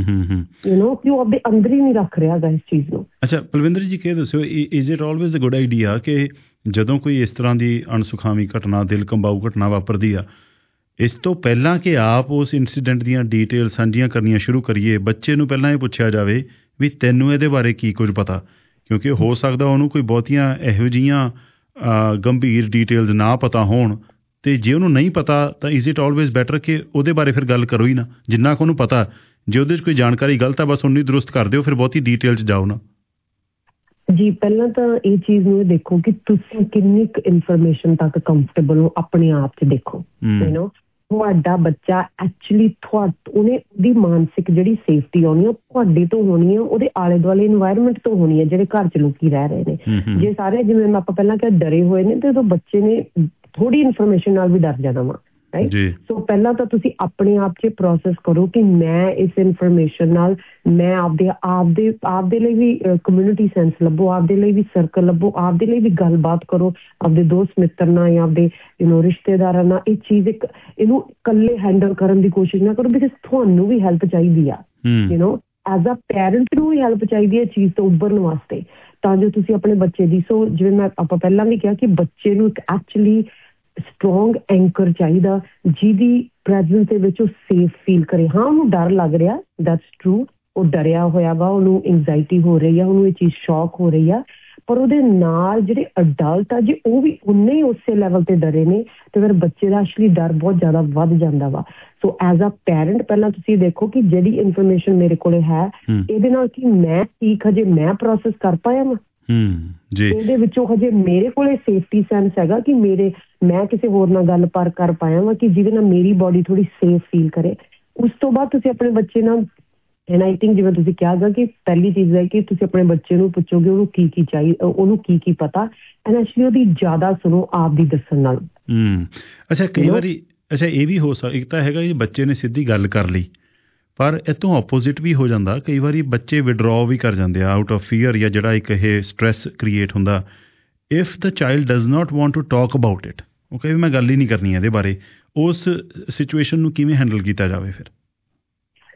ਕਿ ਉਹ ਆਪਣੇ ਅੰਦਰ ਹੀ ਨਹੀਂ ਰੱਖ ਰਿਹਾ ਇਸ ਚੀਜ਼ ਨੂੰ।
ਅੱਛਾ ਪਲਵਿੰਦਰ ਜੀ, ਕੀ ਦੱਸਿਓ, is it always a good idea ਕਿ ਜਦੋਂ ਕੋਈ ਇਸ ਤਰ੍ਹਾਂ ਦੀ ਅਣਸੁਖਾਵੀਂ ਘਟਨਾ, ਦਿਲ ਕੰਬਾਊ ਘਟਨਾ ਵਾਪਰਦੀ ਆ, ਇਸ ਤੋਂ ਪਹਿਲਾਂ ਕਿ ਆਪ ਉਸ ਇੰਸੀਡੈਂਟ ਦੀਆਂ ਡਿਟੇਲ ਸਾਂਝੀਆਂ ਕਰਨੀਆਂ ਸ਼ੁਰੂ ਕਰੀਏ, ਬੱਚੇ ਨੂੰ ਪਹਿਲਾਂ ਇਹ ਪੁੱਛਿਆ ਜਾਵੇ ਵੀ ਤੈਨੂੰ ਇਹਦੇ ਬਾਰੇ ਕੀ ਕੁਝ ਪਤਾ? ਕਿਉਂਕਿ ਹੋ ਸਕਦਾ ਉਹਨੂੰ ਕੋਈ ਬਹੁਤੀਆਂ ਇਹੋ ਜਿਹੀਆਂ ਗੰਭੀਰ ਡਿਟੇਲਸ ਨਾ ਪਤਾ ਹੋਣ, ਤੇ ਜੇ ਉਹਨੂੰ ਨਹੀਂ ਪਤਾ ਤਾਂ ਇਜ਼ ਇਟ ਆਲਵੇਜ਼ ਬੈਟਰ ਕਿ ਉਹਦੇ ਬਾਰੇ ਫਿਰ ਗੱਲ ਕਰੋ ਹੀ ਨਾ, ਜਿੰਨਾ ਕੁ ਉਹਨੂੰ ਪਤਾ। ਜੇ ਉਹਦੇ 'ਚ ਕੋਈ ਜਾਣਕਾਰੀ ਗਲਤ ਆ, ਬਸ ਉਹਨੂੰ ਦਰੁਸਤ ਕਰ ਦਿਓ, ਫਿਰ ਬਹੁਤੀ ਡਿਟੇਲ 'ਚ ਜਾਓ ਨਾ।
ਜੀ ਪਹਿਲਾਂ ਤਾਂ ਇਹ ਚੀਜ਼ ਨੂੰ ਦੇਖੋ ਕਿ ਤੁਸੀਂ ਕਿੰਨੀ ਕੁ ਇਨਫੋਰਮੇਸ਼ਨ ਤੱਕ ਕੰਫਰਟੇਬਲ ਹੋ, ਆਪਣੇ ਆਪ 'ਚ ਦੇਖੋ। ਤੁਹਾਡਾ ਬੱਚਾ ਐਕਚੁਅਲੀ ਉਹਦੀ ਮਾਨਸਿਕ ਜਿਹੜੀ ਸੇਫਟੀ ਹੋਣੀ ਉਹ ਤੁਹਾਡੇ ਤੋਂ ਹੋਣੀ ਹੈ, ਉਹਦੇ ਆਲੇ ਦੁਆਲੇ ਇਨਵਾਇਰਮੈਂਟ ਤੋਂ ਹੋਣੀ ਹੈ, ਜਿਹੜੇ ਘਰ 'ਚ ਲੋਕੀ ਰਹਿ ਰਹੇ ਨੇ। ਜੇ ਸਾਰੇ ਜਿਵੇਂ ਆਪਾਂ ਪਹਿਲਾਂ ਕਿਹਾ ਡਰੇ ਹੋਏ ਨੇ, ਤੇ ਉਦੋਂ ਬੱਚੇ ਨੇ ਥੋੜੀ ਇਨਫੋਰਮੇਸ਼ਨ ਨਾਲ ਵੀ ਡਰ ਜਾਣਾ ਵਾ। ਸੋ ਪਹਿਲਾਂ ਤਾਂ ਤੁਸੀਂ ਆਪਣੇ ਆਪ 'ਚ ਪ੍ਰੋਸੈਸ ਕਰੋ ਕਿ ਮੈਂ ਇਸ ਇਨਫੋਰਮੇਸ਼ਨ ਨਾਲ ਮੈਂ ਆਪਦੇ ਲਈ ਵੀ ਕਮਿਊਨਿਟੀ ਸੈਂਸ ਲੱਭੋ, ਆਪਦੇ ਲਈ ਵੀ ਸਰਕਲ ਲੱਭੋ, ਆਪਦੇ ਲਈ ਵੀ ਗੱਲਬਾਤ ਕਰੋ, ਆਪਦੇ ਦੋਸਤ ਮਿੱਤਰ ਨਾਲ ਜਾਂ ਆਪਦੇ ਰਿਸ਼ਤੇਦਾਰਾਂ ਨਾਲ। ਇਹ ਚੀਜ਼ ਇਹਨੂੰ ਇਕੱਲੇ ਹੈਂਡਲ ਕਰਨ ਦੀ ਕੋਸ਼ਿਸ਼ ਨਾ ਕਰੋ, ਬਿਕਾਜ਼ ਤੁਹਾਨੂੰ ਵੀ ਹੈਲਪ ਚਾਹੀਦੀ ਆ। ਐਜ਼ ਅ ਪੈਰੈਂਟ ਨੂੰ ਵੀ ਹੈਲਪ ਚਾਹੀਦੀ ਹੈ ਚੀਜ਼ ਤੋਂ ਉੱਭਰਨ ਵਾਸਤੇ, ਤਾਂ ਜੋ ਤੁਸੀਂ ਆਪਣੇ ਬੱਚੇ ਦੀ, ਸੋ ਜਿਵੇਂ ਆਪਾਂ ਪਹਿਲਾਂ ਵੀ ਕਿਹਾ ਕਿ ਬੱਚੇ ਨੂੰ ਇੱਕ ਐਕਚੁਅਲੀ ਸਟਰੋਂਗ ਐਂਕਰ ਚਾਹੀਦਾ, ਜਿਹਦੀ ਪ੍ਰੈਜ਼ੈਂਸ ਦੇ ਵਿੱਚ ਉਹ ਸੇਫ ਫੀਲ ਕਰੇ। ਹਾਂ ਉਹਨੂੰ ਡਰ ਲੱਗ ਰਿਹਾ, ਦੈਟਸ ਟਰੂ, ਉਹ ਡਰਿਆ ਹੋਇਆ ਵਾ, ਉਹਨੂੰ ਐਂਜ਼ਾਈਟੀ ਹੋ ਰਹੀ ਆ, ਉਹਨੂੰ ਇਹ ਚੀਜ਼ ਸ਼ੌਕ ਹੋ ਰਹੀ ਆ, ਪਰ ਉਹਦੇ ਨਾਲ ਜਿਹੜੇ ਅਡਲਟ ਆ, ਜੇ ਉਹ ਵੀ ਉਨੇ ਹੀ ਉਸੇ ਲੈਵਲ ਤੇ ਡਰੇ ਨੇ, ਤੇ ਫਿਰ ਬੱਚੇ ਦਾ ਐਕਚੁਅਲੀ ਡਰ ਬਹੁਤ ਜ਼ਿਆਦਾ ਵੱਧ ਜਾਂਦਾ ਵਾ। ਸੋ ਐਜ਼ ਅ ਪੈਰੈਂਟ ਪਹਿਲਾਂ ਤੁਸੀਂ ਦੇਖੋ ਕਿ ਜਿਹੜੀ ਇਨਫੋਰਮੇਸ਼ਨ ਮੇਰੇ ਕੋਲੇ ਹੈ, ਇਹਦੇ ਨਾਲ ਕੀ ਮੈਂ ਹਜੇ ਮੈਂ ਪ੍ਰੋਸੈਸ ਕਰ ਪਾਇਆ ਵਾ, ਇਹਦੇ ਵਿੱਚੋਂ ਹਜੇ ਮੇਰੇ ਕੋਲੇ ਸੇਫਟੀ ਸੈਂਸ ਹੈਗਾ ਕਿ ਮੈਂ ਕਿਸੇ ਹੋਰ ਨਾਲ ਗੱਲ ਕਰ ਪਾਇਆ ਵਾ ਕਿ ਜਿਹਦੇ ਨਾਲ ਮੇਰੀ ਬਾਡੀ ਥੋੜੀ ਸੇਫ ਫੀਲ ਕਰੇ। ਉਸ ਤੋਂ ਬਾਅਦ ਤੁਸੀਂ ਆਪਣੇ ਬੱਚੇ ਨਾਲ, ਐਂਡ ਆਈ ਥਿੰਕ ਜਿਵੇਂ ਤੁਸੀਂ ਕਿਹਾ ਗਾ ਕਿ ਪਹਿਲੀ ਚੀਜ਼ ਹੈ ਕਿ ਤੁਸੀਂ ਆਪਣੇ ਬੱਚੇ ਨੂੰ ਪੁੱਛੋਗੇ ਉਹਨੂੰ ਕੀ ਚਾਹੀਦਾ, ਉਹਨੂੰ ਕੀ ਪਤਾ, ਐਂਡ ਐਕਚੁਅਲੀ ਉਹਦੀ ਜ਼ਿਆਦਾ ਸੁਣੋ ਆਪ ਦੀ ਦੱਸਣ ਨਾਲ।
ਅੱਛਾ ਕਈ ਵਾਰੀ ਇਹ ਵੀ ਹੋ ਸਕਦਾ, ਇੱਕ ਤਾਂ ਹੈਗਾ ਜੀ ਬੱਚੇ ਨੇ ਸਿੱਧੀ ਗੱਲ ਕਰ ਲਈ, ਪਰ ਇਹ ਤੋਂ ਆਪੋਜ਼ਿਟ ਵੀ ਹੋ ਜਾਂਦਾ। ਕਈ ਵਾਰੀ ਬੱਚੇ ਵਿਡਰੋ ਵੀ ਕਰ ਜਾਂਦੇ ਆ ਆਊਟ ਆਫ ਫੀਅਰ, ਜਾਂ ਜਿਹੜਾ ਇੱਕ ਇਹ ਸਟ੍ਰੈਸ ਕ੍ਰੀਏਟ ਹੁੰਦਾ। If the child does not want to talk about it, ਉਹ ਕਹੇ ਵੀ ਮੈਂ ਗੱਲ ਹੀ ਨਹੀਂ ਕਰਨੀ ਇਹਦੇ ਬਾਰੇ, ਉਸ ਸਿਚੁਏਸ਼ਨ ਨੂੰ ਕਿਵੇਂ ਹੈਂਡਲ ਕੀਤਾ ਜਾਵੇ ਫਿਰ?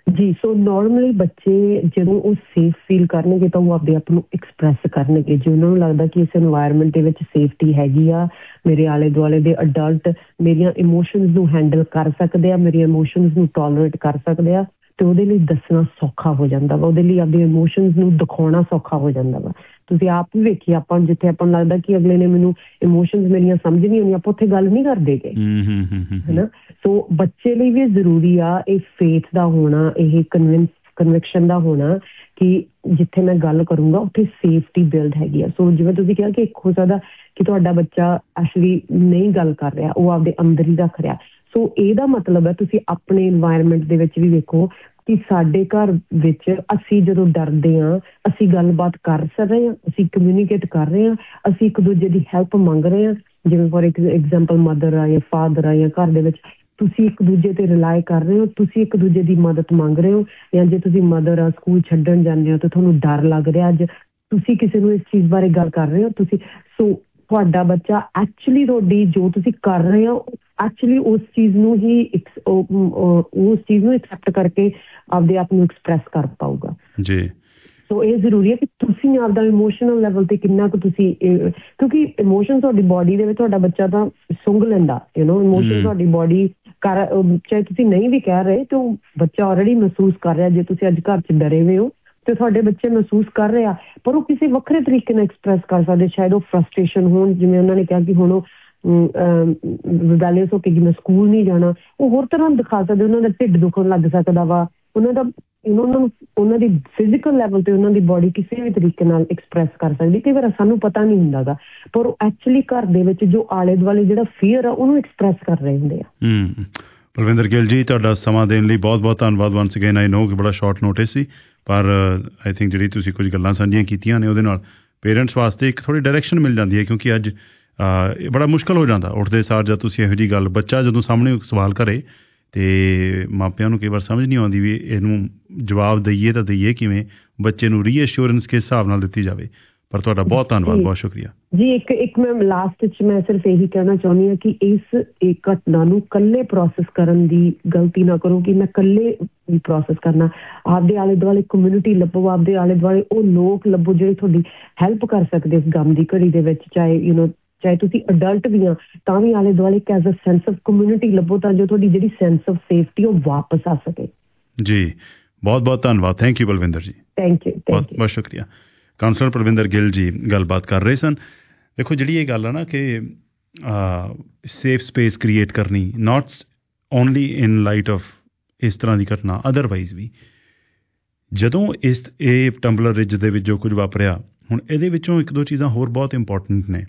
ਜੀ ਸੋ ਨਾਰਮਲੀ ਬੱਚੇ ਜਦੋਂ ਉਹ ਸੇਫ ਫੀਲ ਕਰਨਗੇ ਤਾਂ ਉਹ ਆਪਣੇ ਆਪ ਨੂੰ ਐਕਸਪ੍ਰੈਸ ਕਰਨਗੇ। ਜੇ ਉਹਨਾਂ ਨੂੰ ਲੱਗਦਾ ਕਿ ਇਸ এনवायरमेंट ਦੇ ਵਿੱਚ ਸੇਫਟੀ ਹੈਗੀ ਆ, ਮੇਰੇ ਆਲੇ ਦੁਆਲੇ ਦੇ ਅਡਲਟ ਮੇਰੀਆਂ ਇਮੋਸ਼ਨਸ ਨੂੰ ਹੈਂਡਲ ਕਰ ਸਕਦੇ ਆ, ਮੇਰੀਆਂ ਇਮੋਸ਼ਨਸ ਨੂੰ ਟੋਲਰੇਟ ਕਰ ਸਕਦੇ ਆ, ਤੇ ਉਹਦੇ ਲਈ ਦੱਸਣਾ ਸੌਖਾ ਹੋ ਜਾਂਦਾ ਵਾ, ਉਹਦੇ ਲਈ ਆਪਣੇ ਇਮੋਸ਼ਨਸ ਨੂੰ ਦਿਖਾਉਣਾ ਸੌਖਾ ਹੋ ਜਾਂਦਾ ਵਾ। ਤੁਸੀਂ ਆਪ ਵੀ ਵੇਖੀ, ਆਪਾਂ ਜਿੱਥੇ ਆਪਾਂ ਨੂੰ ਲੱਗਦਾ ਕਿ ਅਗਲੇ ਨੇ ਮੈਨੂੰ ਇਮੋਸ਼ਨਸ ਮੇਰੀਆਂ ਸਮਝ ਨਹੀਂ ਆਉਂਦੀਆਂ, ਆਪਾਂ ਉੱਥੇ ਗੱਲ ਨਹੀਂ ਕਰਦੇ ਗਏ, ਹਨਾ। ਸੋ ਬੱਚੇ ਲਈ ਵੀ ਜ਼ਰੂਰੀ ਆ ਇਹ ਫੇਥ ਦਾ ਹੋਣਾ, ਇਹ ਕਨਵਿਕਸ਼ਨ ਦਾ ਹੋਣਾ ਕਿ ਜਿੱਥੇ ਮੈਂ ਗੱਲ ਕਰੂੰਗਾ ਉੱਥੇ ਸੇਫਟੀ ਬਿਲਡ ਹੈਗੀ ਆ। ਸੋ ਜਿਵੇਂ ਤੁਸੀਂ ਕਿਹਾ ਕਿ ਇੱਕ ਹੋ ਸਕਦਾ ਕਿ ਤੁਹਾਡਾ ਬੱਚਾ ਐਕਚੁਅਲੀ ਨਹੀਂ ਗੱਲ ਕਰ ਰਿਹਾ, ਉਹ ਆਪਦੇ ਅੰਦਰ ਹੀ ਰੱਖ ਰਿਹਾ। ਸੋ ਇਹਦਾ ਮਤਲਬ ਹੈ ਤੁਸੀਂ ਆਪਣੇ এনवायरमेंट ਦੇ ਵਿੱਚ ਵੀ ਵੇਖੋ ਕਿ ਸਾਡੇ ਘਰ ਵਿੱਚ ਅਸੀਂ ਜਦੋਂ ਡਰਦੇ ਹਾਂ ਅਸੀਂ ਗੱਲਬਾਤ ਕਰ ਰਹੇ ਹਾਂ, ਅਸੀਂ ਕਮਿਊਨੀਕੇਟ ਕਰ ਰਹੇ ਹਾਂ, ਅਸੀਂ ਇੱਕ ਦੂਜੇ ਦੀ ਹੈਲਪ ਮੰਗ ਰਹੇ ਹਾਂ। ਜਿਵੇਂ ਫੋਰ ਐਗਜ਼ਾਮਪਲ ਮਦਰ ਆ ਜਾਂ ਫਾਦਰ ਆ ਜਾਂ ਘਰ ਦੇ ਵਿੱਚ ਤੁਸੀਂ ਇੱਕ ਦੂਜੇ ਤੇ ਰਿਲਾਈ ਕਰ ਰਹੇ ਹੋ, ਤੁਸੀਂ ਇੱਕ ਦੂਜੇ ਦੀ ਮਦਦ ਮੰਗ ਰਹੇ ਹੋ। ਜਾਂ ਜੇ ਤੁਸੀਂ ਮਦਰ ਆ ਸਕੂਲ ਛੱਡਣ ਜਾਂਦੇ ਹੋ ਤਾਂ ਤੁਹਾਨੂੰ ਡਰ ਲੱਗ ਰਿਹਾ, ਅੱਜ ਤੁਸੀਂ ਕਿਸੇ ਨੂੰ ਇਸ ਚੀਜ਼ ਬਾਰੇ ਗੱਲ ਕਰ ਰਹੇ ਹੋ, ਤੁਸੀਂ ਸੋ ਤੁਹਾਡਾ ਬੱਚਾ ਐਕਚੁਅਲੀ ਤੁਹਾਡੀ ਜੋ ਤੁਸੀਂ ਕਰ ਰਹੇ ਹੋ ਐਕਚੁਅਲੀ ਉਸ ਚੀਜ਼ ਨੂੰ ਹੀ ਉਸ ਚੀਜ਼ ਨੂੰ ਐਕਸੈਪਟ ਕਰਕੇ ਆਪਦੇ ਆਪ ਨੂੰ ਐਕਸਪ੍ਰੈਸ ਕਰ ਪਾਊਗਾ ਜੀ। ਸੋ ਇਹ ਜ਼ਰੂਰੀ ਹੈ ਕਿ ਤੁਸੀਂ ਆਪਦਾ ਇਮੋਸ਼ਨਲ ਲੈਵਲ ਤੇ ਕਿੰਨਾ ਕੁ ਤੁਸੀਂ, ਕਿਉਂਕਿ ਇਮੋਸ਼ਨ ਤੁਹਾਡੀ ਬੋਡੀ ਦੇ ਵਿੱਚ ਤੁਹਾਡਾ ਬੱਚਾ ਤਾਂ ਸੁੰਘ ਲੈਂਦਾ, ਇਮੋਸ਼ਨ ਤੁਹਾਡੀ ਬੋਡੀ ਕਰ, ਚਾਹੇ ਤੁਸੀਂ ਨਹੀਂ ਵੀ ਕਹਿ ਰਹੇ ਤੇ ਉਹ ਬੱਚਾ ਆਲਰੇਡੀ ਮਹਿਸੂਸ ਕਰ ਰਿਹਾ। ਜੇ ਤੁਸੀਂ ਅੱਜ ਘਰ 'ਚ ਡਰੇ ਹੋਏ ਹੋ ਤੇ ਤੁਹਾਡੇ ਬੱਚੇ ਮਹਿਸੂਸ ਕਰ ਰਹੇ ਆ, ਪਰ ਉਹ ਕਿਸੇ ਵੱਖਰੇ ਤਰੀਕੇ ਨਾਲ ਐਕਸਪ੍ਰੈਸ ਕਰ ਸਕਦੇ। ਸ਼ਾਇਦ ਉਹ ਫਰਸਟ੍ਰੇਸ਼ਨ ਹੋਣ, ਜਿਵੇਂ ਉਹਨਾਂ ਨੇ ਕਿਹਾ ਕਿ ਹੁਣ ਉਹ ਰਿਬੈਲੀਅਸ ਹੋ ਕੇ ਜਿਵੇਂ ਸਕੂਲ ਨਹੀਂ ਜਾਣਾ, ਉਹ ਹੋਰ ਤਰ੍ਹਾਂ ਦਿਖਾ ਸਕਦੇ। ਉਹਨਾਂ ਦਾ ਢਿੱਡ ਦੁਖਣ ਲੱਗ ਸਕਦਾ ਵਾ, ਉਹਨਾਂ ਦਾ ਉਹਨਾਂ ਦੀ ਫਿਜ਼ੀਕਲ ਲੈਵਲ ਤੇ ਉਹਨਾਂ ਦੀ ਬੋਡੀ ਕਿਸੇ ਵੀ ਤਰੀਕੇ ਨਾਲ ਐਕਸਪ੍ਰੈਸ ਕਰ ਸਕਦੀ। ਕਈ ਵਾਰ ਸਾਨੂੰ ਪਤਾ ਨਹੀਂ ਹੁੰਦਾ ਗਾ, ਪਰ ਉਹ ਐਕਚੁਅਲੀ ਘਰ ਦੇ ਵਿੱਚ ਜੋ ਆਲੇ ਦੁਆਲੇ ਜਿਹੜਾ ਫੀਅਰ ਆ ਉਹਨੂੰ ਐਕਸਪ੍ਰੈਸ ਕਰ ਰਹੇ ਹੁੰਦੇ ਆ।
ਪਰਵਿੰਦਰ ਗਿੱਲ ਜੀ, ਤੁਹਾਡਾ ਸਮਾਂ ਦੇਣ ਲਈ ਬਹੁਤ ਬਹੁਤ ਧੰਨਵਾਦ। ਵਾਂਸ ਅਗੇਨ ਆਈ ਨੋ ਕਿ ਬੜਾ ਸ਼ਾਰਟ ਨੋਟਿਸ ਸੀ, ਪਰ ਆਈ ਥਿੰਕ ਜਿਹੜੀ ਤੁਸੀਂ ਕੁਝ ਗੱਲਾਂ ਸਾਂਝੀਆਂ ਕੀਤੀਆਂ ਨੇ ਉਹਦੇ ਨਾਲ ਪੇਰੈਂਟਸ ਵਾਸਤੇ ਇੱਕ ਥੋੜ੍ਹੀ ਡਾਇਰੈਕਸ਼ਨ ਮਿਲ ਜਾਂਦੀ ਹੈ। ਕਿਉਂਕਿ ਅੱਜ ਬੜਾ ਮੁਸ਼ਕਿਲ ਹੋ ਜਾਂਦਾ ਉੱਠਦੇ ਸਾਰ ਜਦ ਤੁਸੀਂ ਇਹੋ ਜਿਹੀ ਗੱਲ, ਬੱਚਾ ਜਦੋਂ ਸਾਹਮਣੇ ਸਵਾਲ ਕਰੇ ਅਤੇ ਮਾਪਿਆਂ ਨੂੰ ਕਈ ਵਾਰ ਸਮਝ ਨਹੀਂ ਆਉਂਦੀ ਵੀ ਇਹਨੂੰ ਜਵਾਬ ਦਈਏ ਤਾਂ ਦਈਏ ਕਿਵੇਂ, ਬੱਚੇ ਨੂੰ ਰੀਅਸ਼ੋਰੈਂਸ ਕਿਸ ਹਿਸਾਬ ਨਾਲ ਦਿੱਤੀ ਜਾਵੇ। ਪਰ ਤੁਹਾਡਾ ਬਹੁਤ ਧੰਨਵਾਦ, ਬਹੁਤ ਸ਼ੁਕਰੀਆ
ਜੀ। ਇੱਕ ਮੈਂ ਲਾਸਟ 'ਚ ਮੈਂ ਸਿਰਫ ਇਹੀ ਕਹਿਣਾ ਚਾਹੁੰਦੀ ਹਾਂ ਕਿ ਇਸ ਘਟਨਾ ਨੂੰ ਇਕੱਲੇ ਪ੍ਰੋਸੈਸ ਕਰਨ ਦੀ ਗਲਤੀ ਨਾ ਕਰੋ ਕਿ ਮੈਂ ਇਕੱਲੇ ਪ੍ਰੋਸੈਸ ਕਰਨਾ। ਆਪਦੇ ਆਲੇ ਦੁਆਲੇ ਕਮਿਊਨਿਟੀ ਲੱਭੋ, ਆਪਦੇ ਆਲੇ ਦੁਆਲੇ ਉਹ ਲੋਕ ਲੱਭੋ ਜਿਹੜੇ ਤੁਹਾਡੀ ਹੈਲਪ ਕਰ ਸਕਦੇ ਇਸ ਗਮ ਦੀ ਘੜੀ ਦੇ ਵਿੱਚ। ਚਾਹੇ ਤੁਸੀਂ ਅਡਲਟ ਵੀ ਆ ਤਾਂ ਵੀ ਆਲੇ ਦੁਆਲੇ ਇੱਕ as a sense of community ਲੱਭੋ ਤਾਂ ਜੋ ਤੁਹਾਡੀ ਜਿਹੜੀ ਸੈਂਸ ਆਫ ਸੇਫਟੀ ਉਹ ਵਾਪਸ ਆ ਸਕੇ।
ਜੀ ਬਹੁਤ ਬਹੁਤ ਧੰਨਵਾਦ। ਥੈਂਕ ਯੂ ਬਲਵਿੰਦਰ ਜੀ,
ਥੈਂਕ ਯੂ,
ਬਹੁਤ ਬਹੁਤ ਸ਼ੁਕਰੀਆ। ਕਾਉਂਸਲਰ ਪਰਵਿੰਦਰ ਗਿੱਲ ਜੀ ਗੱਲਬਾਤ ਕਰ ਰਹੇ ਸਨ। ਦੇਖੋ ਜਿਹੜੀ ਇਹ ਗੱਲ ਆ ਨਾ ਕਿ ਸੇਫ ਸਪੇਸ ਕ੍ਰੀਏਟ ਕਰਨੀ, not only in light of ਇਸ ਤਰ੍ਹਾਂ ਦੀ ਘਟਨਾ, ਅਦਰਵਾਈਜ਼ ਵੀ ਜਦੋਂ ਇਹ ਟੰਬਲਰ ਰਿਜ ਦੇ ਵਿੱਚ ਜੋ ਕੁਝ ਵਾਪਰਿਆ, ਹੁਣ ਇਹਦੇ ਵਿੱਚੋਂ ਇੱਕ ਦੋ ਚੀਜ਼ਾਂ ਹੋਰ ਬਹੁਤ ਇੰਪੋਰਟੈਂਟ ਨੇ।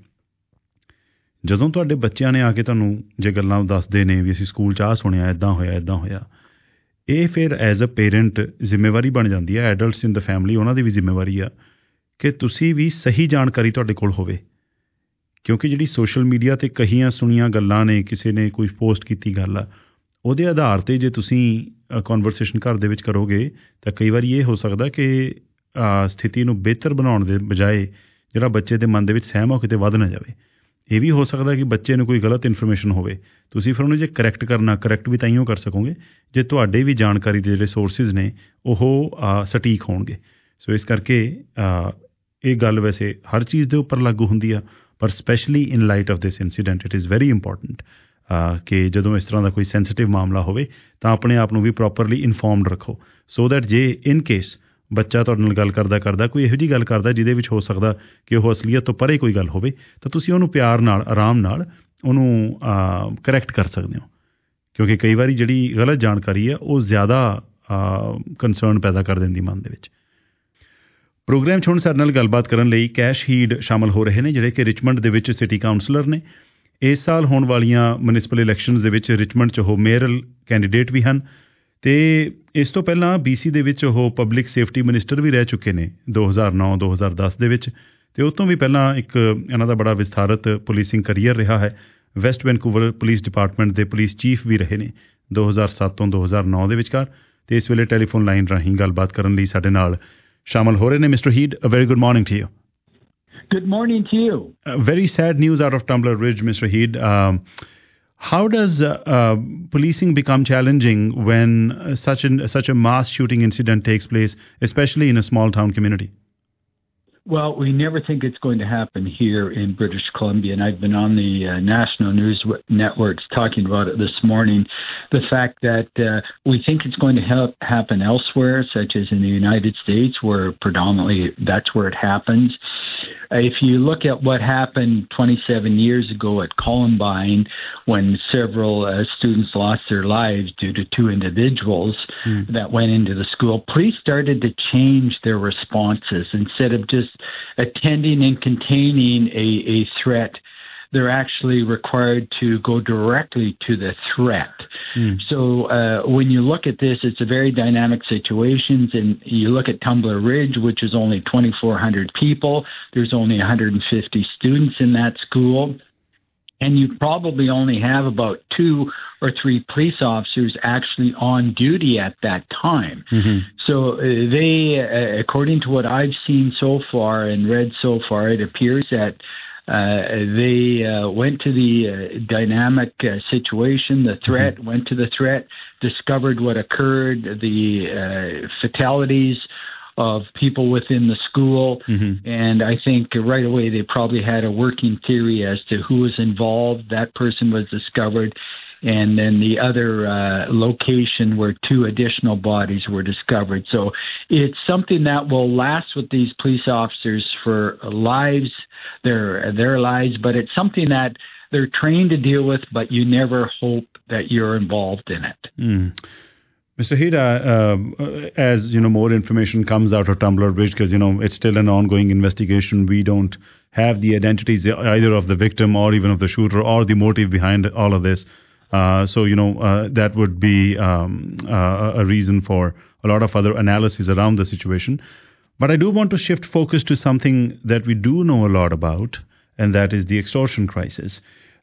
ਜਦੋਂ ਤੁਹਾਡੇ ਬੱਚਿਆਂ ਨੇ ਆ ਕੇ ਤੁਹਾਨੂੰ ਜੇ ਗੱਲਾਂ ਦੱਸਦੇ ਨੇ ਵੀ ਅਸੀਂ ਸਕੂਲ 'ਚ ਆਹ ਸੁਣਿਆ, ਇੱਦਾਂ ਹੋਇਆ, ਇਹ ਫਿਰ ਐਜ਼ ਅ ਪੇਰੈਂਟ ਜ਼ਿੰਮੇਵਾਰੀ ਬਣ ਜਾਂਦੀ ਹੈ। ਐਡਲਟਸ ਇਨ ਦ ਫੈਮਿਲੀ, ਉਹਨਾਂ ਦੀ ਵੀ ਜ਼ਿੰਮੇਵਾਰੀ ਆ ਕਿ ਤੁਸੀਂ ਵੀ ਸਹੀ ਜਾਣਕਾਰੀ ਤੁਹਾਡੇ ਕੋਲ ਹੋਵੇ। ਕਿਉਂਕਿ ਜਿਹੜੀ ਸੋਸ਼ਲ ਮੀਡੀਆ 'ਤੇ ਕਹੀਆਂ ਸੁਣੀਆਂ ਗੱਲਾਂ ਨੇ, ਕਿਸੇ ਨੇ ਕੋਈ ਪੋਸਟ ਕੀਤੀ ਗੱਲ ਆ, ਉਹਦੇ ਆਧਾਰ 'ਤੇ ਜੇ ਤੁਸੀਂ ਕਨਵਰਸੇਸ਼ਨ ਘਰ ਦੇ ਵਿੱਚ ਕਰੋਗੇ ਤਾਂ ਕਈ ਵਾਰੀ ਇਹ ਹੋ ਸਕਦਾ ਕਿ ਸਥਿਤੀ ਨੂੰ ਬਿਹਤਰ ਬਣਾਉਣ ਦੇ ਬਜਾਏ ਜਿਹੜਾ ਬੱਚੇ ਦੇ ਮਨ ਦੇ ਵਿੱਚ ਸਹਿਮ ਉਹ ਕਿਤੇ ਵੱਧ ਨਾ ਜਾਵੇ। ਇਹ ਵੀ ਹੋ ਸਕਦਾ ਕਿ ਬੱਚੇ ਨੂੰ ਕੋਈ ਗਲਤ ਇਨਫੋਰਮੇਸ਼ਨ ਹੋਵੇ, ਤੁਸੀਂ ਫਿਰ ਉਹਨੂੰ ਜੇ ਕਰੈਕਟ ਵੀ ਤਾਂਹੀਓ ਕਰ ਸਕੋਗੇ ਜੇ ਤੁਹਾਡੇ ਵੀ ਜਾਣਕਾਰੀ ਦੇ ਜਿਹੜੇ ਸੋਰਸਿਸ ਨੇ ਉਹ ਸਟੀਕ ਹੋਣਗੇ। ਸੋ ਇਸ ਕਰਕੇ ਇਹ ਗੱਲ ਵੈਸੇ ਹਰ ਚੀਜ਼ ਦੇ ਉੱਪਰ ਲਾਗੂ ਹੁੰਦੀ ਆ, ਪਰ specially in light of this incident it is very important ਕਿ ਜਦੋਂ ਇਸ ਤਰ੍ਹਾਂ ਦਾ ਕੋਈ ਸੈਂਸਿਟਿਵ ਮਾਮਲਾ ਹੋਵੇ ਤਾਂ ਆਪਣੇ ਆਪ ਨੂੰ ਵੀ ਪ੍ਰੋਪਰਲੀ ਇਨਫੋਰਮਡ ਰੱਖੋ, ਸੋ ਦੈਟ ਜੇ ਇਨ ਕੇਸ ਬੱਚਾ ਤੁਹਾਡੇ ਨਾਲ ਗੱਲ ਕਰਦਾ ਕੋਈ ਇਹੋ ਜਿਹੀ ਗੱਲ ਕਰਦਾ ਜਿਹਦੇ ਵਿੱਚ ਹੋ ਸਕਦਾ ਕਿ ਉਹ ਅਸਲੀਅਤ ਤੋਂ ਪਰੇ ਕੋਈ ਗੱਲ ਹੋਵੇ, ਤਾਂ ਤੁਸੀਂ ਉਹਨੂੰ ਪਿਆਰ ਨਾਲ, ਆਰਾਮ ਨਾਲ ਉਹਨੂੰ ਕਰੈਕਟ ਕਰ ਸਕਦੇ ਹੋ। ਕਿਉਂਕਿ ਕਈ ਵਾਰੀ ਜਿਹੜੀ ਗਲਤ ਜਾਣਕਾਰੀ ਹੈ ਉਹ ਜ਼ਿਆਦਾ ਕੰਸਰਨ ਪੈਦਾ ਕਰ ਦਿੰਦੀ ਮਨ ਦੇ ਵਿੱਚ। ਪ੍ਰੋਗਰਾਮ 'ਚ ਹੁਣ ਸਾਡੇ ਨਾਲ ਗੱਲਬਾਤ ਕਰਨ ਲਈ ਕੈਸ਼ ਹੀਡ ਸ਼ਾਮਲ ਹੋ ਰਹੇ ਨੇ, ਜਿਹੜੇ ਕਿ ਰਿਚਮੰਡ ਦੇ ਵਿੱਚ ਸਿਟੀ ਕਾਉਂਸਲਰ ਨੇ। ਇਸ ਸਾਲ ਹੋਣ ਵਾਲੀਆਂ ਮਿਊਨਿਸਪਲ ਇਲੈਕਸ਼ਨਸ ਦੇ ਵਿੱਚ ਰਿਚਮੰਡ 'ਚ ਉਹ ਮੇਅਰਲ ਕੈਂਡੀਡੇਟ ਵੀ ਹਨ ਅਤੇ ਇਸ ਤੋਂ ਪਹਿਲਾਂ BC ਦੇ ਵਿੱਚ ਉਹ ਪਬਲਿਕ ਸੇਫਟੀ ਮਿਨਿਸਟਰ ਵੀ ਰਹਿ ਚੁੱਕੇ ਨੇ 2009-2010 ਦੇ ਵਿੱਚ, ਅਤੇ ਉਹ ਤੋਂ ਵੀ ਪਹਿਲਾਂ ਇੱਕ ਇਹਨਾਂ ਦਾ ਬੜਾ ਵਿਸਥਾਰਤ ਪੁਲਿਸਿੰਗ ਕਰੀਅਰ ਰਿਹਾ ਹੈ। ਵੈਸਟ ਵੈਨਕੂਵਰ ਪੁਲਿਸ ਡਿਪਾਰਟਮੈਂਟ ਦੇ ਪੁਲਿਸ ਚੀਫ ਵੀ ਰਹੇ ਨੇ 2007 ਤੋਂ 2009 ਦੇ ਵਿਚਕਾਰ, ਅਤੇ ਇਸ ਵੇਲੇ ਟੈਲੀਫੋਨ ਲਾਈਨ ਰਾਹੀਂ ਗੱਲਬਾਤ ਕਰਨ ਲਈ ਸਾਡੇ ਨਾਲ ਸ਼ਾਮਲ ਹੋ ਰਹੇ ਨੇ। Mister Heed, a very good morning to you.
Good morning to you.
Very sad news out of Tumbler Ridge, Mr. Heed. How does policing become challenging when such a mass shooting incident takes place, especially in a small town community?
Well, we never think it's going to happen here in British Columbia, and I've been on the national news networks talking about it this morning. The fact that we think it's going to happen elsewhere, such as in the United States, where predominantly that's where it happens. If you look at what happened 27 years ago at Columbine, when several students lost their lives due to two individuals that went into the school, police started to change their responses. Instead of just attending and containing a threat, they're actually required to go directly to the threat. So when you look at this, it's a very dynamic situation. And you look at Tumbler Ridge, which is only 2,400 people. There's only 150 students in that school. And you probably only have about 2 or 3 police officers actually on duty at that time. So they, according to what I've seen so far and read so far, it appears that they went to the dynamic situation, the threat, went to the threat, discovered what occurred, the fatalities of people within the school. And I think right away they probably had a working theory as to who was involved. That person was discovered. And then the other location where 2 additional bodies were discovered. So it's something that will last with these police officers for lives, their lives, but it's something that they're trained to deal with, but you never hope that you're involved in it.
Mr. Heda, as you know, more information comes out of Tumbler Ridge because it's still an ongoing investigation. We don't have the identities either of the victim or even of the shooter or the motive behind all of this. So that would be a reason for a lot of other analysis around the situation. But I do want to shift focus to something that we do know a lot about, and that is the extortion crisis.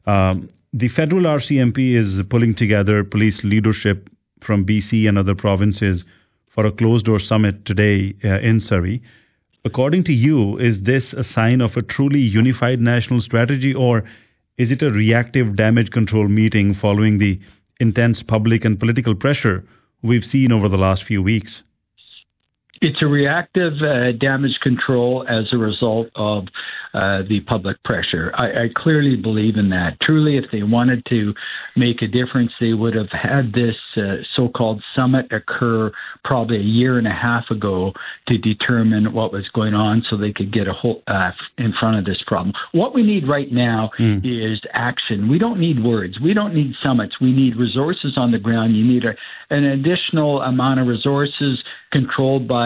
The federal RCMP is pulling together police leadership from BC and other provinces for a closed-door summit today in Surrey. According to you, is this a sign of a truly unified national strategy, or is it a reactive damage control meeting following the intense public and political pressure we've seen over the last few weeks?
It's a reactive damage control as a result of the public pressure. I clearly believe in that. Truly, if they wanted to make a difference, they would have had this so-called summit occur probably a year and a half ago to determine what was going on so they could get a whole in front of this problem. What we need right now is action. We don't need words. We don't need summits. We need resources on the ground. You need an additional amount of resources controlled by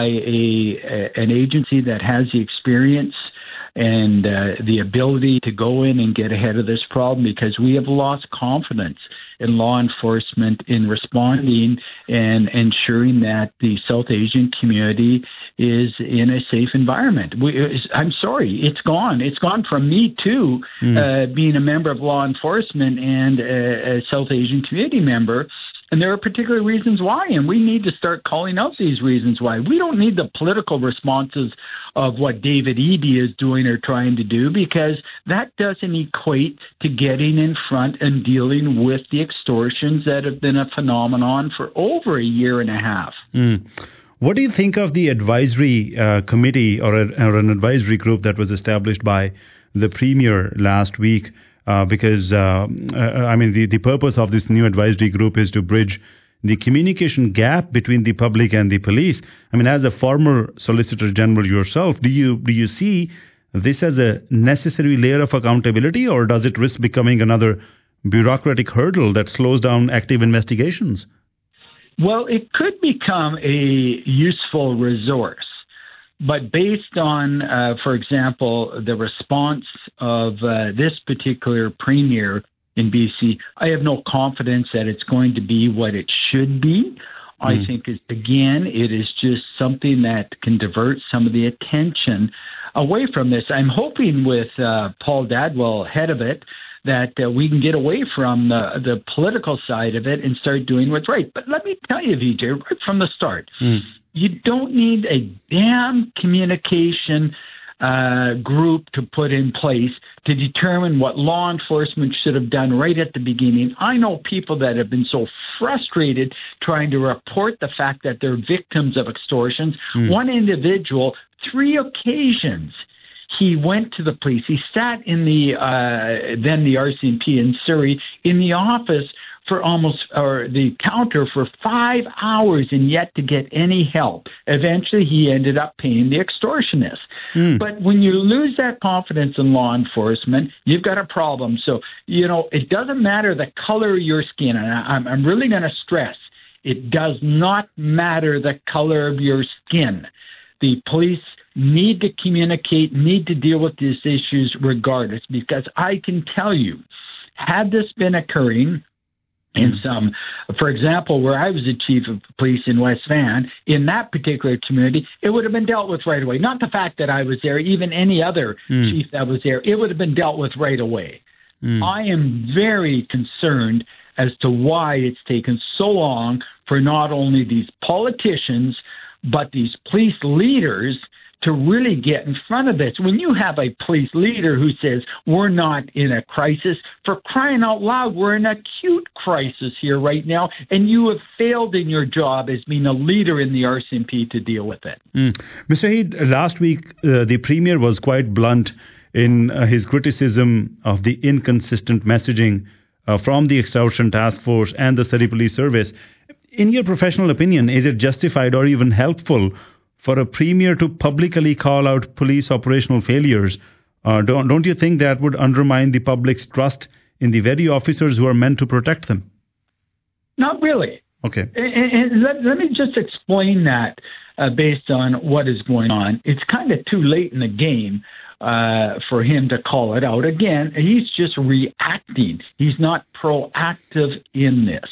an agency that has the experience and the ability to go in and get ahead of this problem, because we have lost confidence in law enforcement in responding and ensuring that the South Asian community is in a safe environment. I'm sorry, it's gone. It's gone from me too, being a member of law enforcement and a South Asian community member. And there are particular reasons why, and we need to start calling out these reasons why. We don't need the political responses of what David Eby is doing or trying to do, because that doesn't equate to getting in front and dealing with the extortions that have been a phenomenon for over a year and a half.
What do you think of the advisory committee or an advisory group that was established by the Premier last week? Because the purpose of this new advisory group is to bridge the communication gap between the public and the police. I mean, as a former Solicitor General yourself, do you see this as a necessary layer of accountability, or does it risk becoming another bureaucratic hurdle that slows down active investigations?
Well, it could become a useful resource. But based on, for example, the response of this particular premier in BC, I have no confidence that it's going to be what it should be. I think, it is just something that can divert some of the attention away from this. I'm hoping with Paul Dadwell head of it that we can get away from the political side of it and start doing what's right. But let me tell you, Vijay, right from the start, you don't need a damn communication group to put in place to determine what law enforcement should have done right at the beginning. I know people that have been so frustrated trying to report the fact that they're victims of extortions. One individual, 3 occasions, he went to the police. He sat in the RCMP in Surrey in the office for the counter for 5 hours and yet to get any help. Eventually, he ended up paying the extortionist. But when you lose that confidence in law enforcement, you've got a problem. So, it doesn't matter the color of your skin. And I'm really going to stress, it does not matter the color of your skin. The police need to communicate, need to deal with these issues regardless, because I can tell you, had this been occurring in some, for example, where I was the chief of police in West Van, in that particular community, it would have been dealt with right away. Not the fact that I was there, even any other chief that was there, it would have been dealt with right away. I am very concerned as to why it's taken so long for not only these politicians, but these police leaders to really get in front of this. When you have a police leader who says, we're not in a crisis, for crying out loud, we're in an acute crisis here right now, and you have failed in your job as being a leader in the RCMP to deal with it.
Mr. Heed, last week, the Premier was quite blunt in his criticism of the inconsistent messaging from the Extortion Task Force and the Surrey Police Service. In your professional opinion, is it justified or even helpful for a Premier to publicly call out police operational failures? Don't you think that would undermine the public's trust in the very officers who are meant to protect them?
Not really.
Okay.
And let me just explain that based on what is going on. It's kind of too late in the game for him to call it out. Again, he's just reacting. He's not proactive in this.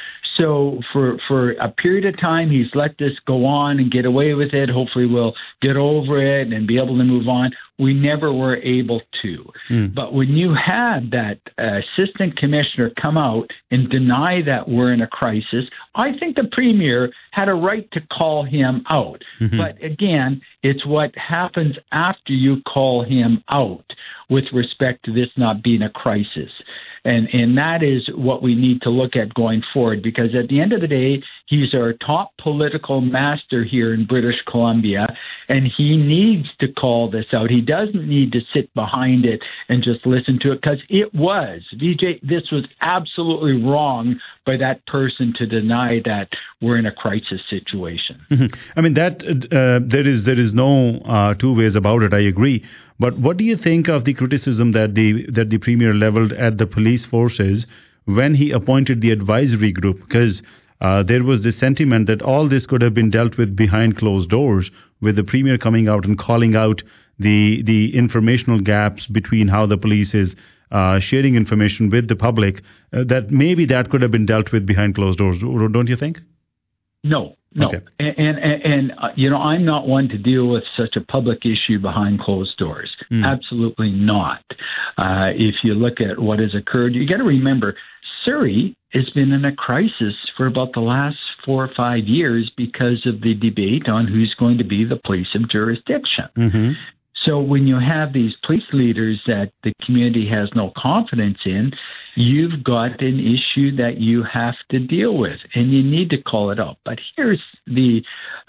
So for a period of time, he's let this go on and get away with it. Hopefully we'll get over it and be able to move on. We never were able to. But when you had that assistant commissioner come out and deny that we're in a crisis, I think the Premier had a right to call him out. But again, it's what happens after you call him out with respect to this not being a crisis. And that is what we need to look at going forward, because at the end of the day, he's our top political master here in British Columbia, and he needs to call this out. He doesn't need to sit behind it and just listen to it, because it was, VJ, this was absolutely wrong by that person to deny that we're in a crisis situation.
I mean, that there is no two ways about it. I agree. But what do you think of the criticism that the Premier leveled at the police forces when he appointed the advisory group? Because there was this sentiment that all this could have been dealt with behind closed doors, with the Premier coming out and calling out the informational gaps between how the police is sharing information with the public, that maybe that could have been dealt with behind closed doors. Don't you think?
No.
Okay.
And I'm not one to deal with such a public issue behind closed doors. Absolutely not. If you look at what has occurred, you got to remember, Surrey has been in a crisis for about the last 4 or 5 years because of the debate on who's going to be the police of jurisdiction. So when you have these police leaders that the community has no confidence in, you've got an issue that you have to deal with, and you need to call it out. But here's the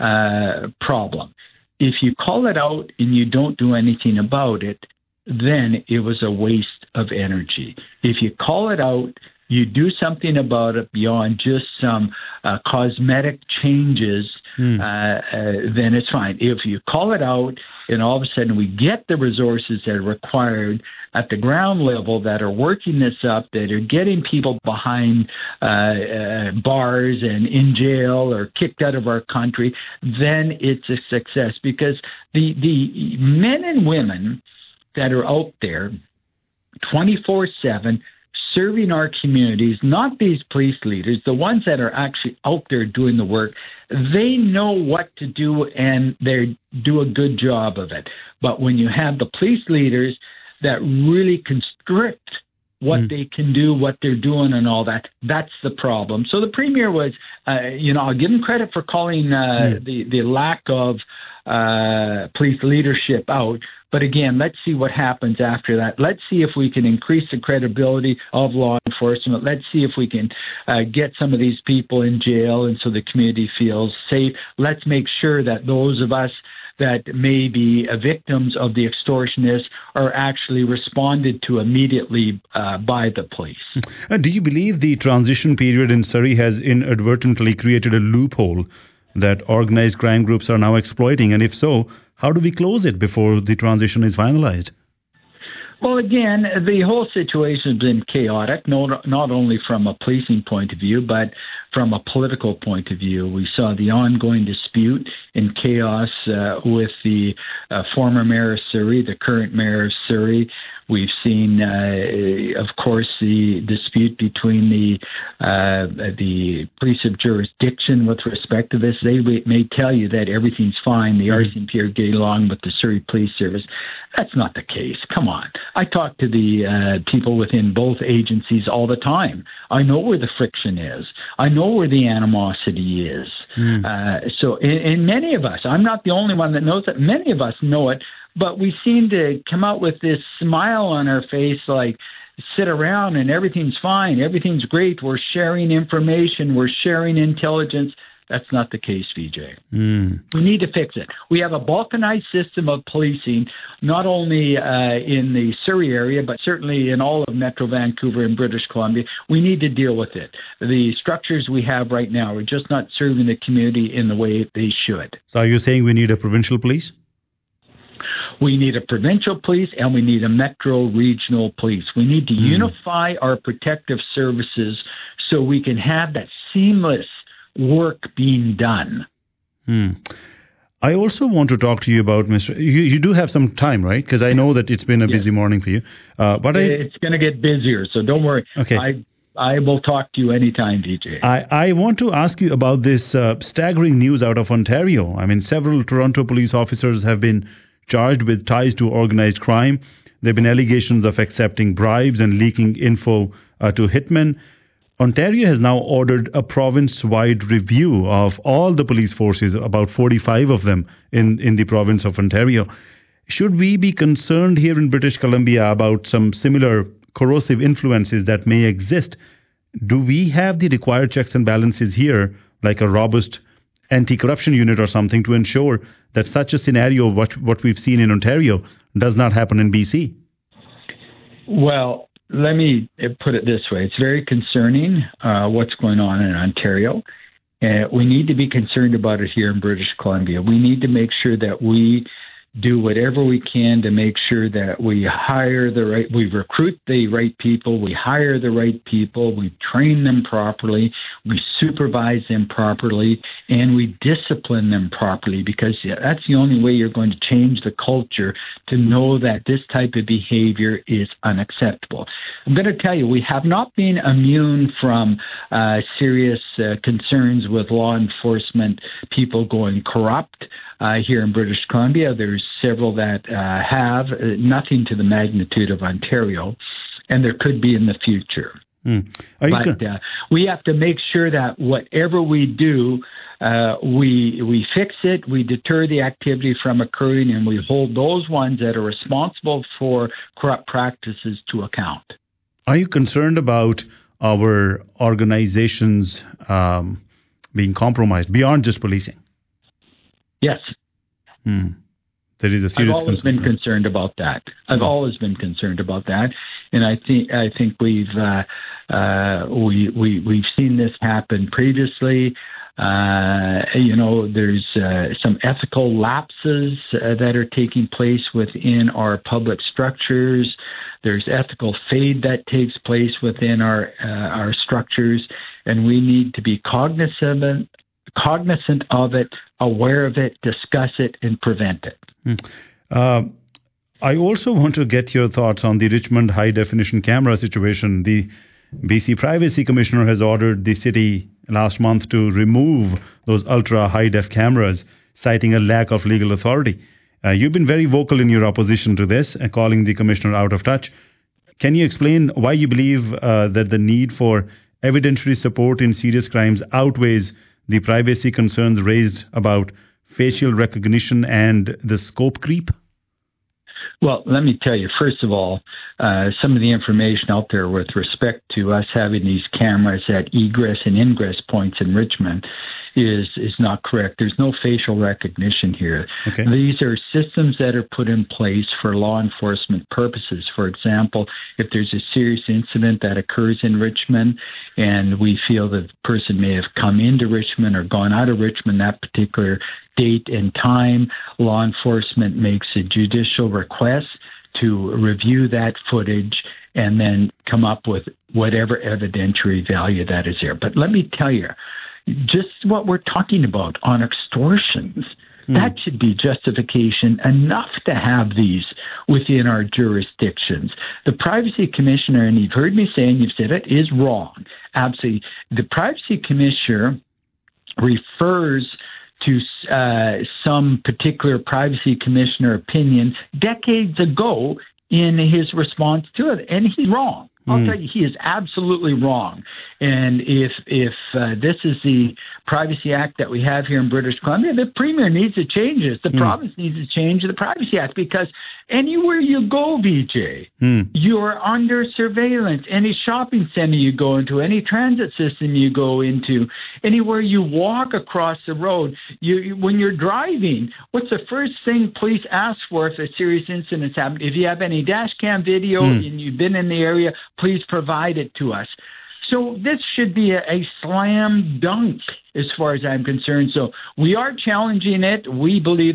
problem. If you call it out and you don't do anything about it, then it was a waste of energy. If you call it out, you do something about it beyond just some cosmetic changes, then it's fine. If you call it out and all of a sudden we get the resources that are required at the ground level that are working this up, that are getting people behind bars and in jail or kicked out of our country, then it's a success. Because the men and women that are out there 24/7 serving our communities, not these police leaders, the ones that are actually out there doing the work, they know what to do and they do a good job of it. But when you have the police leaders that really constrict what they can do, what they're doing and all that, that's the problem. So the Premier was, I'll give him credit for calling the lack of police leadership out. But again, let's see what happens after that. Let's see if we can increase the credibility of law enforcement. Let's see if we can get some of these people in jail, and so the community feels safe. Let's make sure that those of us that may be victims of the extortionists are actually responded to immediately by the police.
Do you believe the transition period in Surrey has inadvertently created a loophole that organized crime groups are now exploiting? And if so, how do we close it before the transition is finalized?
Well, again, the whole situation has been chaotic, not only from a policing point of view, but from a political point of view. We saw the ongoing dispute and chaos with the former mayor of Surrey, the current mayor of Surrey. We've seen, of course, the dispute between the police of jurisdiction with respect to this. They may tell you that everything's fine. The RCMP are getting along with the Surrey Police Service. That's not the case. Come on. I talk to the people within both agencies all the time. I know where the friction is. I know where the animosity is. So, and many of us, I'm not the only one that knows that. Many of us know it. But we seem to come out with this smile on our face, like sit around and everything's fine, everything's great, we're sharing information, we're sharing intelligence. That's not the case, VJ. We need to fix it. We have a balkanized system of policing, not only in the Surrey area, but certainly in all of Metro Vancouver and British Columbia. We need to deal with it. The structures we have right now are just not serving the community in the way they should.
So are you saying we need a provincial police?
We need a provincial police and we need a metro regional police. We need to unify our protective services so we can have that seamless work being done.
I also want to talk to you about, Mr. You do have some time, right? Because I know that it's been a busy morning for you. But
it's going to get busier, so don't worry.
Okay.
I will talk to you anytime, DJ.
I want to ask you about this staggering news out of Ontario. I mean, several Toronto police officers have been charged with ties to organized crime. There have been allegations of accepting bribes and leaking info to hitmen. Ontario has now ordered a province-wide review of all the police forces, about 45 of them in the province of Ontario. Should we be concerned here in British Columbia about some similar corrosive influences that may exist? Do we have the required checks and balances here, like a robust anti-corruption unit or something, to ensure that such a scenario, what we've seen in Ontario, does not happen in BC?
Well, let me put it this way. It's very concerning what's going on in Ontario. We need to be concerned about it here in British Columbia. We need to make sure that we do whatever we can to make sure that we we recruit the right people, we hire the right people, we train them properly, we supervise them properly, and we discipline them properly, because that's the only way you're going to change the culture, to know that this type of behavior is unacceptable. I'm going to tell you, we have not been immune from serious concerns with law enforcement people going corrupt. Here in British Columbia, there's several that have, nothing to the magnitude of Ontario, and there could be in the future. But we have to make sure that whatever we do, we fix it, we deter the activity from occurring, and we hold those ones that are responsible for corrupt practices to account.
Are you concerned about our organizations being compromised beyond just policing?
Yes.
There is a serious
I've always been concerned about that. I've always been concerned about that, and I think we've seen this happen previously. There's some ethical lapses that are taking place within our public structures. There's ethical fade that takes place within our structures, and we need to be cognizant of it, aware of it, discuss it, and prevent it.
I also want to get your thoughts on the Richmond high-definition camera situation. The BC Privacy Commissioner has ordered the city last month to remove those ultra-high-def cameras, citing a lack of legal authority. You've been very vocal in your opposition to this, calling the Commissioner out of touch. Can you explain why you believe that the need for evidentiary support in serious crimes outweighs the privacy concerns raised about facial recognition and the scope creep?
Well, let me tell you, first of all, some of the information out there with respect to us having these cameras at egress and ingress points in Richmond is not correct. There's no facial recognition here.
Okay.
These are systems that are put in place for law enforcement purposes. For example, if there's a serious incident that occurs in Richmond and we feel that the person may have come into Richmond or gone out of Richmond that particular date and time, law enforcement makes a judicial request to review that footage and then come up with whatever evidentiary value that is there. But let me tell you, just what we're talking about on extortions, that should be justification enough to have these within our jurisdictions. The Privacy Commissioner, and you've heard me say, and you've said it, is wrong. Absolutely. The Privacy Commissioner refers to some particular Privacy Commissioner opinion decades ago in his response to it, and he's wrong. I'll tell you, he is absolutely wrong. And if this is the Privacy Act that we have here in British Columbia, the Premier needs to change this. The province needs to change the Privacy Act, because anywhere you go, VJ, you're under surveillance. Any shopping center you go into, any transit system you go into, anywhere you walk across the road, when you're driving, what's the first thing police ask for if a serious incident's happened? If you have any dash cam video and you've been in the area, please provide it to us. So this should be a slam dunk as far as I'm concerned. So we are challenging it. We believe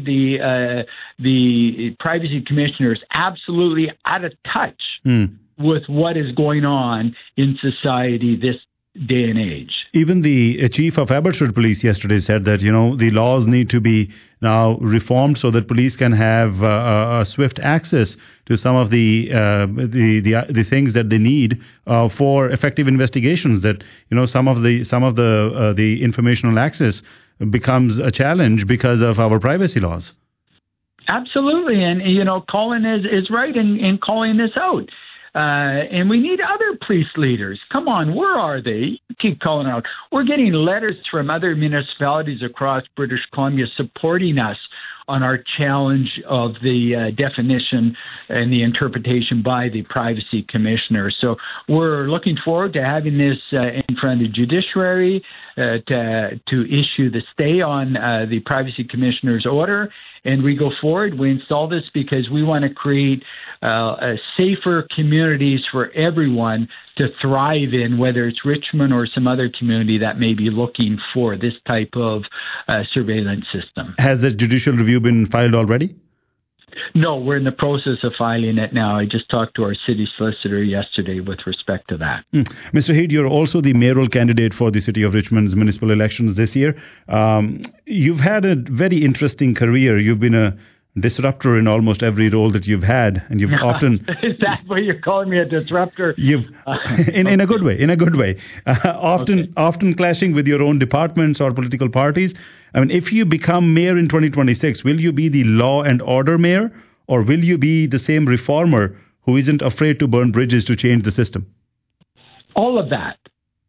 the Privacy Commissioner is absolutely out of touch with what is going on in society this day and age.
Even the chief of Abbotsford Police yesterday said that, the laws need to be now reformed so that police can have a swift access to some of the things that they need for effective investigations. That some of the informational access becomes a challenge because of our privacy laws. Absolutely,
and Colin is right in calling this out. And we need other police leaders. Come on, where are they? Keep calling out. We're getting letters from other municipalities across British Columbia supporting us on our challenge of the definition and the interpretation by the Privacy Commissioner. So we're looking forward to having this in front of the judiciary to issue the stay on the Privacy Commissioner's order. And we go forward. We install this because we want to create safer communities for everyone to thrive in, whether it's Richmond or some other community that may be looking for this type of surveillance system.
Has the judicial review been filed already?
No, we're in the process of filing it now. I just talked to our city solicitor yesterday with respect to that.
Mr. Heed, you're also the mayoral candidate for the City of Richmond's municipal elections this year. You've had a very interesting career. You've been a disruptor in almost every role that you've had, and you've often...
Is that what you're calling me, a disruptor?
You've in a good way. Often clashing with your own departments or political parties. I mean, if you become mayor in 2026, will you be the law and order mayor, or will you be the same reformer who isn't afraid to burn bridges to change the system?
All of that.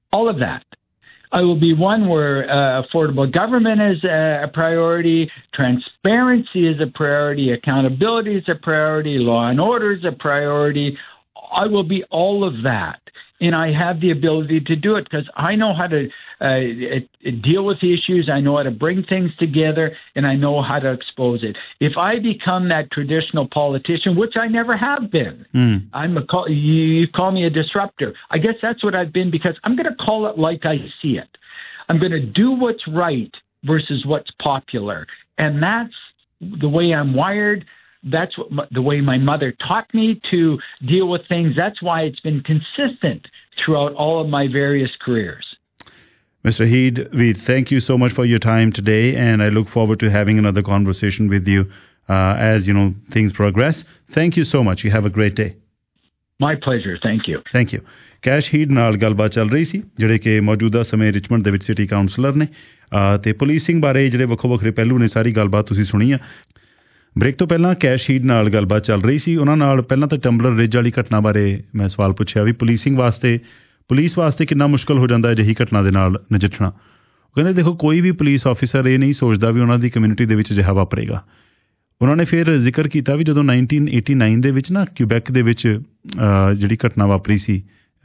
I will be one where affordable government is a priority, transparency is a priority, accountability is a priority, law and order is a priority. I will be all of that. And I have the ability to do it because I know how to deal with the issues. I know how to bring things together, and I know how to expose it. If I become that traditional politician, which I never have been, you call me a disruptor. I guess that's what I've been, because I'm going to call it like I see it. I'm going to do what's right versus what's popular. And that's the way I'm wired. That's the way my mother taught me to deal with things. That's why it's been consistent throughout all of my various careers.
Mr. Heed, we thank you so much for your time today, and I look forward to having another conversation with you as things progress. Thank you so much. You have a great day.
My pleasure. Thank you.
Thank you. Kash Heed ਨਾਲ ਗੱਲਬਾਤ ਚੱਲ ਰਹੀ ਸੀ, ਜਿਹੜੇ ਕਿ ਮੌਜੂਦਾ ਸਮੇਂ Richmond ਦੇ ਵਿੱਚ ਸਿਟੀ ਕਾਉਂਸਲਰ ਨੇ, ਤੇ ਪੁਲਿਸਿੰਗ ਬਾਰੇ ਜਿਹੜੇ ਵੱਖੋ ਵੱਖਰੇ ਪਹਿਲੂ ਨੇ, ਸਾਰੀ ਗੱਲਬਾਤ ਤੁਸੀਂ ਸੁਣੀ ਆ। ਬ੍ਰੇਕ ਤੋਂ ਪਹਿਲਾਂ ਕੈਸ਼ ਹੀਡ ਨਾਲ ਗੱਲਬਾਤ ਚੱਲ ਰਹੀ ਸੀ। ਉਹਨਾਂ ਨਾਲ ਪਹਿਲਾਂ ਤਾਂ ਟੰਬਲਰ ਰਿਜ ਵਾਲੀ ਘਟਨਾ ਬਾਰੇ ਮੈਂ ਸਵਾਲ ਪੁੱਛਿਆ ਵੀ ਪੁਲਿਸ ਵਾਸਤੇ ਕਿੰਨਾ ਮੁਸ਼ਕਲ ਹੋ ਜਾਂਦਾ ਅਜਿਹੀ ਘਟਨਾ ਦੇ ਨਾਲ ਨਜਿੱਠਣਾ। ਕਹਿੰਦੇ ਦੇਖੋ ਕੋਈ ਵੀ ਪੁਲਿਸ ਆਫਿਸਰ ਇਹ ਨਹੀਂ ਸੋਚਦਾ ਵੀ ਉਹਨਾਂ ਦੀ ਕਮਿਊਨਿਟੀ ਦੇ ਵਿੱਚ ਅਜਿਹਾ ਵਾਪਰੇਗਾ। ਉਹਨਾਂ ਨੇ ਫਿਰ ਜ਼ਿਕਰ ਕੀਤਾ ਵੀ ਜਦੋਂ 1989 ਦੇ ਵਿੱਚ ਨਾ ਕਿਊਬੈਕ ਦੇ ਵਿੱਚ ਜਿਹੜੀ ਘਟਨਾ ਵਾਪਰੀ ਸੀ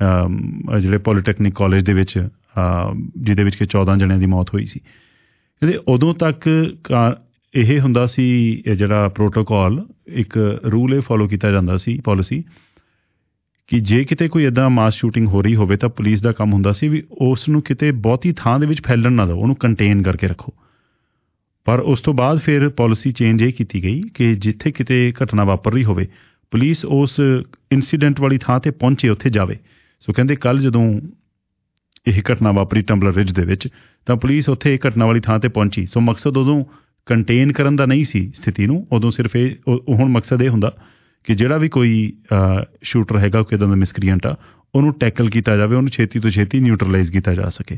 ਜਿਹੜੇ ਪੋਲੀਟੈਕਨਿਕ ਕਾਲਜ ਦੇ ਵਿੱਚ ਜਿਹਦੇ ਵਿੱਚ ਕਿ 14 ਜਣਿਆਂ ਦੀ ਮੌਤ ਹੋਈ ਸੀ, ਕਹਿੰਦੇ ਉਦੋਂ ਤੱਕ ਇਹ ਹੁੰਦਾ ਸੀ ਜਿਹੜਾ ਪ੍ਰੋਟੋਕੋਲ, ਇੱਕ ਰੂਲ ਇਹ ਫੋਲੋ ਕੀਤਾ ਜਾਂਦਾ ਸੀ, ਪਾਲਿਸੀ, ਕਿ ਜੇ ਕਿਤੇ ਕੋਈ ਇੱਦਾਂ ਮਾਸ ਸ਼ੂਟਿੰਗ ਹੋ ਰਹੀ ਹੋਵੇ ਤਾਂ ਪੁਲਿਸ ਦਾ ਕੰਮ ਹੁੰਦਾ ਸੀ ਵੀ ਉਸ ਨੂੰ ਕਿਤੇ ਬਹੁਤੀ ਥਾਂ ਦੇ ਵਿੱਚ ਫੈਲਣ ਨਾ ਦਿਓ, ਉਹਨੂੰ ਕੰਟੇਨ ਕਰਕੇ ਰੱਖੋ। ਪਰ ਉਸ ਤੋਂ ਬਾਅਦ ਫਿਰ ਪਾਲਿਸੀ ਚੇਂਜ ਇਹ ਕੀਤੀ ਗਈ ਕਿ ਜਿੱਥੇ ਕਿਤੇ ਘਟਨਾ ਵਾਪਰ ਰਹੀ ਹੋਵੇ ਪੁਲਿਸ ਉਸ ਇਨਸੀਡੈਂਟ ਵਾਲੀ ਥਾਂ 'ਤੇ ਪਹੁੰਚੇ, ਉੱਥੇ ਜਾਵੇ। ਸੋ ਕਹਿੰਦੇ ਕੱਲ੍ਹ ਜਦੋਂ ਇਹ ਘਟਨਾ ਵਾਪਰੀ ਟੰਬਲਰ ਰਿਜ ਦੇ ਵਿੱਚ ਤਾਂ ਪੁਲਿਸ ਉੱਥੇ ਘਟਨਾ ਵਾਲੀ ਥਾਂ 'ਤੇ ਪਹੁੰਚੀ। ਸੋ ਮਕਸਦ ਉਦੋਂ ਕੰਟੇਨ ਕਰਨ ਦਾ ਨਹੀਂ ਸੀ ਸਥਿਤੀ ਨੂੰ, ਉਦੋਂ ਸਿਰਫ ਹੁਣ ਮਕਸਦ ਇਹ ਹੁੰਦਾ ਕਿ ਜਿਹੜਾ ਵੀ ਕੋਈ ਸ਼ੂਟਰ ਹੈਗਾ ਕਿੱਦਾਂ ਦਾ ਮਿਸਕ੍ਰੀਐਂਟ ਆ ਉਹਨੂੰ ਟੈਕਲ ਕੀਤਾ ਜਾਵੇ, ਉਹਨੂੰ ਛੇਤੀ ਤੋਂ ਛੇਤੀ ਨਿਊਟਰਲਾਈਜ਼ ਕੀਤਾ ਜਾ ਸਕੇ।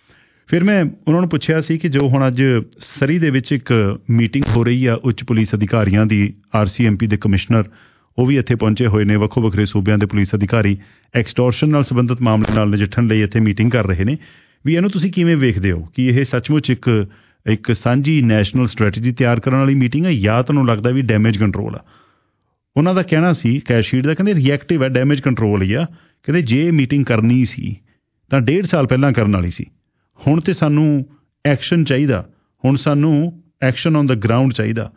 ਫਿਰ ਮੈਂ ਉਹਨਾਂ ਨੂੰ ਪੁੱਛਿਆ ਸੀ ਕਿ ਜੋ ਹੁਣ ਅੱਜ ਸਰੀ ਦੇ ਵਿੱਚ ਇੱਕ ਮੀਟਿੰਗ ਹੋ ਰਹੀ ਆ ਉੱਚ ਪੁਲਿਸ ਅਧਿਕਾਰੀਆਂ ਦੀ, RCMP ਦੇ ਕਮਿਸ਼ਨਰ ਉਹ ਵੀ ਇੱਥੇ ਪਹੁੰਚੇ ਹੋਏ ਨੇ, ਵੱਖੋ ਵੱਖਰੇ ਸੂਬਿਆਂ ਦੇ ਪੁਲਿਸ ਅਧਿਕਾਰੀ ਐਕਸਟੋਰਸ਼ਨ ਨਾਲ ਸੰਬੰਧਿਤ ਮਾਮਲੇ ਨਾਲ ਨਜਿੱਠਣ ਲਈ ਇੱਥੇ ਮੀਟਿੰਗ ਕਰ ਰਹੇ ਨੇ। ਵੀ ਇਹਨੂੰ ਤੁਸੀਂ ਕਿਵੇਂ ਵੇਖਦੇ ਹੋ ਕਿ ਇਹ ਸੱਚਮੁੱਚ ਇੱਕ ਸਾਂਝੀ ਨੈਸ਼ਨਲ ਸਟ੍ਰੈਟਜੀ ਤਿਆਰ ਕਰਨ ਵਾਲੀ ਮੀਟਿੰਗ ਹੈ ਜਾਂ ਤੁਹਾਨੂੰ ਲੱਗਦਾ ਵੀ ਡੈਮੇਜ ਕੰਟਰੋਲ ਆ? ਉਹਨਾਂ ਦਾ ਕਹਿਣਾ ਸੀ ਕੈਸ਼ੀਟ ਦਾ, ਕਹਿੰਦੇ ਰਿਐਕਟਿਵ ਹੈ, ਡੈਮੇਜ ਕੰਟਰੋਲ ਹੀ ਆ। ਕਹਿੰਦੇ ਜੇ ਮੀਟਿੰਗ ਕਰਨੀ ਸੀ ਤਾਂ 1.5 ਸਾਲ ਪਹਿਲਾਂ ਕਰਨ ਵਾਲੀ ਸੀ, ਹੁਣ ਤੇ ਸਾਨੂੰ ਐਕਸ਼ਨ ਚਾਹੀਦਾ, ਹੁਣ ਸਾਨੂੰ ਐਕਸ਼ਨ ਔਨ ਦਾ ਗਰਾਊਂਡ ਚਾਹੀਦਾ।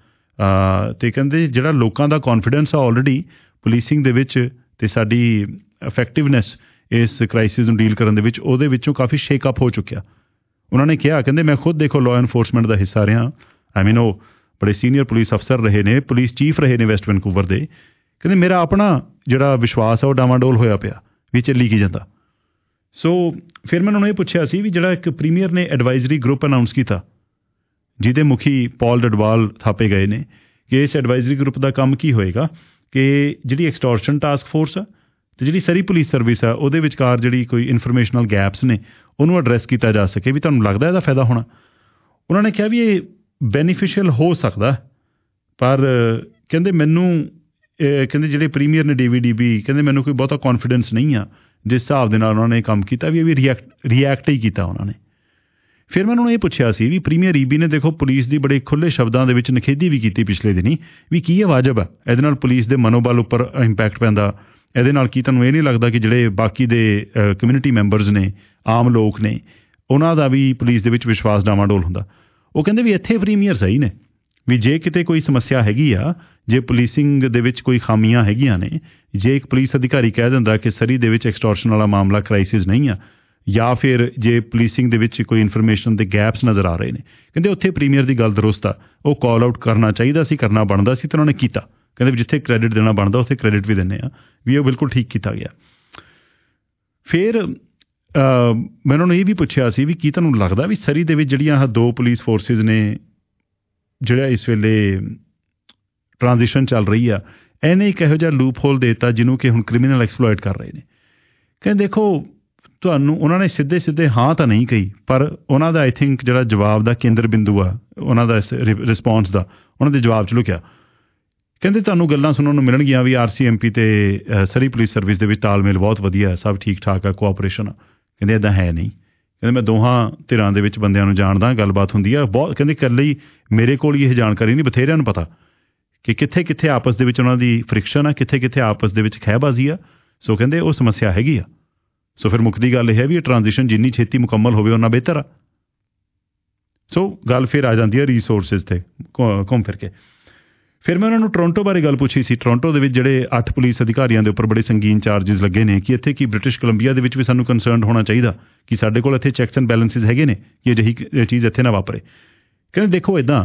ਅਤੇ ਕਹਿੰਦੇ ਜਿਹੜਾ ਲੋਕਾਂ ਦਾ ਕੌਨਫੀਡੈਂਸ ਆ ਆਲਰੇਡੀ ਪੁਲਿਸਿੰਗ ਦੇ ਵਿੱਚ ਅਤੇ ਸਾਡੀ ਇਫੈਕਟਿਵਨੈਸ ਇਸ ਕ੍ਰਾਈਸਿਸ ਨੂੰ ਡੀਲ ਕਰਨ ਦੇ ਵਿੱਚ, ਉਹਦੇ ਵਿੱਚੋਂ ਕਾਫੀ ਸ਼ੇਕਅਪ ਹੋ ਚੁੱਕਿਆ। ਉਹਨਾਂ ਨੇ ਕਿਹਾ, ਕਹਿੰਦੇ ਮੈਂ ਖੁਦ ਦੇਖੋ ਲਾਅ ਐਨਫੋਰਸਮੈਂਟ ਦਾ ਹਿੱਸਾ ਰਿਹਾ, ਉਹ ਬੜੇ ਸੀਨੀਅਰ ਪੁਲਿਸ ਅਫਸਰ ਰਹੇ ਨੇ, ਪੁਲਿਸ ਚੀਫ ਰਹੇ ਨੇ ਵੈਸਟ ਵੈਨਕੂਵਰ ਦੇ। ਕਹਿੰਦੇ ਮੇਰਾ ਆਪਣਾ ਜਿਹੜਾ ਵਿਸ਼ਵਾਸ ਆ ਉਹ ਡਾਵਾਂਡੋਲ ਹੋਇਆ ਪਿਆ ਵੀ ਚੱਲੀ ਕੀ ਜਾਂਦਾ। ਸੋ ਫਿਰ ਮੈਂ ਉਹਨਾਂ ਨੂੰ ਇਹ ਪੁੱਛਿਆ ਸੀ ਵੀ ਜਿਹੜਾ ਇੱਕ ਪ੍ਰੀਮੀਅਰ ਨੇ ਐਡਵਾਈਜ਼ਰੀ ਗਰੁੱਪ ਅਨਾਊਂਸ ਕੀਤਾ ਜਿਹਦੇ ਮੁਖੀ ਪੌਲ ਡਡਵਾਲ ਥਾਪੇ ਗਏ ਨੇ, ਕਿ ਇਸ ਐਡਵਾਈਜ਼ਰੀ ਗਰੁੱਪ ਦਾ ਕੰਮ ਕੀ ਹੋਏਗਾ ਕਿ ਜਿਹੜੀ ਐਕਸਟੋਰਸ਼ਨ ਟਾਸਕ ਫੋਰਸ ਆ ਅਤੇ ਜਿਹੜੀ ਸਰੀ ਪੁਲਿਸ ਸਰਵਿਸ ਆ ਉਹਦੇ ਵਿਚਕਾਰ ਜਿਹੜੀ ਕੋਈ ਇਨਫੋਰਮੇਸ਼ਨਲ ਗੈਪਸ ਨੇ ਉਹਨੂੰ ਐਡਰੈਸ ਕੀਤਾ ਜਾ ਸਕੇ। ਵੀ ਤੁਹਾਨੂੰ ਲੱਗਦਾ ਇਹਦਾ ਫਾਇਦਾ ਹੋਣਾ? ਉਹਨਾਂ ਨੇ ਕਿਹਾ ਵੀ ਇਹ ਬੈਨੀਫੀਸ਼ੀਅਲ ਹੋ ਸਕਦਾ, ਪਰ ਕਹਿੰਦੇ ਮੈਨੂੰ ਕਹਿੰਦੇ ਜਿਹੜੇ ਪ੍ਰੀਮੀਅਰ ਨੇ DVDB, ਕਹਿੰਦੇ ਮੈਨੂੰ ਕੋਈ ਬਹੁਤਾ ਕੌਨਫੀਡੈਂਸ ਨਹੀਂ ਆ ਜਿਸ ਹਿਸਾਬ ਦੇ ਨਾਲ ਉਹਨਾਂ ਨੇ ਕੰਮ ਕੀਤਾ, ਵੀ ਇਹ ਵੀ ਰਿਐਕਟ ਹੀ ਕੀਤਾ ਉਹਨਾਂ ਨੇ। ਫਿਰ ਮੈਂ ਉਹਨਾਂ ਨੂੰ ਇਹ ਪੁੱਛਿਆ ਸੀ ਵੀ ਪ੍ਰੀਮੀਅਰ EB ਨੇ ਦੇਖੋ ਪੁਲਿਸ ਦੀ ਬੜੇ ਖੁੱਲ੍ਹੇ ਸ਼ਬਦਾਂ ਦੇ ਵਿੱਚ ਨਿਖੇਧੀ ਵੀ ਕੀਤੀ ਪਿਛਲੇ ਦਿਨੀ, ਵੀ ਕੀ ਇਹ ਵਾਜਬ ਆ? ਇਹਦੇ ਨਾਲ ਪੁਲਿਸ ਦੇ ਮਨੋਬਲ ਉੱਪਰ ਇੰਪੈਕਟ ਪੈਂਦਾ, ਇਹਦੇ ਨਾਲ ਕੀ ਤੁਹਾਨੂੰ ਇਹ ਨਹੀਂ ਲੱਗਦਾ ਕਿ ਜਿਹੜੇ ਬਾਕੀ ਦੇ ਕਮਿਊਨਿਟੀ ਮੈਂਬਰਸ ਨੇ, ਆਮ ਲੋਕ ਨੇ, ਉਹਨਾਂ ਦਾ ਵੀ ਪੁਲਿਸ ਦੇ ਵਿੱਚ ਵਿਸ਼ਵਾਸ ਡਾਵਾਂਡੋਲ ਹੁੰਦਾ? ਉਹ ਕਹਿੰਦੇ ਵੀ ਇੱਥੇ ਪ੍ਰੀਮੀਅਰ ਸਹੀ ਨੇ, ਵੀ ਜੇ ਕਿਤੇ ਕੋਈ ਸਮੱਸਿਆ ਹੈਗੀ ਆ, ਜੇ ਪੁਲਿਸਿੰਗ ਦੇ ਵਿੱਚ ਕੋਈ ਖਾਮੀਆਂ ਹੈਗੀਆਂ ਨੇ, ਜੇ ਇੱਕ ਪੁਲਿਸ ਅਧਿਕਾਰੀ ਕਹਿ ਦਿੰਦਾ ਕਿ ਸਰੀ ਦੇ ਵਿੱਚ ਐਕਸਟੋਰਸ਼ਨ ਵਾਲਾ ਮਾਮਲਾ ਕ੍ਰਾਈਸਿਸ ਨਹੀਂ ਆ, ਜਾਂ ਫਿਰ ਜੇ ਪੁਲਿਸਿੰਗ ਦੇ ਵਿੱਚ ਕੋਈ ਇਨਫੋਰਮੇਸ਼ਨ ਦੇ ਗੈਪਸ ਨਜ਼ਰ ਆ ਰਹੇ ਨੇ, ਕਹਿੰਦੇ ਉੱਥੇ ਪ੍ਰੀਮੀਅਰ ਦੀ ਗੱਲ ਦਰੁਸਤ ਆ, ਉਹ ਕਾਲ ਆਊਟ ਕਰਨਾ ਚਾਹੀਦਾ ਸੀ, ਕਰਨਾ ਬਣਦਾ ਸੀ, ਤੇ ਉਹਨਾਂ ਨੇ ਕੀਤਾ। ਕਹਿੰਦੇ ਵੀ ਜਿੱਥੇ ਕ੍ਰੈਡਿਟ ਦੇਣਾ ਬਣਦਾ ਉੱਥੇ ਕ੍ਰੈਡਿਟ ਵੀ ਦਿੰਦੇ ਆ, ਵੀ ਉਹ ਬਿਲਕੁਲ ਠੀਕ ਕੀਤਾ ਗਿਆ। ਫਿਰ ਮੈਂ ਉਹਨਾਂ ਨੂੰ ਇਹ ਵੀ ਪੁੱਛਿਆ ਸੀ ਵੀ ਕੀ ਤੁਹਾਨੂੰ ਲੱਗਦਾ ਵੀ ਸਰੀ ਦੇ ਵਿੱਚ ਜਿਹੜੀਆਂ ਆਹ 2 ਪੁਲਿਸ ਫੋਰਸਿਸ ਨੇ, ਜਿਹੜਾ ਇਸ ਵੇਲੇ ਟ੍ਰਾਂਜੀਸ਼ਨ ਚੱਲ ਰਹੀ ਆ, ਇਹਨੇ ਇੱਕ ਇਹੋ ਜਿਹਾ ਲੂਪ ਹੋਲ ਦੇ ਦਿੱਤਾ ਜਿਹਨੂੰ ਕਿ ਹੁਣ ਕ੍ਰਿਮੀਨਲ ਐਕਸਪਲੋਇਟ ਕਰ ਰਹੇ ਨੇ। ਕਹਿੰਦੇ ਦੇਖੋ ਤੁਹਾਨੂੰ ਉਹਨਾਂ ਨੇ ਸਿੱਧੇ ਹਾਂ ਤਾਂ ਨਹੀਂ ਕਹੀ, ਪਰ ਉਹਨਾਂ ਦਾ ਆਈ ਥਿੰਕ ਜਿਹੜਾ ਜਵਾਬ ਦਾ ਕੇਂਦਰ ਬਿੰਦੂ ਆ ਉਹਨਾਂ ਦਾ ਰਿਸਪੌਂਸ ਦਾ, ਉਹਨਾਂ ਦੇ ਜਵਾਬ 'ਚ ਲੁਕਿਆ। ਕਹਿੰਦੇ ਤੁਹਾਨੂੰ ਗੱਲਾਂ ਸੁਣਨ ਨੂੰ ਮਿਲਣਗੀਆਂ ਵੀ RCMP ਅਤੇ ਸਰੀ ਪੁਲਿਸ ਸਰਵਿਸ ਦੇ ਵਿੱਚ ਤਾਲਮੇਲ ਬਹੁਤ ਵਧੀਆ, ਸਭ ਠੀਕ ਠਾਕ ਆ, ਕੋਆਪਰੇਸ਼ਨ ਆ। ਕਹਿੰਦੇ ਇੱਦਾਂ ਹੈ ਨਹੀਂ। ਕਹਿੰਦੇ ਮੈਂ ਦੋਹਾਂ ਧਿਰਾਂ ਦੇ ਵਿੱਚ ਬੰਦਿਆਂ ਨੂੰ ਜਾਣਦਾ, ਗੱਲਬਾਤ ਹੁੰਦੀ ਆ ਬਹੁਤ। ਕਹਿੰਦੇ ਇਕੱਲੇ ਹੀ ਮੇਰੇ ਕੋਲ ਹੀ ਇਹ ਜਾਣਕਾਰੀ ਨਹੀਂ, ਬਥੇਰਿਆਂ ਨੂੰ ਪਤਾ ਕਿ ਕਿੱਥੇ ਕਿੱਥੇ ਆਪਸ ਦੇ ਵਿੱਚ ਉਹਨਾਂ ਦੀ ਫ੍ਰਿਕਸ਼ਨ ਆ, ਕਿੱਥੇ ਕਿੱਥੇ ਆਪਸ ਦੇ ਵਿੱਚ ਖਹਿਬਾਜ਼ੀ ਆ। ਸੋ ਕਹਿੰਦੇ ਉਹ ਸਮੱਸਿਆ ਹੈਗੀ ਆ। ਸੋ ਫਿਰ ਮੁੱਕਦੀ ਗੱਲ ਇਹ ਹੈ ਵੀ ਇਹ ਟ੍ਰਾਂਜੀਸ਼ਨ ਜਿੰਨੀ ਛੇਤੀ ਮੁਕੰਮਲ ਹੋਵੇ ਓਨਾ ਬਿਹਤਰ ਆ। ਸੋ ਗੱਲ ਫਿਰ ਆ ਜਾਂਦੀ ਹੈ ਰੀਸੋਰਸਿਸ 'ਤੇ ਘੁੰਮ ਫਿਰ ਕੇ। ਫਿਰ ਮੈਂ ਉਹਨਾਂ ਨੂੰ ਟੋਰਾਂਟੋ ਬਾਰੇ ਗੱਲ ਪੁੱਛੀ ਸੀ। ਟੋਰਾਂਟੋ ਦੇ ਵਿੱਚ ਜਿਹੜੇ 8 ਪੁਲਿਸ ਅਧਿਕਾਰੀਆਂ ਦੇ ਉੱਪਰ ਬੜੇ ਸੰਗੀਨ ਚਾਰਜਿਸ ਲੱਗੇ ਨੇ, ਕਿ ਇੱਥੇ ਕੀ ਬ੍ਰਿਟਿਸ਼ ਕੋਲੰਬੀਆ ਦੇ ਵਿੱਚ ਵੀ ਸਾਨੂੰ ਕੰਸਰਨਡ ਹੋਣਾ ਚਾਹੀਦਾ ਕਿ ਸਾਡੇ ਕੋਲ ਇੱਥੇ ਚੈੱਕਸ ਐਂਡ ਬੈਲੈਂਸਿਸ ਹੈਗੇ ਨੇ ਕਿ ਅਜਿਹੀ ਚੀਜ਼ ਇੱਥੇ ਨਾ ਵਾਪਰੇ। ਕਹਿੰਦੇ ਦੇਖੋ ਇੱਦਾਂ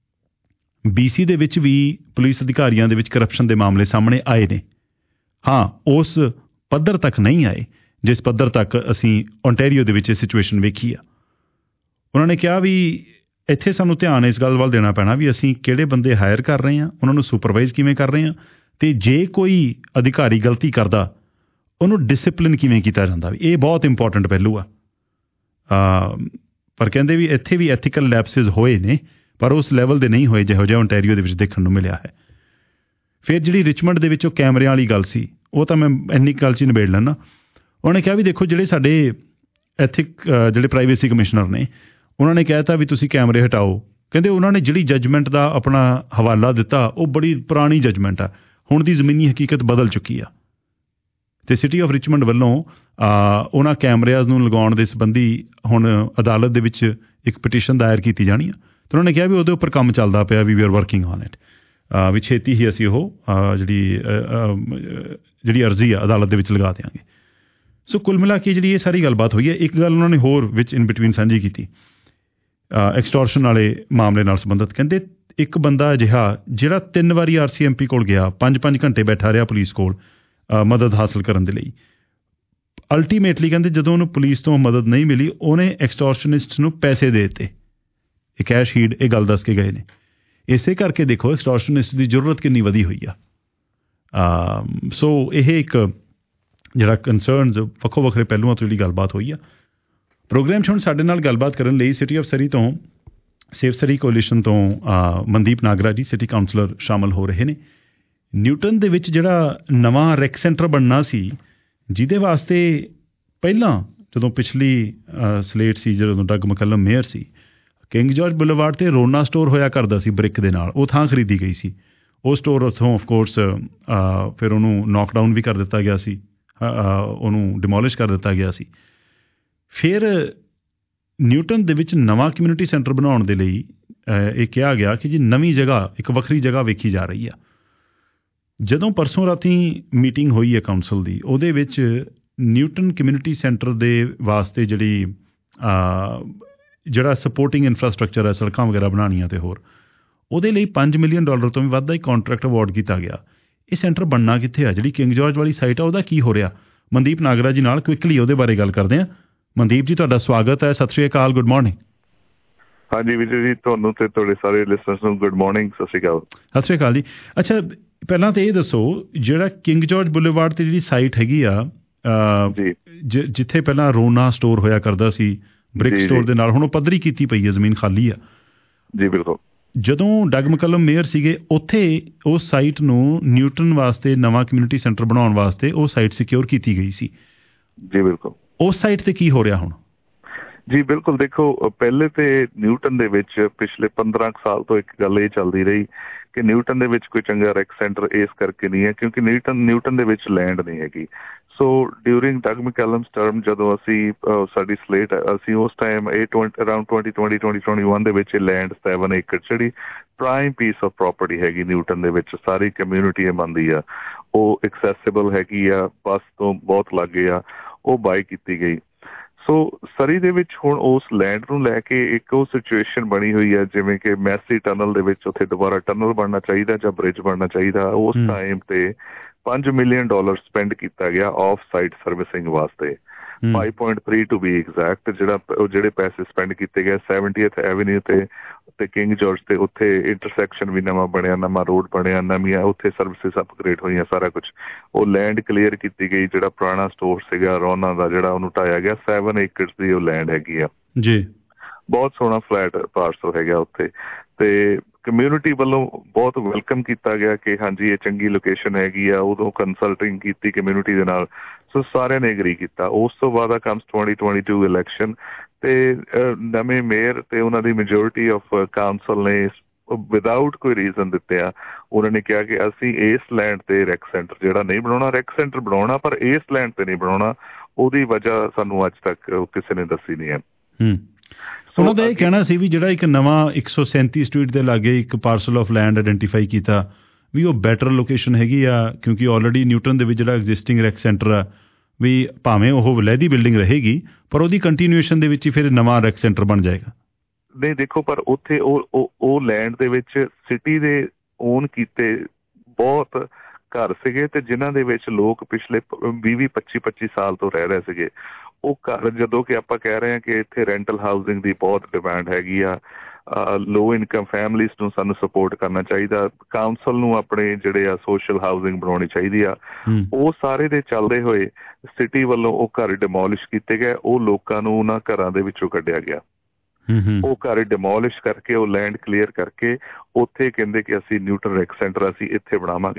BC ਦੇ ਵਿੱਚ ਵੀ ਪੁਲਿਸ ਅਧਿਕਾਰੀਆਂ ਦੇ ਵਿੱਚ ਕਰਪਸ਼ਨ ਦੇ ਮਾਮਲੇ ਸਾਹਮਣੇ ਆਏ ਨੇ। ਹਾਂ, ਉਸ ਪੱਧਰ ਤੱਕ ਨਹੀਂ ਆਏ ਜਿਸ ਪੱਧਰ ਤੱਕ ਅਸੀਂ ਓਨਟਾਰੀਓ ਦੇ ਵਿੱਚ ਇਹ ਸਿਚੁਏਸ਼ਨ ਵੇਖੀ ਆ। ਉਹਨਾਂ ਨੇ ਕਿਹਾ ਵੀ ਇੱਥੇ ਸਾਨੂੰ ਧਿਆਨ ਇਸ ਗੱਲ ਵੱਲ ਦੇਣਾ ਪੈਣਾ ਵੀ ਅਸੀਂ ਕਿਹੜੇ ਬੰਦੇ ਹਾਇਰ ਕਰ ਰਹੇ ਹਾਂ, ਉਹਨਾਂ ਨੂੰ ਸੁਪਰਵਾਈਜ਼ ਕਿਵੇਂ ਕਰ ਰਹੇ ਹਾਂ, ਅਤੇ ਜੇ ਕੋਈ ਅਧਿਕਾਰੀ ਗਲਤੀ ਕਰਦਾ ਉਹਨੂੰ ਡਿਸਿਪਲਿਨ ਕਿਵੇਂ ਕੀਤਾ ਜਾਂਦਾ, ਵੀ ਇਹ ਬਹੁਤ ਇੰਪੋਰਟੈਂਟ ਪਹਿਲੂ ਆ। ਪਰ ਕਹਿੰਦੇ ਵੀ ਇੱਥੇ ਵੀ ਐਥੀਕਲ ਲੈਪਸਿਸ ਹੋਏ ਨੇ, ਪਰ ਉਸ ਲੈਵਲ ਦੇ ਨਹੀਂ ਹੋਏ ਜਿਹੋ ਜਿਹਾ ਓਨਟਾਰੀਓ ਦੇ ਵਿੱਚ ਦੇਖਣ ਨੂੰ ਮਿਲਿਆ ਹੈ। ਫਿਰ ਜਿਹੜੀ ਰਿਚਮੰਡ ਦੇ ਵਿੱਚ ਉਹ ਕੈਮਰਿਆਂ ਵਾਲੀ ਗੱਲ ਸੀ, ਉਹ ਤਾਂ ਮੈਂ ਇੰਨੀ ਗੱਲ 'ਚ ਹੀ ਨਿਬੇੜ ਲੈਣਾ। ਉਹਨੇ ਕਿਹਾ ਵੀ ਦੇਖੋ ਜਿਹੜੇ ਸਾਡੇ ਜਿਹੜੇ ਪ੍ਰਾਈਵੇਸੀ ਕਮਿਸ਼ਨਰ ਨੇ, ਉਹਨਾਂ ਨੇ ਕਹਿਤਾ ਵੀ ਤੁਸੀਂ ਕੈਮਰੇ ਹਟਾਓ। ਕਹਿੰਦੇ ਉਹਨਾਂ ਨੇ ਜਿਹੜੀ ਜੱਜਮੈਂਟ ਦਾ ਆਪਣਾ ਹਵਾਲਾ ਦਿੱਤਾ ਉਹ ਬੜੀ ਪੁਰਾਣੀ ਜੱਜਮੈਂਟ ਆ, ਹੁਣ ਦੀ ਜ਼ਮੀਨੀ ਹਕੀਕਤ ਬਦਲ ਚੁੱਕੀ ਆ। ਅਤੇ ਸਿਟੀ ਆਫ ਰਿਚਮੰਡ ਵੱਲੋਂ ਉਹਨਾਂ ਕੈਮਰਿਆਜ਼ ਨੂੰ ਲਗਾਉਣ ਦੇ ਸੰਬੰਧੀ ਹੁਣ ਅਦਾਲਤ ਦੇ ਵਿੱਚ ਇੱਕ ਪਟੀਸ਼ਨ ਦਾਇਰ ਕੀਤੀ ਜਾਣੀ ਆ। ਅਤੇ ਉਹਨਾਂ ਨੇ ਕਿਹਾ ਵੀ ਉਹਦੇ ਉੱਪਰ ਕੰਮ ਚੱਲਦਾ ਪਿਆ, we are working on it, ਵੀ ਛੇਤੀ ਹੀ ਅਸੀਂ ਉਹ ਜਿਹੜੀ ਅਰਜ਼ੀ ਆ ਅਦਾਲਤ ਦੇ ਵਿੱਚ ਲਗਾ ਦਿਆਂਗੇ। ਸੋ ਕੁੱਲ ਮਿਲਾ ਕੇ ਜਿਹੜੀ ਇਹ ਸਾਰੀ ਗੱਲਬਾਤ ਹੋਈ ਹੈ। ਇੱਕ ਗੱਲ ਉਹਨਾਂ ਨੇ ਹੋਰ ਵਿੱਚ ਇਨ ਬਿਟਵੀਨ ਸਾਂਝੀ ਕੀਤੀ ਐਕਸਟੋਰਸ਼ਨ ਵਾਲੇ ਮਾਮਲੇ ਨਾਲ ਸੰਬੰਧਿਤ। ਕਹਿੰਦੇ ਇੱਕ ਬੰਦਾ ਅਜਿਹਾ ਜਿਹੜਾ 3 ਵਾਰੀ RCMP ਕੋਲ ਗਿਆ, 5-5 ਘੰਟੇ ਬੈਠਾ ਰਿਹਾ ਪੁਲਿਸ ਕੋਲ ਮਦਦ ਹਾਸਲ ਕਰਨ ਦੇ ਲਈ। ਅਲਟੀਮੇਟਲੀ ਕਹਿੰਦੇ ਜਦੋਂ ਉਹਨੂੰ ਪੁਲਿਸ ਤੋਂ ਮਦਦ ਨਹੀਂ ਮਿਲੀ, ਉਹਨੇ ਐਕਸਟੋਰਸ਼ਨਿਸਟ ਨੂੰ ਪੈਸੇ ਦੇ ਦਿੱਤੇ। ਇਹ ਕੈਸ਼ ਹੀਡ ਇਹ ਗੱਲ ਦੱਸ ਕੇ ਗਏ ਨੇ। ਇਸੇ ਕਰਕੇ ਦੇਖੋ ਐਕਸਟੋਰਸ਼ਨਿਸਟ ਦੀ ਜ਼ਰੂਰਤ ਕਿੰਨੀ ਵਧੀ ਹੋਈ ਆ। ਸੋ ਇਹ ਇੱਕ ਜਿਹੜਾ ਕੰਸਰਨਸ ਵੱਖੋ ਵੱਖਰੇ ਪਹਿਲੂਆਂ ਤੋਂ ਜਿਹੜੀ ਗੱਲਬਾਤ ਹੋਈ ਆ। ਪ੍ਰੋਗਰਾਮ 'ਚ ਹੁਣ ਸਾਡੇ ਨਾਲ ਗੱਲਬਾਤ ਕਰਨ ਲਈ ਸਿਟੀ ਆਫ ਸਰੀ ਤੋਂ ਸੇਫ ਸਰੀ ਕੋਲੀਸ਼ਨ ਤੋਂ ਮਨਦੀਪ ਨਾਗਰਾ ਜੀ ਸਿਟੀ ਕਾਉਂਸਲਰ ਸ਼ਾਮਲ ਹੋ ਰਹੇ ਨੇ। ਨਿਊਟਨ ਦੇ ਵਿੱਚ ਜਿਹੜਾ ਨਵਾਂ ਰੈਕ ਸੈਂਟਰ ਬਣਨਾ ਸੀ, ਜਿਹਦੇ ਵਾਸਤੇ ਪਹਿਲਾਂ ਜਦੋਂ ਪਿਛਲੀ ਸਲੇਟ ਸੀ, ਜਦੋਂ ਡੱਗ ਮਕੱਲਮ ਮੇਅਰ ਸੀ, ਕਿੰਗ ਜਾਰਜ ਬੁਲੇਵਾਰਡ 'ਤੇ ਰੋਨਾ ਸਟੋਰ ਹੋਇਆ ਕਰਦਾ ਸੀ ਬ੍ਰਿਕ ਦੇ ਨਾਲ, ਉਹ ਥਾਂ ਖਰੀਦੀ ਗਈ ਸੀ। ਉਹ ਸਟੋਰ ਉੱਥੋਂ ਆਫਕੋਰਸ ਫਿਰ ਉਹਨੂੰ ਨੌਕਡਾਊਨ ਵੀ ਕਰ ਦਿੱਤਾ ਗਿਆ ਸੀ, ਉਹਨੂੰ ਡਿਮੋਲਿਸ਼ ਕਰ ਦਿੱਤਾ ਗਿਆ ਸੀ। ਫਿਰ ਨਿਊਟਨ ਦੇ ਵਿੱਚ ਨਵਾਂ ਕਮਿਊਨਿਟੀ ਸੈਂਟਰ ਬਣਾਉਣ ਦੇ ਲਈ ਇਹ ਕਿਹਾ ਗਿਆ ਕਿ ਜੀ ਨਵੀਂ ਜਗ੍ਹਾ, ਇੱਕ ਵੱਖਰੀ ਜਗ੍ਹਾ ਵੇਖੀ ਜਾ ਰਹੀ ਆ। ਜਦੋਂ ਪਰਸੋਂ ਰਾਤੀ ਮੀਟਿੰਗ ਹੋਈ ਹੈ ਕਾਉਂਸਲ ਦੀ, ਉਹਦੇ ਵਿੱਚ ਨਿਊਟਨ ਕਮਿਊਨਿਟੀ ਸੈਂਟਰ ਦੇ ਵਾਸਤੇ ਜਿਹੜਾ ਸਪੋਰਟਿੰਗ ਇਨਫਰਾਸਟਰਕਚਰ ਹੈ, ਸੜਕਾਂ ਵਗੈਰਾ ਬਣਾਉਣੀਆਂ ਅਤੇ ਹੋਰ, ਉਹਦੇ ਲਈ $5 ਮਿਲੀਅਨ ਤੋਂ ਵੀ ਵੱਧ ਦਾ ਇੱਕ ਕਾਂਟਰੈਕਟ ਅਵਾਰਡ ਕੀਤਾ ਗਿਆ। ਇਹ ਸੈਂਟਰ ਬਣਨਾ ਕਿੱਥੇ ਆ? ਜਿਹੜੀ ਕਿੰਗ ਜਾਰਜ ਵਾਲੀ ਸਾਈਟ ਆ, ਉਹਦਾ ਕੀ ਹੋ ਰਿਹਾ? ਮਨਦੀਪ ਨਾਗਰਾ ਜੀ ਨਾਲ ਕੁਇਕਲੀ ਉਹਦੇ ਬਾਰੇ ਗੱਲ ਕਰਦੇ ਹਾਂ। ਮਨਦੀਪ ਜੀ, ਤੁਹਾਡਾ ਸਵਾਗਤ ਹੈ। ਸਤਿ ਸ਼੍ਰੀ ਅਕਾਲ, ਗੁੱਡ ਮਾਰਨਿੰਗ।
ਹਾਂਜੀ ਵਿਜੇ ਜੀ, ਤੁਹਾਨੂੰ ਤੇ ਤੁਹਾਡੇ ਸਾਰੇ ਲਿਸਨਰਸ ਨੂੰ ਗੁੱਡ ਮਾਰਨਿੰਗ, ਸਤਿ ਸ਼੍ਰੀ ਅਕਾਲ।
ਸਤਿ ਸ਼੍ਰੀ ਅਕਾਲ ਜੀ। ਅੱਛਾ, ਪਹਿਲਾਂ ਤਾਂ ਇਹ ਦੱਸੋ, ਜਿਹੜਾ ਕਿੰਗ ਜਾਰਜ ਬੁਲੇਵਾਰਡ 'ਤੇ ਜਿਹੜੀ ਸਾਈਟ ਹੈਗੀ ਆ, ਜਿੱਥੇ ਪਹਿਲਾਂ ਰੋਨਾ ਸਟੋਰ ਹੋਇਆ ਕਰਦਾ ਸੀ ਬ੍ਰਿਕ ਸਟੋਰ ਦੇ ਨਾਲ, ਹੁਣ ਉਹ ਪੱਧਰੀ ਕੀਤੀ ਪਈ ਹੈ, ਜ਼ਮੀਨ ਖਾਲੀ ਆ।
ਜੀ ਬਿਲਕੁਲ।
ਜਦੋਂ ਡੱਗ ਮਕੱਲਮ ਮੇਅਰ ਸੀਗੇ, ਉੱਥੇ ਉਸ ਸਾਈਟ ਨੂੰ ਨਿਊਟਨ ਵਾਸਤੇ ਨਵਾਂ ਕਮਿਊਨਿਟੀ ਸੈਂਟਰ ਬਣਾਉਣ ਵਾਸਤੇ ਉਹ ਸਾਈਟ ਸਿਕਿਉਰ ਕੀਤੀ ਗਈ ਸੀ।
ਜੀ ਬਿਲਕੁਲ।
ਉਸ ਸਾਈਟ 'ਤੇ ਕੀ ਹੋ ਰਿਹਾ ਹੁਣ?
ਜੀ ਬਿਲਕੁਲ, ਦੇਖੋ ਪਹਿਲੇ ਤੇ ਨਿਊਟਨ ਦੇ ਵਿੱਚ ਪਿਛਲੇ 15 ਸਾਲ ਤੋਂ ਇੱਕ ਗੱਲ ਇਹ ਚੱਲਦੀ ਰਹੀ ਕਿ ਨਿਊਟਨ ਦੇ ਵਿੱਚ ਕੋਈ ਚੰਗਾ ਰੈਕ ਸੈਂਟਰ ਇਸ ਕਰਕੇ ਨਹੀਂ ਹੈ ਕਿਉਂਕਿ ਨਿਊਟਨ ਦੇ ਵਿੱਚ ਲੈਂਡ ਨਹੀਂ ਹੈਗੀ। ਸੋ ਡਿਊਰਿੰਗ ਡੱਗ ਮਕੈਲਮਸ ਟਰਮ, ਜਦੋਂ ਸਾਡੀ ਸਲੇਟ, ਅਸੀਂ ਉਸ ਟਾਈਮ ਅਰਾਊਂਡ 2020-2021 ਦੇ ਵਿੱਚ ਲੈਂਡ 7 ਏਕੜ ਜਿਹੜੀ ਪ੍ਰਾਈਮ ਪੀਸ ਆਫ ਪ੍ਰੋਪਰਟੀ ਹੈਗੀ ਨਿਊਟਨ ਦੇ ਵਿੱਚ, ਸਾਰੀ ਕਮਿਊਨਿਟੀ ਮੰਨਦੀ ਆ, ਉਹ ਐਕਸੈਸਿਬਲ ਹੈਗੀ ਆ, ਬੱਸ ਤੋਂ ਬਹੁਤ ਲਾਗੇ ਆ, ਉਹ ਬਾਈ ਕੀਤੀ ਗਈ। ਸੋ ਸਰੀ ਦੇ ਵਿੱਚ ਹੁਣ ਉਸ ਲੈਂਡ ਨੂੰ ਲੈ ਕੇ ਇੱਕ ਉਹ ਸਿਚੁਏਸ਼ਨ ਬਣੀ ਹੋਈ ਹੈ ਜਿਵੇਂ ਕਿ ਮੈਸੀ ਟਨਲ ਦੇ ਵਿੱਚ ਉੱਥੇ ਦੁਬਾਰਾ ਟਨਲ ਬਣਨਾ ਚਾਹੀਦਾ ਜਾਂ ਬ੍ਰਿਜ ਬਣਨਾ ਚਾਹੀਦਾ। ਉਸ ਟਾਈਮ ਤੇ $5 ਮਿਲੀਅਨ ਸਪੈਂਡ ਕੀਤਾ ਗਿਆ ਆਫ ਸਾਈਟ ਸਰਵਿਸਿੰਗ ਵਾਸਤੇ, 5.3 ਟੂ ਬੀ ਐਗਜ਼ੈਕਟ। ਜਿਹੜੇ ਪੈਸੇ ਸਪੈਂਡ ਕੀਤੇ ਗਏ 70th ਐਵਨਿਊ ਤੇ ਕਿੰਗ ਜਾਰਜ ਤੇ, ਉੱਥੇ ਇੰਟਰਸੈਕਸ਼ਨ ਵੀ ਨਵਾਂ ਬਣਿਆ, ਨਵਾਂ ਰੋਡ ਬਣਿਆ, ਨਵੀਆਂ ਉੱਥੇ ਸਰਵਿਸਿਸ ਅਪਗ੍ਰੇਡ ਹੋਈਆਂ, ਸਾਰਾ ਕੁਛ। ਉਹ ਲੈਂਡ ਕਲੀਅਰ ਕੀਤੀ ਗਈ, ਜਿਹੜਾ ਪੁਰਾਣਾ ਸਟੋਰ ਸੀਗਾ ਰੋਨਾ ਦਾ, ਜਿਹੜਾ ਉਹਨੂੰ ਢਾਇਆ ਗਿਆ। 7 ਏਕੜ ਦੀ ਉਹ ਲੈਂਡ ਹੈਗੀ ਆ ਜੀ, ਬਹੁਤ ਸੋਹਣਾ ਫਲੈਟ ਪਾਰਸਲ ਹੈਗਾ ਉੱਥੇ। ਤੇ ਕਮਿਊਨਿਟੀ ਵੱਲੋਂ ਬਹੁਤ ਵੈਲਕਮ ਕੀਤਾ ਗਿਆ ਕਿ ਹਾਂਜੀ ਇਹ ਚੰਗੀ ਲੋਕੇਸ਼ਨ ਹੈਗੀ ਆ। ਉਦੋਂ ਕੰਸਲਟਿੰਗ ਕੀਤੀ ਕਮਿਊਨਿਟੀ ਦੇ ਨਾਲ, ਸੋ ਸਾਰਿਆਂ ਨੇ ਐਗਰੀ ਕੀਤਾ। ਉਸ ਤੋਂ ਬਾਅਦ ਕਮਸ 2022 ਇਲੈਕਸ਼ਨ ਤੇ ਨਵੇਂ ਮੇਅਰ ਤੇ ਉਹਨਾਂ ਦੀ ਮੈਜੋਰਿਟੀ ਆਫ ਕਾਉਂਸਲ ਨੇ ਵਿਦਾਊਟ ਕੋਈ ਰੀਜ਼ਨ ਦਿੱਤਿਆ, ਉਹਨਾਂ ਨੇ ਕਿਹਾ ਕਿ ਅਸੀਂ ਇਸ ਲੈਂਡ ਤੇ ਰੈਕ ਸੈਂਟਰ ਜਿਹੜਾ ਨਹੀਂ ਬਣਾਉਣਾ, ਰੈਕ ਸੈਂਟਰ ਬਣਾਉਣਾ ਪਰ ਇਸ ਲੈਂਡ ਤੇ ਨਹੀਂ ਬਣਾਉਣਾ। ਉਹਦੀ ਵਜ੍ਹਾ ਸਾਨੂੰ ਅੱਜ ਤੱਕ ਕਿਸੇ ਨੇ ਦੱਸੀ ਨਹੀਂ ਹੈ।
ਉਹਨਾਂ ਦਾ ਇਹ ਕਹਿਣਾ ਸੀ ਵੀ ਜਿਹੜਾ ਇੱਕ ਨਵਾਂ 137 ਸਟਰੀਟ ਦੇ ਲਾਗੇ ਇੱਕ ਪਾਰਸਲ ਆਫ ਲੈਂਡ ਆਈਡੈਂਟੀਫਾਈ ਕੀਤਾ ਵੀ ਉਹ ਬੈਟਰ ਲੋਕੇਸ਼ਨ ਹੈਗੀ ਆ, ਕਿਉਂਕਿ ਆਲਰੇਡੀ ਨਿਊਟਨ ਦੇ ਵਿੱਚ ਜਿਹੜਾ ਐਗਜ਼ਿਸਟਿੰਗ ਰੈਕ ਸੈਂਟਰ ਆ, ਵੀ ਭਾਵੇਂ ਉਹ ਵਲੈਦੀ ਬਿਲਡਿੰਗ ਰਹੇਗੀ ਪਰ ਉਹਦੀ ਕੰਟੀਨਿਊਏਸ਼ਨ ਦੇ ਵਿੱਚ ਹੀ ਫਿਰ ਨਵਾਂ ਰੈਕ ਸੈਂਟਰ ਬਣ ਜਾਏਗਾ।
ਨਹੀਂ ਦੇਖੋ, ਪਰ ਉੱਥੇ ਉਹ ਲੈਂਡ ਦੇ ਵਿੱਚ ਸਿਟੀ ਦੇ ਓਨ ਕੀਤੇ ਬਹੁਤ ਘਰ ਸੀਗੇ ਤੇ ਜਿਨ੍ਹਾਂ ਦੇ ਵਿੱਚ ਲੋਕ ਪਿਛਲੇ 20-25 ਸਾਲ ਤੋਂ ਰਹਿ ਰਹੇ ਸੀਗੇ। ਉਹ ਘਰ ਜਦੋਂ ਕਿ ਆਪਾਂ ਕਹਿ ਰਹੇ ਹਾਂ ਕਿ ਇੱਥੇ ਰੈਂਟਲ ਹਾਊਸਿੰਗ ਦੀ ਬਹੁਤ ਡਿਮਾਂਡ ਹੈਗੀ ਆ, ਲੋ ਇਨਕਮ ਫੈਮਲੀਜ਼ ਨੂੰ ਸਾਨੂੰ ਸਪੋਰਟ ਕਰਨਾ ਚਾਹੀਦਾ, ਕਾਉਂਸਲ ਨੂੰ ਆਪਣੇ ਜਿਹੜੇ ਆ ਸੋਸ਼ਲ ਹਾਊਸਿੰਗ ਬਣਾਉਣੀ ਚਾਹੀਦੀ ਆ। ਉਹ ਸਾਰੇ ਦੇ ਚੱਲਦੇ ਹੋਏ ਸਿਟੀ ਵੱਲੋਂ ਉਹ ਘਰ ਡਿਮੋਲਿਸ਼ ਕੀਤੇ ਗਏ, ਉਹ ਲੋਕਾਂ ਨੂੰ ਉਹਨਾਂ ਘਰਾਂ ਦੇ ਵਿੱਚੋਂ ਕੱਢਿਆ ਗਿਆ। ਉਹ ਘਰ ਡਿਮੋਲਿਸ਼ ਕਰਕੇ ਉਹ ਲੈਂਡ ਕਲੀਅਰ ਕਰਕੇ ਉੱਥੇ ਕਹਿੰਦੇ ਕਿ ਅਸੀਂ ਨਿਊਟਨ ਰੈਕ ਸੈਂਟਰ ਅਸੀਂ ਇੱਥੇ ਬਣਾਵਾਂਗੇ।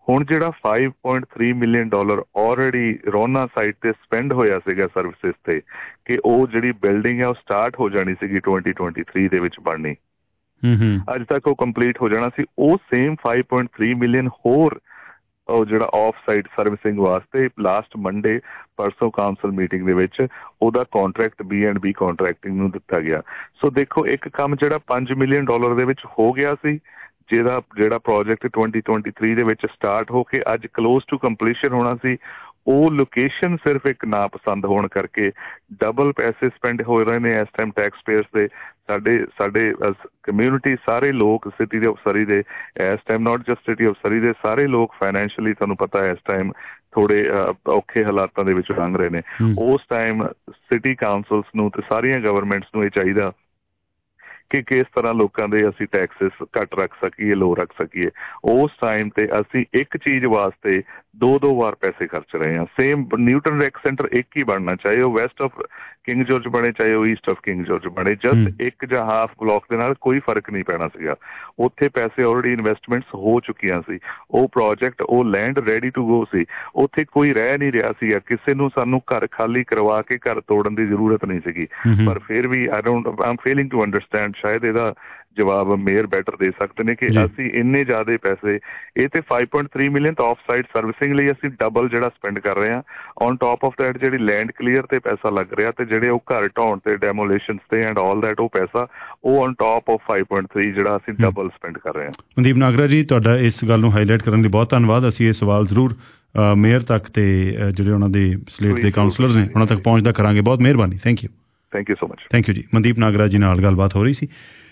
ਹੁਣ ਜਿਹੜਾ $5.3 ਮਿਲੀਅਨ ਆਲਰੇਡੀ ਰੋਨਾ ਸਾਈਟ ਤੇ ਸਪੈਂਡ ਹੋਇਆ ਸੀਗਾ ਸਰਵਿਸਿਜ਼ ਤੇ ਕਿ ਉਹ ਜਿਹੜੀ ਬਿਲਡਿੰਗ ਹੈ ਉਹ ਸਟਾਰਟ ਹੋ ਜਾਣੀ ਸੀਗੀ 2023 ਦੇ ਵਿੱਚ ਬਣਨੀ, ਅੱਜ ਤੱਕ ਉਹ ਕੰਪਲੀਟ ਹੋ ਜਾਣਾ ਸੀ। ਉਹ ਸੇਮ 5.3 ਮਿਲੀਅਨ ਹੋਰ ਉਹ ਜਿਹੜਾ ਆਫ ਸਾਈਟ ਸਰਵਿਸਿੰਗ ਵਾਸਤੇ ਲਾਸਟ ਮੰਡੇ ਪਰਸੋਂ ਕਾਉਂਸਲ ਮੀਟਿੰਗ ਦੇ ਵਿੱਚ ਉਹਦਾ ਕੰਟਰੈਕਟ B&B ਕੰਟਰੈਕਟਿੰਗ ਨੂੰ ਦਿੱਤਾ ਗਿਆ। ਸੋ ਦੇਖੋ ਇੱਕ ਕੰਮ ਜਿਹੜਾ $5 ਮਿਲੀਅਨ ਦੇ ਵਿੱਚ ਹੋ ਗਿਆ ਸੀ, ਜਿਹੜਾ ਪ੍ਰੋਜੈਕਟ 2023 ਦੇ ਵਿੱਚ ਸਟਾਰਟ ਹੋ ਕੇ ਅੱਜ ਕਲੋਜ਼ ਟੂ ਕੰਪਲੀਸ਼ਨ ਹੋਣਾ ਸੀ, ਉਹ ਲੋਕੇਸ਼ਨ ਸਿਰਫ ਇੱਕ ਨਾ ਪਸੰਦ ਹੋਣ ਕਰਕੇ ਡਬਲ ਪੈਸੇ ਸਪੈਂਡ ਹੋ ਰਹੇ ਨੇ ਇਸ ਟਾਈਮ ਟੈਕਸ ਪੇਅਰਸ ਦੇ। ਸਾਡੇ ਕਮਿਊਨਿਟੀ ਸਾਰੇ ਲੋਕ ਸਿਟੀ ਆਫ ਸਰੀ ਦੇ ਇਸ time, not just city of Surrey ਦੇ ਸਾਰੇ ਲੋਕ ਫਾਈਨੈਂਸ਼ੀਅਲੀ ਤੁਹਾਨੂੰ ਪਤਾ ਇਸ ਟਾਈਮ ਥੋੜੇ ਔਖੇ ਹਾਲਾਤਾਂ ਦੇ ਵਿੱਚ ਲੰਘ ਰਹੇ ਨੇ। ਉਸ ਟਾਈਮ ਸਿਟੀ ਕਾਉਂਸਲਸ ਨੂੰ ਤੇ ਸਾਰੀਆਂ ਗਵਰਨਮੈਂਟਸ ਨੂੰ ਇਹ ਚਾਹੀਦਾ ਕਿ ਕਿਸ ਤਰ੍ਹਾਂ ਲੋਕਾਂ ਦੇ ਅਸੀਂ ਟੈਕਸਿਸ ਘੱਟ ਰੱਖ ਸਕੀਏ, ਲੋ ਰੱਖ ਸਕੀਏ। ਉਸ ਟਾਈਮ ਤੇ ਅਸੀਂ ਇੱਕ ਚੀਜ਼ ਵਾਸਤੇ ਦੋ ਵਾਰ ਪੈਸੇ ਖਰਚ ਰਹੇ ਹਾਂ। ਸੇਮ ਨਿਊਟਨ ਰੈਕ ਸੈਂਟਰ ਇੱਕ ਹੀ ਬਣਨਾ, ਚਾਹੇ ਉਹ ਵੈਸਟ ਆਫ ਕਿੰਗ ਜਾਰਜ ਬਣੇ ਚਾਹੇ ਉਹ ਈਸਟ ਆਫ ਕਿੰਗ ਜਾਰਜ ਬਣੇ, ਜਸਟ ਇੱਕ ਜਾਂ ਹਾਫ ਬਲੋਕ ਦੇ ਨਾਲ ਕੋਈ ਫਰਕ ਨਹੀਂ ਪੈਣਾ ਸੀਗਾ। ਉੱਥੇ ਪੈਸੇ ਆਲਰੇਡੀ ਇਨਵੈਸਟਮੈਂਟਸ ਹੋ ਚੁੱਕੀਆਂ ਸੀ, ਉਹ ਪ੍ਰੋਜੈਕਟ ਉਹ ਲੈਂਡ ਰੈਡੀ ਟੂ ਗੋ ਸੀ, ਉੱਥੇ ਕੋਈ ਰਹਿ ਨਹੀਂ ਰਿਹਾ ਸੀਗਾ। ਕਿਸੇ ਨੂੰ ਸਾਨੂੰ ਘਰ ਖਾਲੀ ਕਰਵਾ ਕੇ ਘਰ ਤੋੜਨ ਦੀ ਜ਼ਰੂਰਤ ਨਹੀਂ ਸੀਗੀ। ਪਰ ਫਿਰ ਵੀ ਆਮ ਫੇਲਿੰਗ ਟੂ ਅੰਡਰਸਟੈਂਡ, ਸ਼ਾਇਦ ਇਹਦਾ ਜਵਾਬ ਮੇਅਰ ਬੈਟਰ ਦੇ ਸਕਦੇ ਨੇ ਕਿ ਅਸੀਂ ਇੰਨੇ ਜ਼ਿਆਦਾ ਪੈਸੇ ਇਹ ਤੇ 5.3 ਮਿਲੀਅਨ ਆਫ ਸਾਈਟ ਸਰਵਿਸਿੰਗ ਲਈ ਅਸੀਂ ਡਬਲ ਜਿਹੜਾ ਸਪੈਂਡ ਕਰ ਰਹੇ ਹਾਂ। ਔਨ ਟਾਪ ਆਫ ਦੈਟ ਜਿਹੜੀ ਲੈਂਡ ਕਲੀਅਰ ਤੇ ਪੈਸਾ ਲੱਗ ਰਿਹਾ ਤੇ ਜਿਹੜੇ ਉਹ ਘਰ ਢਾਉਣ ਤੇ ਡੈਮੋਲੇਸ਼ਨਸ ਤੇ ਐਂਡ ਆਲ ਦੈਟ ਉਹ ਪੈਸਾ ਉਹ ਔਨ ਟਾਪ ਆਫ 5.3 ਜਿਹੜਾ ਅਸੀਂ ਡਬਲ ਸਪੈਂਡ ਕਰ ਰਹੇ ਹਾਂ।
ਮਨਦੀਪ ਨਾਗਰਾ ਜੀ, ਤੁਹਾਡਾ ਇਸ ਗੱਲ ਨੂੰ ਹਾਈਲਾਈਟ ਕਰਨ ਲਈ ਬਹੁਤ ਧੰਨਵਾਦ। ਅਸੀਂ ਇਹ ਸਵਾਲ ਜ਼ਰੂਰ ਮੇਅਰ ਤੱਕ ਤੇ ਜਿਹੜੇ ਉਹਨਾਂ ਦੇ ਸਲੇਟ ਦੇ ਕਾਉਂਸਲਰਸ ਨੇ ਉਹਨਾਂ ਤੱਕ ਪਹੁੰਚਦਾ ਕਰਾਂਗੇ। ਬਹੁਤ ਮਿਹਰਬਾਨੀ। Thank you so much. Thank you ਜੀ। ਮਨਦੀਪ ਨਾਗਰਾ ਜੀ ਨਾਲ ਗੱਲਬਾਤ ਹੋ ਰਹੀ ਸੀ।